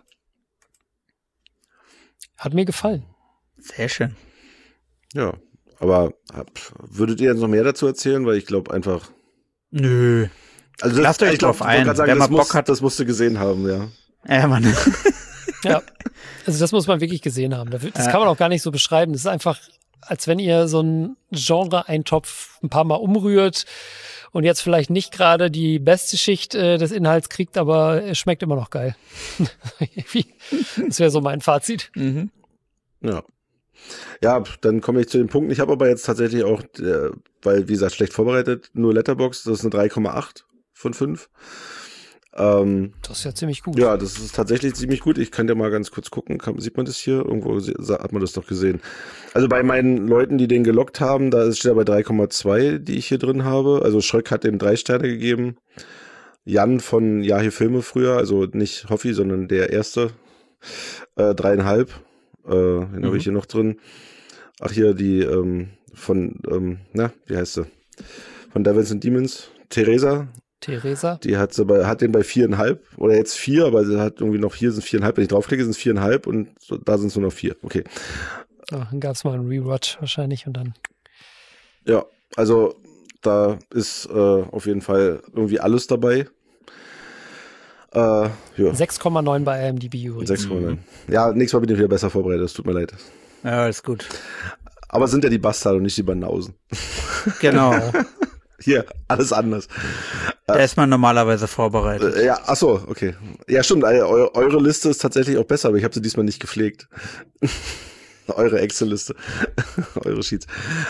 Hat mir gefallen. Sehr schön. Ja, aber würdet ihr jetzt noch mehr dazu erzählen? Weil ich glaube einfach... Nö. Also lasst euch drauf ein, sagen, wer mal Bock hat, das musst du gesehen haben, ja. Ja, Mann. Ja, also das muss man wirklich gesehen haben. Das kann man auch gar nicht so beschreiben. Das ist einfach, als wenn ihr so einen Genre-Eintopf ein paar Mal umrührt und jetzt vielleicht nicht gerade die beste Schicht des Inhalts kriegt, aber es schmeckt immer noch geil. Das wäre so mein Fazit. Mhm. Ja. Ja, dann komme ich zu den Punkten. Ich habe aber jetzt tatsächlich auch, weil, wie gesagt, schlecht vorbereitet, nur Letterboxd, das ist eine 3,8 von 5. Das ist ja ziemlich gut. Ja, das ist tatsächlich ziemlich gut. Ich kann ja mal ganz kurz gucken. Sieht man das hier? Irgendwo hat man das doch gesehen. Also bei meinen Leuten, die den gelockt haben, da steht er bei 3,2, die ich hier drin habe. Also Schröck hat dem 3 Sterne gegeben. Jan von Ja, hier Filme früher, also nicht Hoffi, sondern der erste, 3,5. Den habe ich hier noch drin. Ach, hier die von, wie heißt sie? Von Devils and Demons. Theresa. Die hat den bei 4,5 oder jetzt 4, aber sie hat irgendwie noch, hier sind 4,5. Wenn ich draufklicke, sind es 4,5 und so, da sind es nur noch 4. Okay. Dann gab es mal einen Rewatch wahrscheinlich und dann. Ja, also da ist auf jeden Fall irgendwie alles dabei. Ja. 6,9 bei IMDb übrigens. 6,9. Ja, nächstes Mal bin ich wieder besser vorbereitet, es tut mir leid. Ja, ist gut. Aber es sind ja die Bastarde und nicht die Banausen. Genau. Hier, alles anders. Da ist man normalerweise vorbereitet. Ja, ach so, okay. Ja, stimmt, eure Liste ist tatsächlich auch besser, aber ich habe sie diesmal nicht gepflegt. Eure Excel-Liste. Eure Sheets.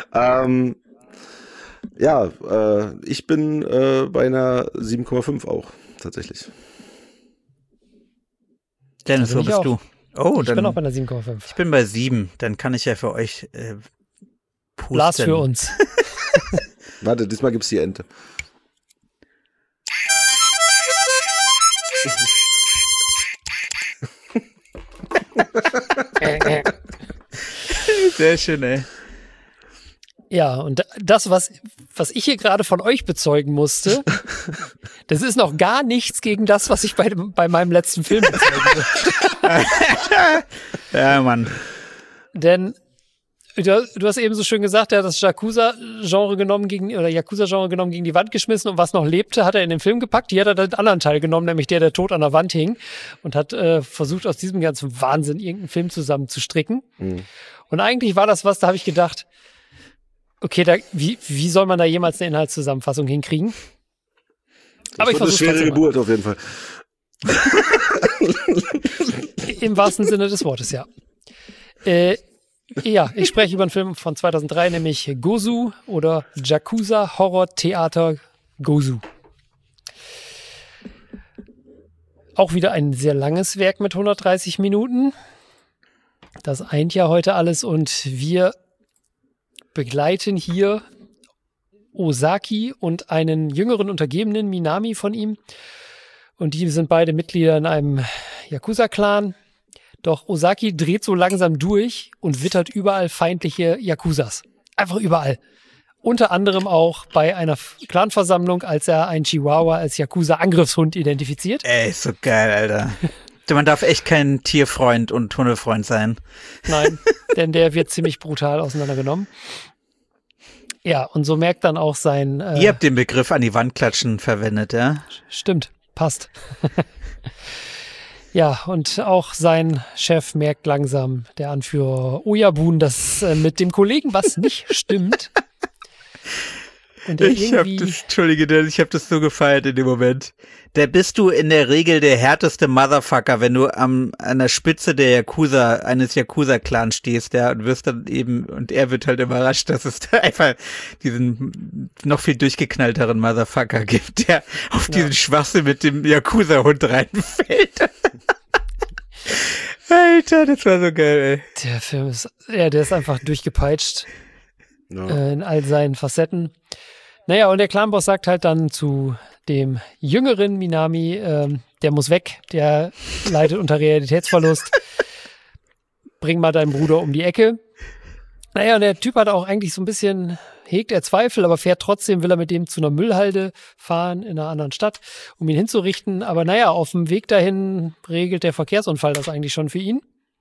Ich bin bei einer 7,5 auch, tatsächlich. Dennis, wo bist du? Oh, Ich bin auch bei einer 7,5. Ich bin bei 7. Dann kann ich ja für euch pusten. Blas für uns. Warte, diesmal gibt's die Ente. Sehr schön, ey. Ja, und das, was ich hier gerade von euch bezeugen musste, das ist noch gar nichts gegen das, was ich bei meinem letzten Film bezeugen musste. Ja, Mann. Denn du hast eben so schön gesagt, er hat das Yakuza-Genre genommen gegen die Wand geschmissen und was noch lebte, hat er in den Film gepackt. Hier hat er den anderen Teil genommen, nämlich der tot an der Wand hing und hat versucht, aus diesem ganzen Wahnsinn irgendeinen Film zusammenzustricken. Mhm. Und eigentlich war das da habe ich gedacht, okay, wie soll man da jemals eine Inhaltszusammenfassung hinkriegen? Aber ich versuche eine schwere Geburt auf jeden Fall. Im wahrsten Sinne des Wortes, ja. Ja, ich spreche über einen Film von 2003, nämlich Gozu oder Yakuza Horror Theater Gozu. Auch wieder ein sehr langes Werk mit 130 Minuten. Das eint ja heute alles und wir begleiten hier Ozaki und einen jüngeren Untergebenen, Minami von ihm. Und die sind beide Mitglieder in einem Yakuza-Clan. Doch Ozaki dreht so langsam durch und wittert überall feindliche Yakuzas. Einfach überall. Unter anderem auch bei einer Clanversammlung, als er einen Chihuahua als Yakuza-Angriffshund identifiziert. Ey, ist so geil, Alter. Man darf echt kein Tierfreund und Hundefreund sein. Nein, denn der wird ziemlich brutal auseinandergenommen. Ja, und so merkt dann auch sein... Ihr habt den Begriff an die Wand klatschen verwendet, ja? Stimmt, passt. Ja, und auch sein Chef merkt langsam, der Anführer Oyabun, dass mit dem Kollegen was nicht stimmt. Und ich habe das so gefeiert in dem Moment. Da bist du in der Regel der härteste Motherfucker, wenn du an der Spitze eines Yakuza-Clans stehst, ja, und wirst dann eben, und er wird halt überrascht, dass es da einfach diesen noch viel durchgeknallteren Motherfucker gibt, der auf diesen Schwachsinn mit dem Yakuza-Hund reinfällt. Alter, das war so geil, ey. Der Film der ist einfach durchgepeitscht. In all seinen Facetten. Naja, und der Clanboss sagt halt dann zu dem jüngeren Minami, der muss weg, der leidet unter Realitätsverlust. Bring mal deinen Bruder um die Ecke. Naja, und der Typ hat auch eigentlich so ein bisschen, hegt er Zweifel, aber fährt trotzdem, will er mit dem zu einer Müllhalde fahren in einer anderen Stadt, um ihn hinzurichten. Aber naja, auf dem Weg dahin regelt der Verkehrsunfall das eigentlich schon für ihn.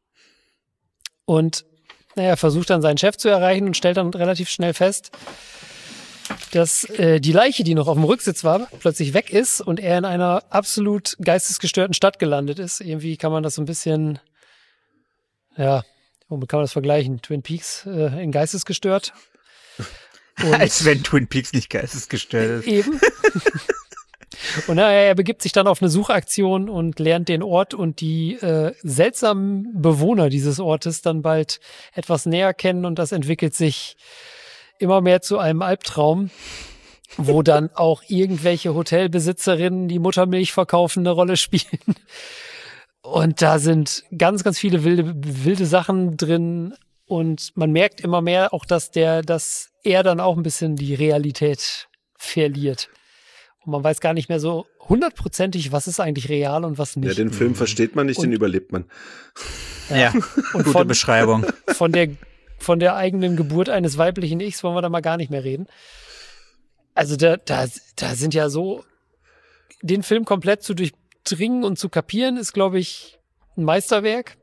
Und naja, versucht dann seinen Chef zu erreichen und stellt dann relativ schnell fest, dass die Leiche, die noch auf dem Rücksitz war, plötzlich weg ist und er in einer absolut geistesgestörten Stadt gelandet ist. Irgendwie kann man das so ein bisschen, ja, womit kann man das vergleichen? Twin Peaks in geistesgestört. Und als wenn Twin Peaks nicht geistesgestört ist. Eben. Und naja, er begibt sich dann auf eine Suchaktion und lernt den Ort und die seltsamen Bewohner dieses Ortes dann bald etwas näher kennen und das entwickelt sich immer mehr zu einem Albtraum, wo dann auch irgendwelche Hotelbesitzerinnen, die Muttermilch verkaufen, eine Rolle spielen. Und da sind ganz, ganz viele wilde Sachen drin und man merkt immer mehr auch, dass er dann auch ein bisschen die Realität verliert. Und man weiß gar nicht mehr so hundertprozentig, was ist eigentlich real und was nicht. Ja, den Film versteht man nicht, den überlebt man. Ja, und gute Beschreibung. Von der eigenen Geburt eines weiblichen Ichs wollen wir da mal gar nicht mehr reden. Also da sind ja so, den Film komplett zu durchdringen und zu kapieren, ist, glaube ich, ein Meisterwerk.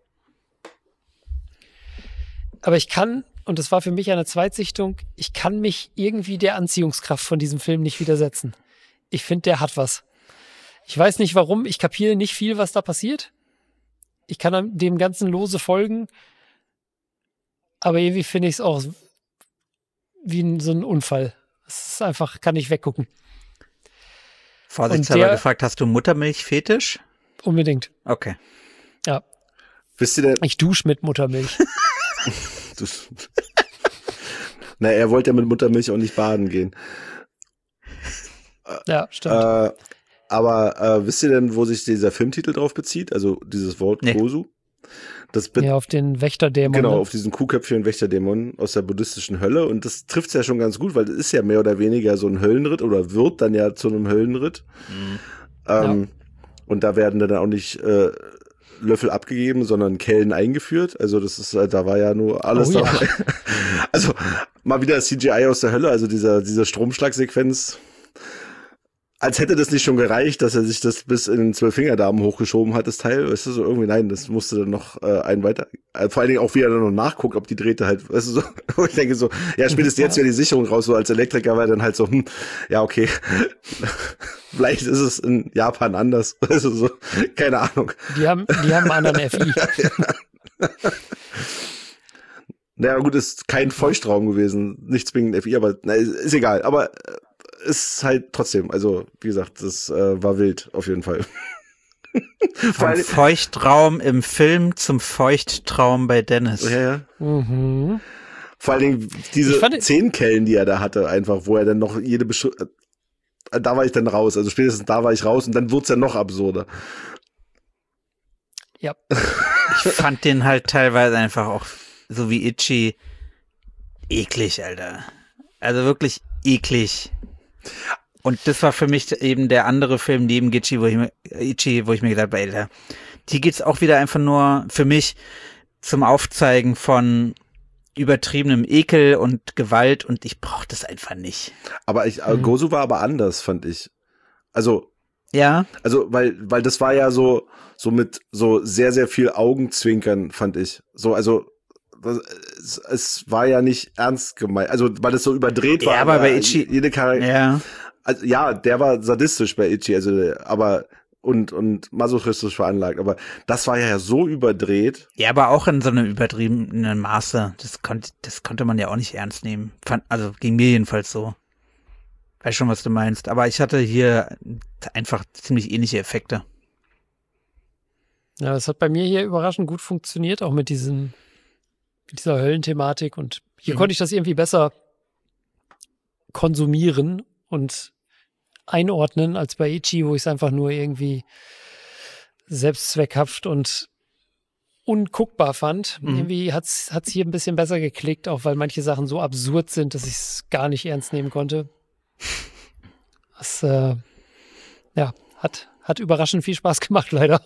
Aber ich kann, und das war für mich eine Zweitsichtung, ich kann mich irgendwie der Anziehungskraft von diesem Film nicht widersetzen. Ich finde, der hat was. Ich weiß nicht warum, ich kapiere nicht viel, was da passiert. Ich kann dem Ganzen lose folgen. Aber irgendwie finde ich es auch wie so ein Unfall. Es ist einfach, kann ich weggucken. Vorsichtshalber gefragt, hast du Muttermilch-Fetisch? Unbedingt. Okay. Ja. Wisst ihr denn? Ich dusche mit Muttermilch. Na, er wollte ja mit Muttermilch auch nicht baden gehen. Ja, stimmt. Aber wisst ihr denn, wo sich dieser Filmtitel drauf bezieht? Also dieses Wort Gozu? Ja, auf den Wächterdämon. Genau, ne? auf diesen kuhköpfigen Wächterdämon aus der buddhistischen Hölle. Und das trifft's ja schon ganz gut, weil das ist ja mehr oder weniger so ein Höllenritt oder wird dann ja zu einem Höllenritt. Und da werden dann auch nicht Löffel abgegeben, sondern Kellen eingeführt. Also das ist, da war ja nur alles dabei. Ja. Also mal wieder CGI aus der Hölle, also diese Stromschlagsequenz. Als hätte das nicht schon gereicht, dass er sich das bis in den 12-Fingerdarm hochgeschoben hat, das Teil. Weißt du, so irgendwie, nein, das musste dann noch einen weiter. Vor allen Dingen auch, wie er dann noch nachguckt, ob die Drähte halt, weißt du, so. Wo ich denke so, ja, spätestens jetzt wäre die Sicherung raus, so als Elektriker war dann halt so, ja, okay. Vielleicht ist es in Japan anders. Weißt du, so, keine Ahnung. Die haben einen anderen FI. Naja, gut, ist kein Feuchtraum gewesen. Nicht zwingend FI, aber ist egal. Aber ist halt trotzdem, also wie gesagt, das war wild auf jeden Fall. Vom Feuchtraum im Film zum Feuchttraum bei Dennis. Ja. Mhm. Vor allen Dingen diese 10 Kellen, die er da hatte, einfach, wo er dann noch jede da war ich dann raus, also spätestens da war ich raus und dann wird's ja noch absurder. Ja. Ich fand den halt teilweise einfach auch, so wie Ichi, eklig, Alter. Also wirklich eklig. Und das war für mich eben der andere Film neben Ichi, wo ich mir gedacht habe, Alter, hier geht's auch wieder einfach nur für mich zum Aufzeigen von übertriebenem Ekel und Gewalt und ich brauche das einfach nicht. Aber Gozu war aber anders, fand ich. Also, ja. Also, weil das war ja so mit so sehr, sehr viel Augenzwinkern, fand ich. So, also, es war ja nicht ernst gemeint, also weil es so überdreht war. Ja, aber bei Ichi, jede Charakter, ja. Also, ja, der war sadistisch bei Ichi, also aber und masochistisch veranlagt, aber das war ja so überdreht. Ja, aber auch in so einem übertriebenen Maße. Das konnte man ja auch nicht ernst nehmen. Also ging mir jedenfalls so. Weiß schon, was du meinst. Aber ich hatte hier einfach ziemlich ähnliche Effekte. Ja, das hat bei mir hier überraschend gut funktioniert, auch mit dieser Höllenthematik. Und hier konnte ich das irgendwie besser konsumieren und einordnen als bei Ichi, wo ich es einfach nur irgendwie selbstzweckhaft und unguckbar fand. Irgendwie hat's hier ein bisschen besser geklickt, auch weil manche Sachen so absurd sind, dass ich es gar nicht ernst nehmen konnte. Das hat überraschend viel Spaß gemacht, leider.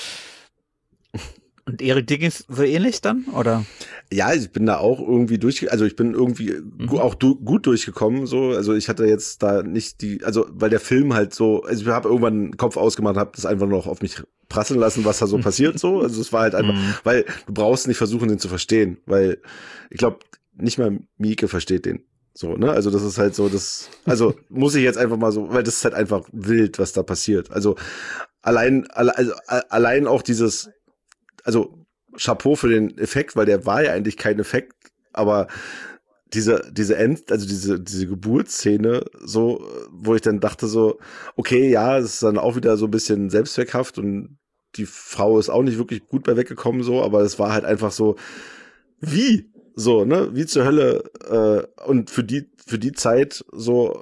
Und Erik Diggins so ähnlich dann, oder? Ja, ich bin da auch irgendwie ich bin irgendwie auch gut durchgekommen, so. Also ich hatte jetzt da nicht weil der Film halt so, also ich habe irgendwann den Kopf ausgemacht, habe das einfach noch auf mich prasseln lassen, was da so passiert, so. Also es war halt einfach, weil du brauchst nicht versuchen, den zu verstehen, weil ich glaube, nicht mal Mieke versteht den. So, ne? Also das ist halt so, also muss ich jetzt einfach mal so, weil das ist halt einfach wild, was da passiert. Also allein auch dieses, also Chapeau für den Effekt, weil der war ja eigentlich kein Effekt, aber diese Geburtsszene, so, wo ich dann dachte so, okay, ja, es ist dann auch wieder so ein bisschen selbstzweckhaft und die Frau ist auch nicht wirklich gut bei weggekommen, so, aber es war halt einfach so, wie? So, ne, wie zur Hölle, und für die Zeit so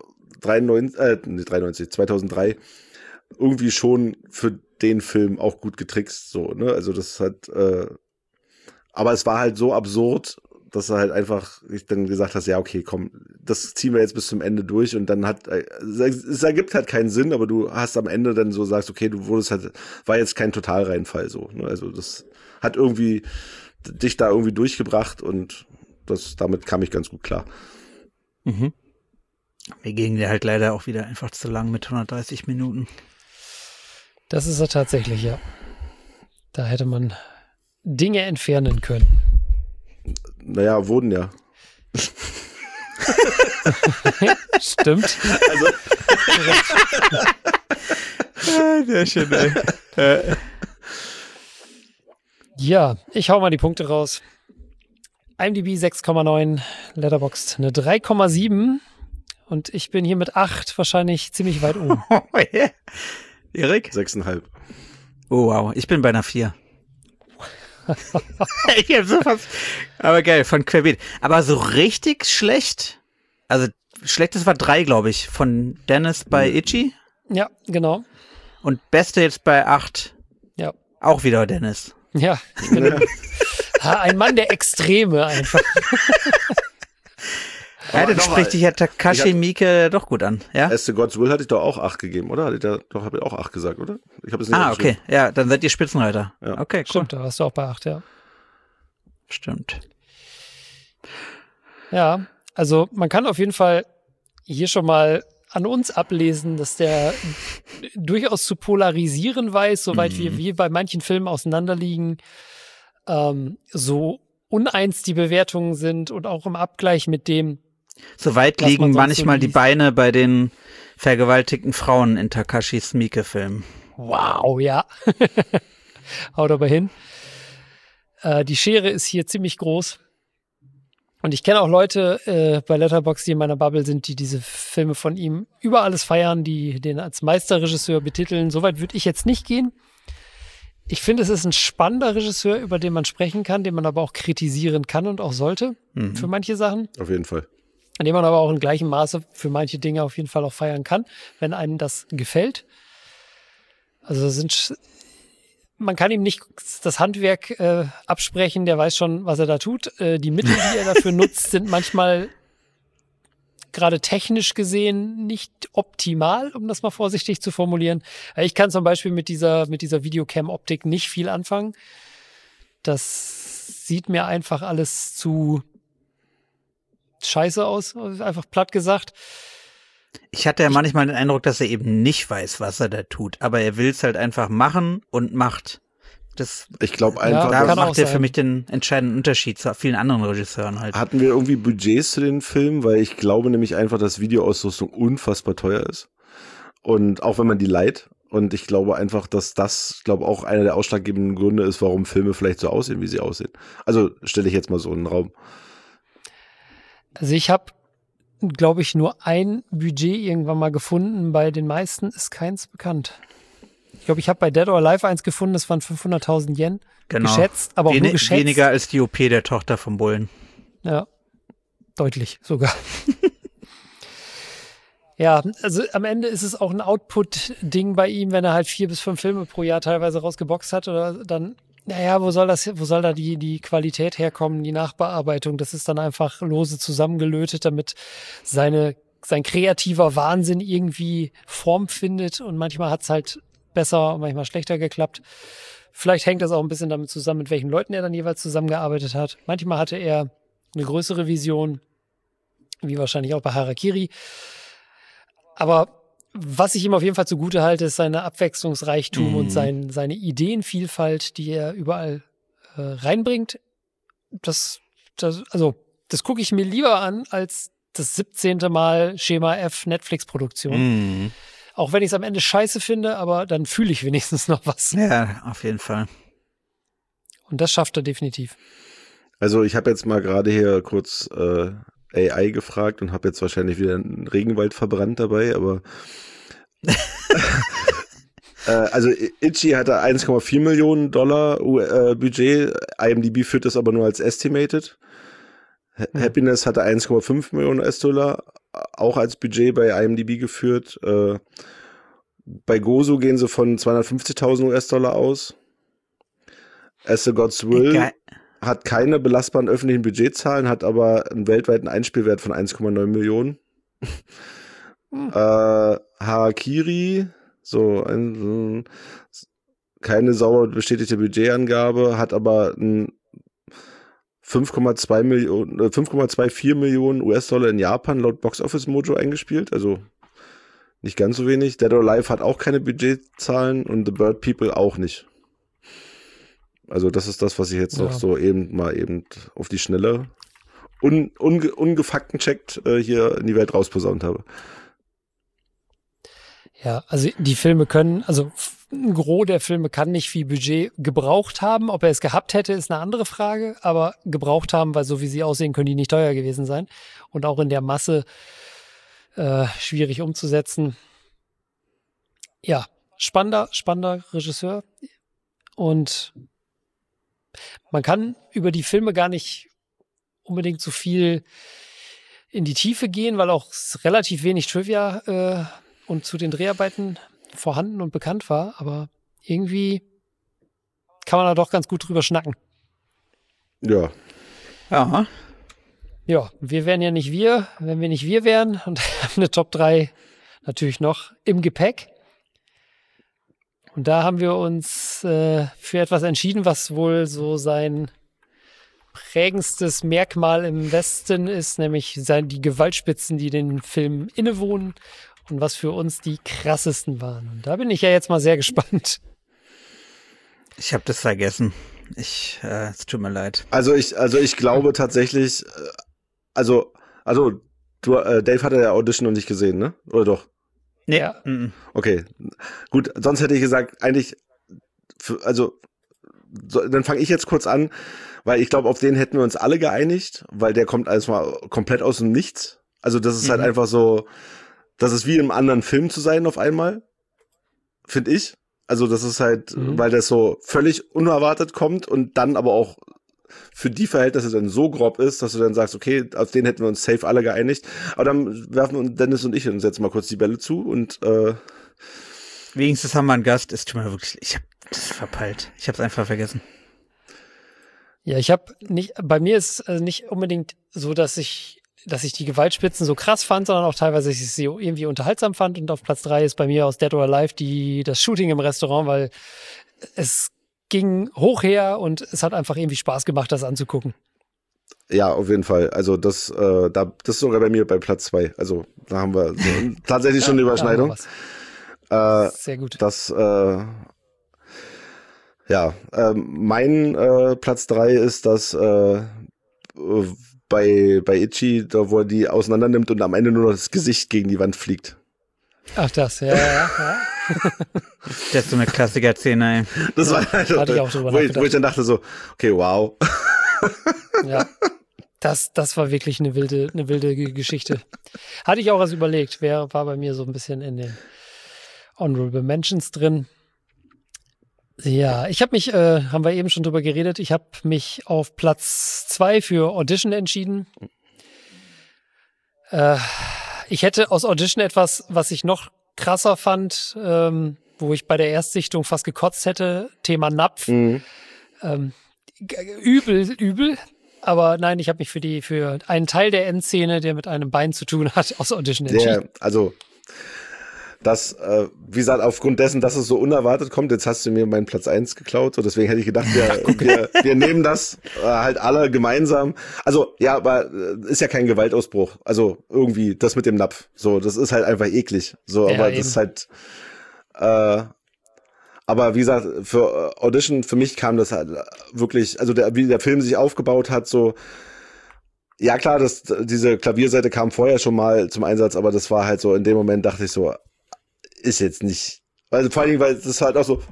2003 irgendwie schon für den Film auch gut getrickst, so, ne, also das hat, aber es war halt so absurd, dass er halt einfach, ich dann gesagt hast, ja, okay, komm, das ziehen wir jetzt bis zum Ende durch und dann es ergibt halt keinen Sinn, aber du hast am Ende dann so sagst, okay, war jetzt kein Totalreinfall, so, ne, also das hat irgendwie dich da irgendwie durchgebracht und damit kam ich ganz gut klar. Mir ging der halt leider auch wieder einfach zu lang mit 130 Minuten. Das ist er tatsächlich, ja. Da hätte man Dinge entfernen können. Naja, wurden ja. Stimmt. Also. Sehr schön, ey. Ja, ich hau mal die Punkte raus. IMDb 6,9, Letterboxd eine 3,7 und ich bin hier mit 8 wahrscheinlich ziemlich weit oben. Erik? 6,5. Oh wow, ich bin bei einer 4. Ich hab so fast, aber geil, von Querbeet. Aber so richtig schlecht, also schlechtes war 3, glaube ich, von Dennis bei Ichi. Ja, genau. Und beste jetzt bei 8. Ja. Auch wieder Dennis. Ja, ich bin ein Mann der Extreme einfach. Ja, dann spricht dich ja Takashi Miike doch gut an, ja? As the God's Will hatte ich doch auch 8 gegeben, oder? Habe ich auch 8 gesagt, oder? Ich habe es nicht okay. Ja, dann seid ihr Spitzenreiter. Ja. Okay, cool. Stimmt, da warst du auch bei 8, ja. Stimmt. Ja, also man kann auf jeden Fall hier schon mal an uns ablesen, dass der durchaus zu polarisieren weiß, soweit wir bei manchen Filmen auseinanderliegen, so uneins die Bewertungen sind und auch im Abgleich mit dem. Soweit was man liegen sonst manchmal so die liest. Beine bei den vergewaltigten Frauen in Takashis Miike-Filmen. Wow, ja. Haut aber hin. Die Schere ist hier ziemlich groß. Und ich kenne auch Leute bei Letterboxd, die in meiner Bubble sind, die diese Filme von ihm über alles feiern, die den als Meisterregisseur betiteln. Soweit würde ich jetzt nicht gehen. Ich finde, es ist ein spannender Regisseur, über den man sprechen kann, den man aber auch kritisieren kann und auch sollte für manche Sachen. Auf jeden Fall. An dem man aber auch in gleichem Maße für manche Dinge auf jeden Fall auch feiern kann, wenn einem das gefällt. Also man kann ihm nicht das Handwerk absprechen, der weiß schon, was er da tut. Die Mittel, die er dafür nutzt, sind manchmal gerade technisch gesehen nicht optimal, um das mal vorsichtig zu formulieren. Ich kann zum Beispiel mit dieser Videocam-Optik nicht viel anfangen. Das sieht mir einfach alles zu scheiße aus, einfach platt gesagt. Ich hatte ja manchmal den Eindruck, dass er eben nicht weiß, was er da tut, aber er will es halt einfach machen und macht. Ich glaube einfach, Ja, Da kann auch macht er für sein. mich den entscheidenden Unterschied zu vielen anderen Regisseuren halt. hatten wir irgendwie Budgets zu den Filmen, weil ich glaube nämlich einfach, dass Videoausrüstung unfassbar teuer ist. Und auch wenn man die leiht. Und ich glaube einfach, dass das, auch einer der ausschlaggebenden Gründe ist, warum Filme vielleicht so aussehen, wie sie aussehen. Also stelle ich jetzt mal so in den Raum. Also ich habe, glaube ich, nur ein Budget irgendwann mal gefunden. Bei den meisten ist keins bekannt. Ich glaube, ich habe bei Dead or Alive eins gefunden, das waren 500.000 Yen. Genau. Geschätzt, aber auch nur geschätzt. Weniger als die OP der Tochter vom Bullen. Ja, deutlich sogar. Ja, also am Ende ist es auch ein Output-Ding bei ihm, wenn er halt 4 bis 5 Filme pro Jahr teilweise rausgeboxt hat oder dann, naja, wo soll da die Qualität herkommen, die Nachbearbeitung? Das ist dann einfach lose zusammengelötet, damit sein kreativer Wahnsinn irgendwie Form findet und manchmal hat's halt besser und manchmal schlechter geklappt. Vielleicht hängt das auch ein bisschen damit zusammen, mit welchen Leuten er dann jeweils zusammengearbeitet hat. Manchmal hatte er eine größere Vision, wie wahrscheinlich auch bei Harakiri. Aber was ich ihm auf jeden Fall zugute halte, ist seine Abwechslungsreichtum und seine Ideenvielfalt, die er überall reinbringt. Das gucke ich mir lieber an als das 17. Mal Schema F Netflix-Produktion. Auch wenn ich es am Ende scheiße finde, aber dann fühle ich wenigstens noch was. Ja, auf jeden Fall. Und das schafft er definitiv. Also ich habe jetzt mal gerade hier kurz AI gefragt und habe jetzt wahrscheinlich wieder einen Regenwald verbrannt dabei, aber also Itchy hatte $1,4 Millionen Budget, IMDb führt das aber nur als estimated. Happiness hatte 1,5 Millionen US-Dollar, auch als Budget bei IMDb geführt. Bei Gozo gehen sie von 250.000 US-Dollar aus. As the God's Will hat keine belastbaren öffentlichen Budgetzahlen, hat aber einen weltweiten Einspielwert von 1,9 Millionen. Harakiri, keine sauber bestätigte Budgetangabe, hat aber ein 5,24 Millionen US-Dollar in Japan laut Box Office Mojo eingespielt, also nicht ganz so wenig. Dead or Alive hat auch keine Budgetzahlen und The Bird People auch nicht. Also das ist das, was ich jetzt noch so eben auf die Schnelle ungefaktencheckt hier in die Welt rausposaunt habe. Ja, also die Filme können, also ein Gros der Filme kann nicht viel Budget gebraucht haben. Ob er es gehabt hätte, ist eine andere Frage, aber gebraucht haben, weil so wie sie aussehen, können die nicht teuer gewesen sein. Und auch in der Masse schwierig umzusetzen. Ja, spannender Regisseur. Und man kann über die Filme gar nicht unbedingt so viel in die Tiefe gehen, weil auch relativ wenig Trivia und zu den Dreharbeiten vorhanden und bekannt war. Aber irgendwie kann man da doch ganz gut drüber schnacken. Ja. Ja. Ja, wir wären ja nicht wir, wenn wir nicht wir wären und haben eine Top 3 natürlich noch im Gepäck. Und da haben wir uns für etwas entschieden, was wohl so sein prägendstes Merkmal im Westen ist, nämlich die Gewaltspitzen, die den Film innewohnen und was für uns die krassesten waren. Und da bin ich ja jetzt mal sehr gespannt. Ich habe das vergessen. Es tut mir leid. Also ich glaube tatsächlich, Dave hatte ja Audition noch nicht gesehen, ne? Oder doch? Nee. Ja. Okay, gut, sonst hätte ich gesagt, eigentlich, dann fange ich jetzt kurz an, weil ich glaube, auf den hätten wir uns alle geeinigt, weil der kommt erstmal komplett aus dem Nichts. Also das ist halt einfach so, das ist wie im anderen Film zu sein auf einmal, finde ich. Also das ist halt, weil das so völlig unerwartet kommt und dann aber auch für die Verhältnisse dann so grob ist, dass du dann sagst, okay, auf den hätten wir uns safe alle geeinigt. Aber dann werfen uns Dennis und ich uns jetzt mal kurz die Bälle zu und wenigstens haben wir einen Gast. Es tut mir wirklich, ich habe das verpeilt. Ich habe es einfach vergessen. Ja, bei mir ist es nicht unbedingt so, dass ich die Gewaltspitzen so krass fand, sondern auch teilweise, dass ich sie irgendwie unterhaltsam fand. Und auf Platz 3 ist bei mir aus Dead or Alive das Shooting im Restaurant, weil es ging hoch her und es hat einfach irgendwie Spaß gemacht, das anzugucken. Ja, auf jeden Fall. Also das ist sogar bei mir bei Platz 2. Also da haben wir so tatsächlich schon eine Überschneidung. Sehr gut. Mein Platz 3 ist das bei Itchy, da wo er die auseinander nimmt und am Ende nur noch das Gesicht gegen die Wand fliegt. Ach, das, ja. Das ist so eine Klassiker-Szene, ey. Das war halt, Hatte ich auch drüber nachgedacht. wo ich dann dachte so, okay, wow. Ja, das war wirklich eine wilde Geschichte. Hatte ich auch was überlegt. War bei mir so ein bisschen in den Honorable Mentions drin. Ja, ich habe mich, haben wir eben schon drüber geredet, ich habe mich auf Platz 2 für Audition entschieden. Ich hätte aus Audition etwas, was ich noch krasser fand, wo ich bei der Erstsichtung fast gekotzt hätte, Thema Napf. Übel, aber nein, ich habe mich für einen Teil der Endszene, der mit einem Bein zu tun hat, aus Audition entschieden. Das, wie gesagt, aufgrund dessen, dass es so unerwartet kommt, jetzt hast du mir meinen Platz 1 geklaut, so deswegen hätte ich gedacht, wir nehmen das halt alle gemeinsam. Also, ja, aber ist ja kein Gewaltausbruch. Also irgendwie das mit dem Napf. So, das ist halt einfach eklig. So, ja, aber eben. das ist halt aber wie gesagt, für Audition, für mich kam das halt wirklich, also wie der Film sich aufgebaut hat, so. Ja, klar, diese Klavierseite kam vorher schon mal zum Einsatz, aber das war halt so, in dem Moment dachte ich so, ist jetzt nicht, also vor allen Dingen, weil das halt auch so,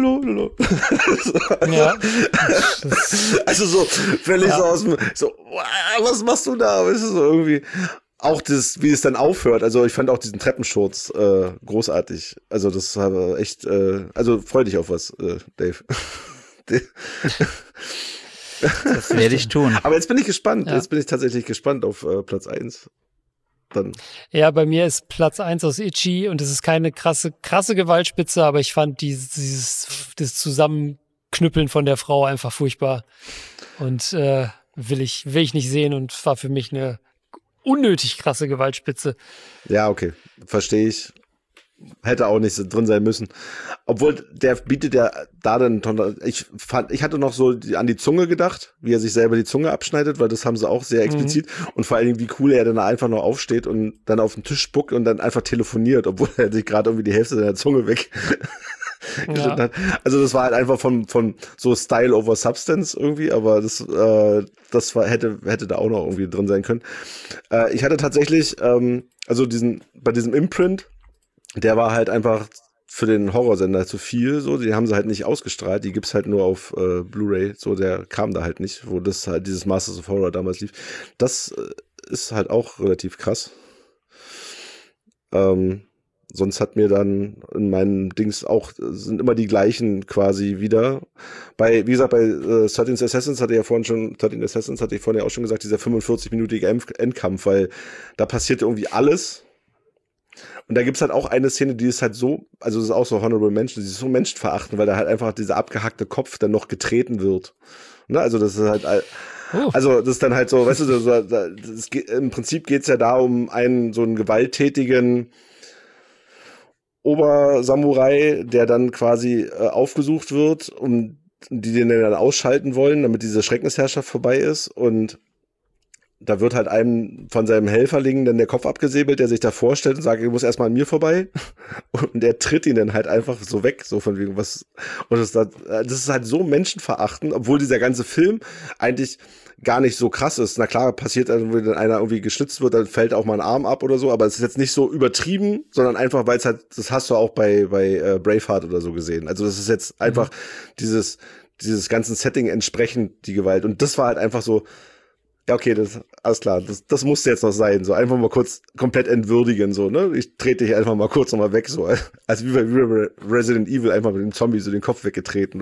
Ja. Also so völlig so aus dem, so, was machst du da? Weißt du, so irgendwie, auch das, wie es dann aufhört, also ich fand auch diesen Treppenschurz großartig, also das war echt, also freu dich auf was, Dave. Das werde ich tun. Aber jetzt bin ich gespannt, Ja. jetzt bin ich tatsächlich gespannt auf Platz 1. Dann. Ja, bei mir ist Platz 1 aus Itchy und es ist keine krasse Gewaltspitze, aber ich fand das Zusammenknüppeln von der Frau einfach furchtbar und will ich nicht sehen und war für mich eine unnötig krasse Gewaltspitze. Ja, okay, verstehe ich. Hätte auch nicht drin sein müssen. Obwohl, der bietet ja da dann, ich hatte noch so an die Zunge gedacht, wie er sich selber die Zunge abschneidet, weil das haben sie auch sehr explizit. Und vor allen Dingen, wie cool er dann einfach noch aufsteht und dann auf den Tisch spuckt und dann einfach telefoniert, obwohl er sich gerade irgendwie die Hälfte seiner Zunge weg geschnitten hat. Also das war halt einfach von so Style over Substance irgendwie, aber das hätte da auch noch irgendwie drin sein können. Ich hatte tatsächlich, also bei diesem Imprint, der war halt einfach für den Horrorsender zu viel, so, die haben sie halt nicht ausgestrahlt, die gibt's halt nur auf Blu-ray, so, der kam da halt nicht, wo das halt dieses Masters of Horror damals lief. Das ist halt auch relativ krass. Sonst hat mir dann in meinen Dings auch, sind immer die gleichen quasi wieder. Wie gesagt, bei 13 Assassins hatte ich vorhin ja auch schon gesagt, dieser 45-minütige Endkampf, weil da passiert irgendwie alles. Und da gibt's halt auch eine Szene, die ist halt so, also das ist auch so Honorable Mention, die ist so menschenverachtend, weil da halt einfach dieser abgehackte Kopf dann noch getreten wird. Ne? Also das ist halt, also das ist dann halt so, weißt du, im Prinzip geht's ja da um so einen gewalttätigen Obersamurai, der dann quasi aufgesucht wird, die den dann ausschalten wollen, damit diese Schreckensherrschaft vorbei ist. Und da wird halt einem von seinem Helferling dann der Kopf abgesäbelt, der sich da vorstellt und sagt, du musst erstmal an mir vorbei. Und der tritt ihn dann halt einfach so weg, so von wegen was. Und das ist halt so menschenverachtend, obwohl dieser ganze Film eigentlich gar nicht so krass ist. Na klar, passiert dann, wenn einer irgendwie geschnitzt wird, dann fällt auch mal ein Arm ab oder so, aber es ist jetzt nicht so übertrieben, sondern einfach, weil es halt, das hast du auch bei Braveheart oder so gesehen. Also das ist jetzt einfach dieses ganzen Setting entsprechend die Gewalt. Und das war halt einfach so, ja, okay, alles klar, das musste jetzt noch sein, so einfach mal kurz komplett entwürdigen, so, ne? Ich trete dich einfach mal kurz nochmal weg, so, als wie bei Resident Evil einfach mit dem Zombie so den Kopf weggetreten.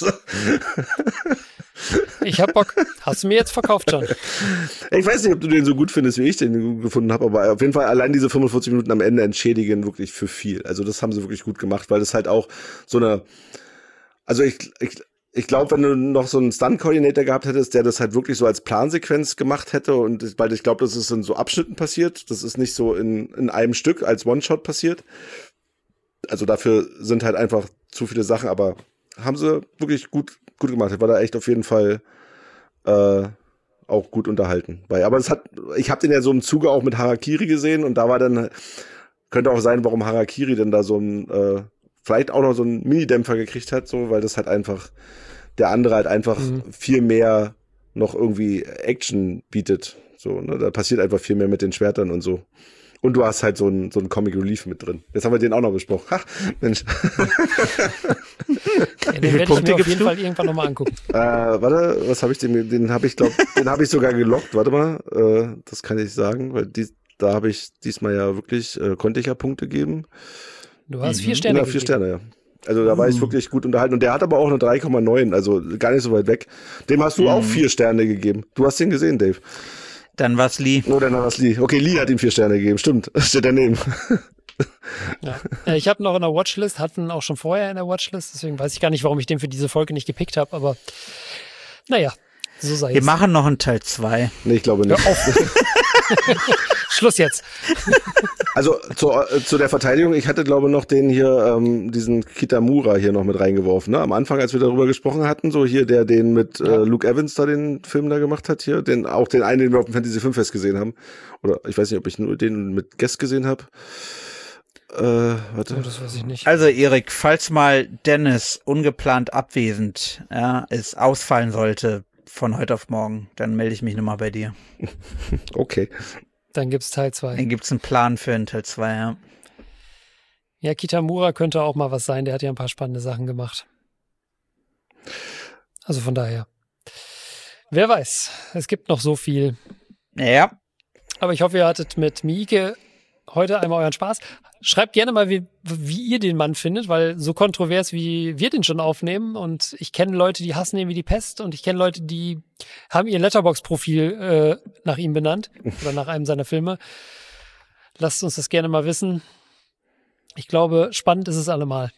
Ich hab Bock. Hast du mir jetzt verkauft schon? Ich weiß nicht, ob du den so gut findest, wie ich den gefunden habe, aber auf jeden Fall allein diese 45 Minuten am Ende entschädigen wirklich für viel. Also das haben sie wirklich gut gemacht, weil das halt auch so eine, also ich glaube, wenn du noch so einen Stunt-Coordinator gehabt hättest, der das halt wirklich so als Plansequenz gemacht hätte weil ich glaube, das ist in so Abschnitten passiert, das ist nicht so in einem Stück als One-Shot passiert. Also dafür sind halt einfach zu viele Sachen, aber haben sie wirklich gut gemacht. Ich war da echt auf jeden Fall auch gut unterhalten bei. Aber ich habe den ja so im Zuge auch mit Harakiri gesehen und da war dann, könnte auch sein, warum Harakiri denn da so ein vielleicht auch noch so einen Mini-Dämpfer gekriegt hat, so, weil das halt einfach, der andere halt einfach viel mehr noch irgendwie Action bietet. So, ne? Da passiert einfach viel mehr mit den Schwertern und so. Und du hast halt so einen Comic Relief mit drin. Jetzt haben wir den auch noch besprochen. Ha, Mensch. Ja, den werde ich mir auf jeden Fall irgendwann nochmal angucken. Warte, was habe ich den habe ich sogar gelockt. Warte mal, das kann ich sagen, weil da habe ich diesmal ja wirklich, konnte ich ja Punkte geben. Du hast 4 Sterne gegeben. 4 Sterne, ja. Also da war ich wirklich gut unterhalten. Und der hat aber auch eine 3,9, also gar nicht so weit weg. Dem hast du auch 4 Sterne gegeben. Du hast den gesehen, Dave. Dann war's Lee. Oh, dann war's Lee. Okay, Lee hat ihm 4 Sterne gegeben, stimmt. Steht daneben. Ja. Ich habe noch in der Watchlist, hatten auch schon vorher in der Watchlist, deswegen weiß ich gar nicht, warum ich den für diese Folge nicht gepickt habe, aber naja, so sei es. Wir machen noch einen Teil 2. Nee, ich glaube nicht. Hör auf. Schluss jetzt. Also zu der Verteidigung, ich hatte glaube noch diesen Kitamura hier noch mit reingeworfen, ne? Am Anfang, als wir darüber gesprochen hatten, so hier den mit Luke Evans da den Film da gemacht hat hier, den einen, den wir auf dem Fantasy Filmfest gesehen haben. Oder ich weiß nicht, ob ich nur den mit Guest gesehen habe. Warte. Oh, das weiß ich nicht. Also Erik, falls mal Dennis ungeplant abwesend es ausfallen sollte von heute auf morgen, dann melde ich mich nochmal bei dir. Okay. Dann gibt's Teil 2. Dann gibt's einen Plan für einen Teil 2, ja. Ja, Kitamura könnte auch mal was sein, der hat ja ein paar spannende Sachen gemacht. Also von daher. Wer weiß, es gibt noch so viel. Ja. Aber ich hoffe, ihr hattet mit Mieke heute einmal euren Spaß. Schreibt gerne mal, wie ihr den Mann findet, weil so kontrovers, wie wir den schon aufnehmen, und ich kenne Leute, die hassen ihn wie die Pest, und ich kenne Leute, die haben ihr Letterboxd-Profil nach ihm benannt oder nach einem seiner Filme. Lasst uns das gerne mal wissen. Ich glaube, spannend ist es allemal.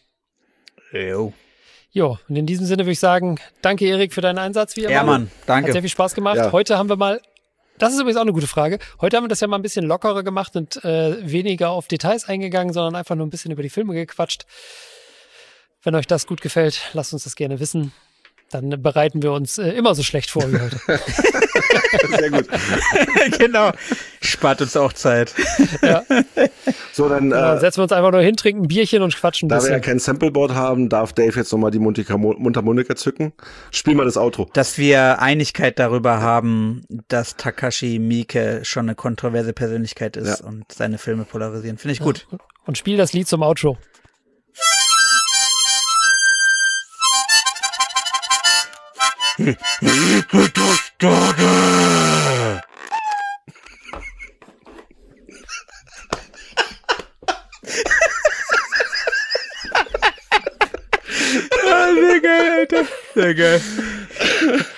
Jo, und in diesem Sinne würde ich sagen, danke Erik für deinen Einsatz. Wie immer. Ja, Mann, danke. Hat sehr viel Spaß gemacht. Ja. Heute haben wir mal, das ist übrigens auch eine gute Frage, heute haben wir das ja mal ein bisschen lockerer gemacht und weniger auf Details eingegangen, sondern einfach nur ein bisschen über die Filme gequatscht. Wenn euch das gut gefällt, lasst uns das gerne wissen. Dann bereiten wir uns immer so schlecht vor wie heute. Sehr gut. Genau. Spart uns auch Zeit. Ja. So, dann setzen wir uns einfach nur hin, trinken ein Bierchen und quatschen ein bisschen. Da wir ja kein Sampleboard haben, darf Dave jetzt nochmal die Mundharmonika zücken. Spiel mal das Outro. Dass wir Einigkeit darüber haben, dass Takashi Miike schon eine kontroverse Persönlichkeit ist und seine Filme polarisieren. Finde ich gut. Und spiel das Lied zum Outro. Sehr geil, Alter. Sehr geil.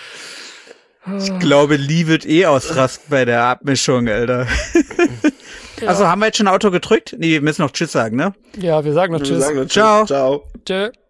Ich glaube, Lee wird ausrasten bei der Abmischung, Alter. Ja. Also haben wir jetzt schon Auto gedrückt? Nee, wir müssen noch Tschüss sagen, ne? Ja, wir sagen noch Wir Tschüss. sagen dann Ciao. Ciao. Tschö.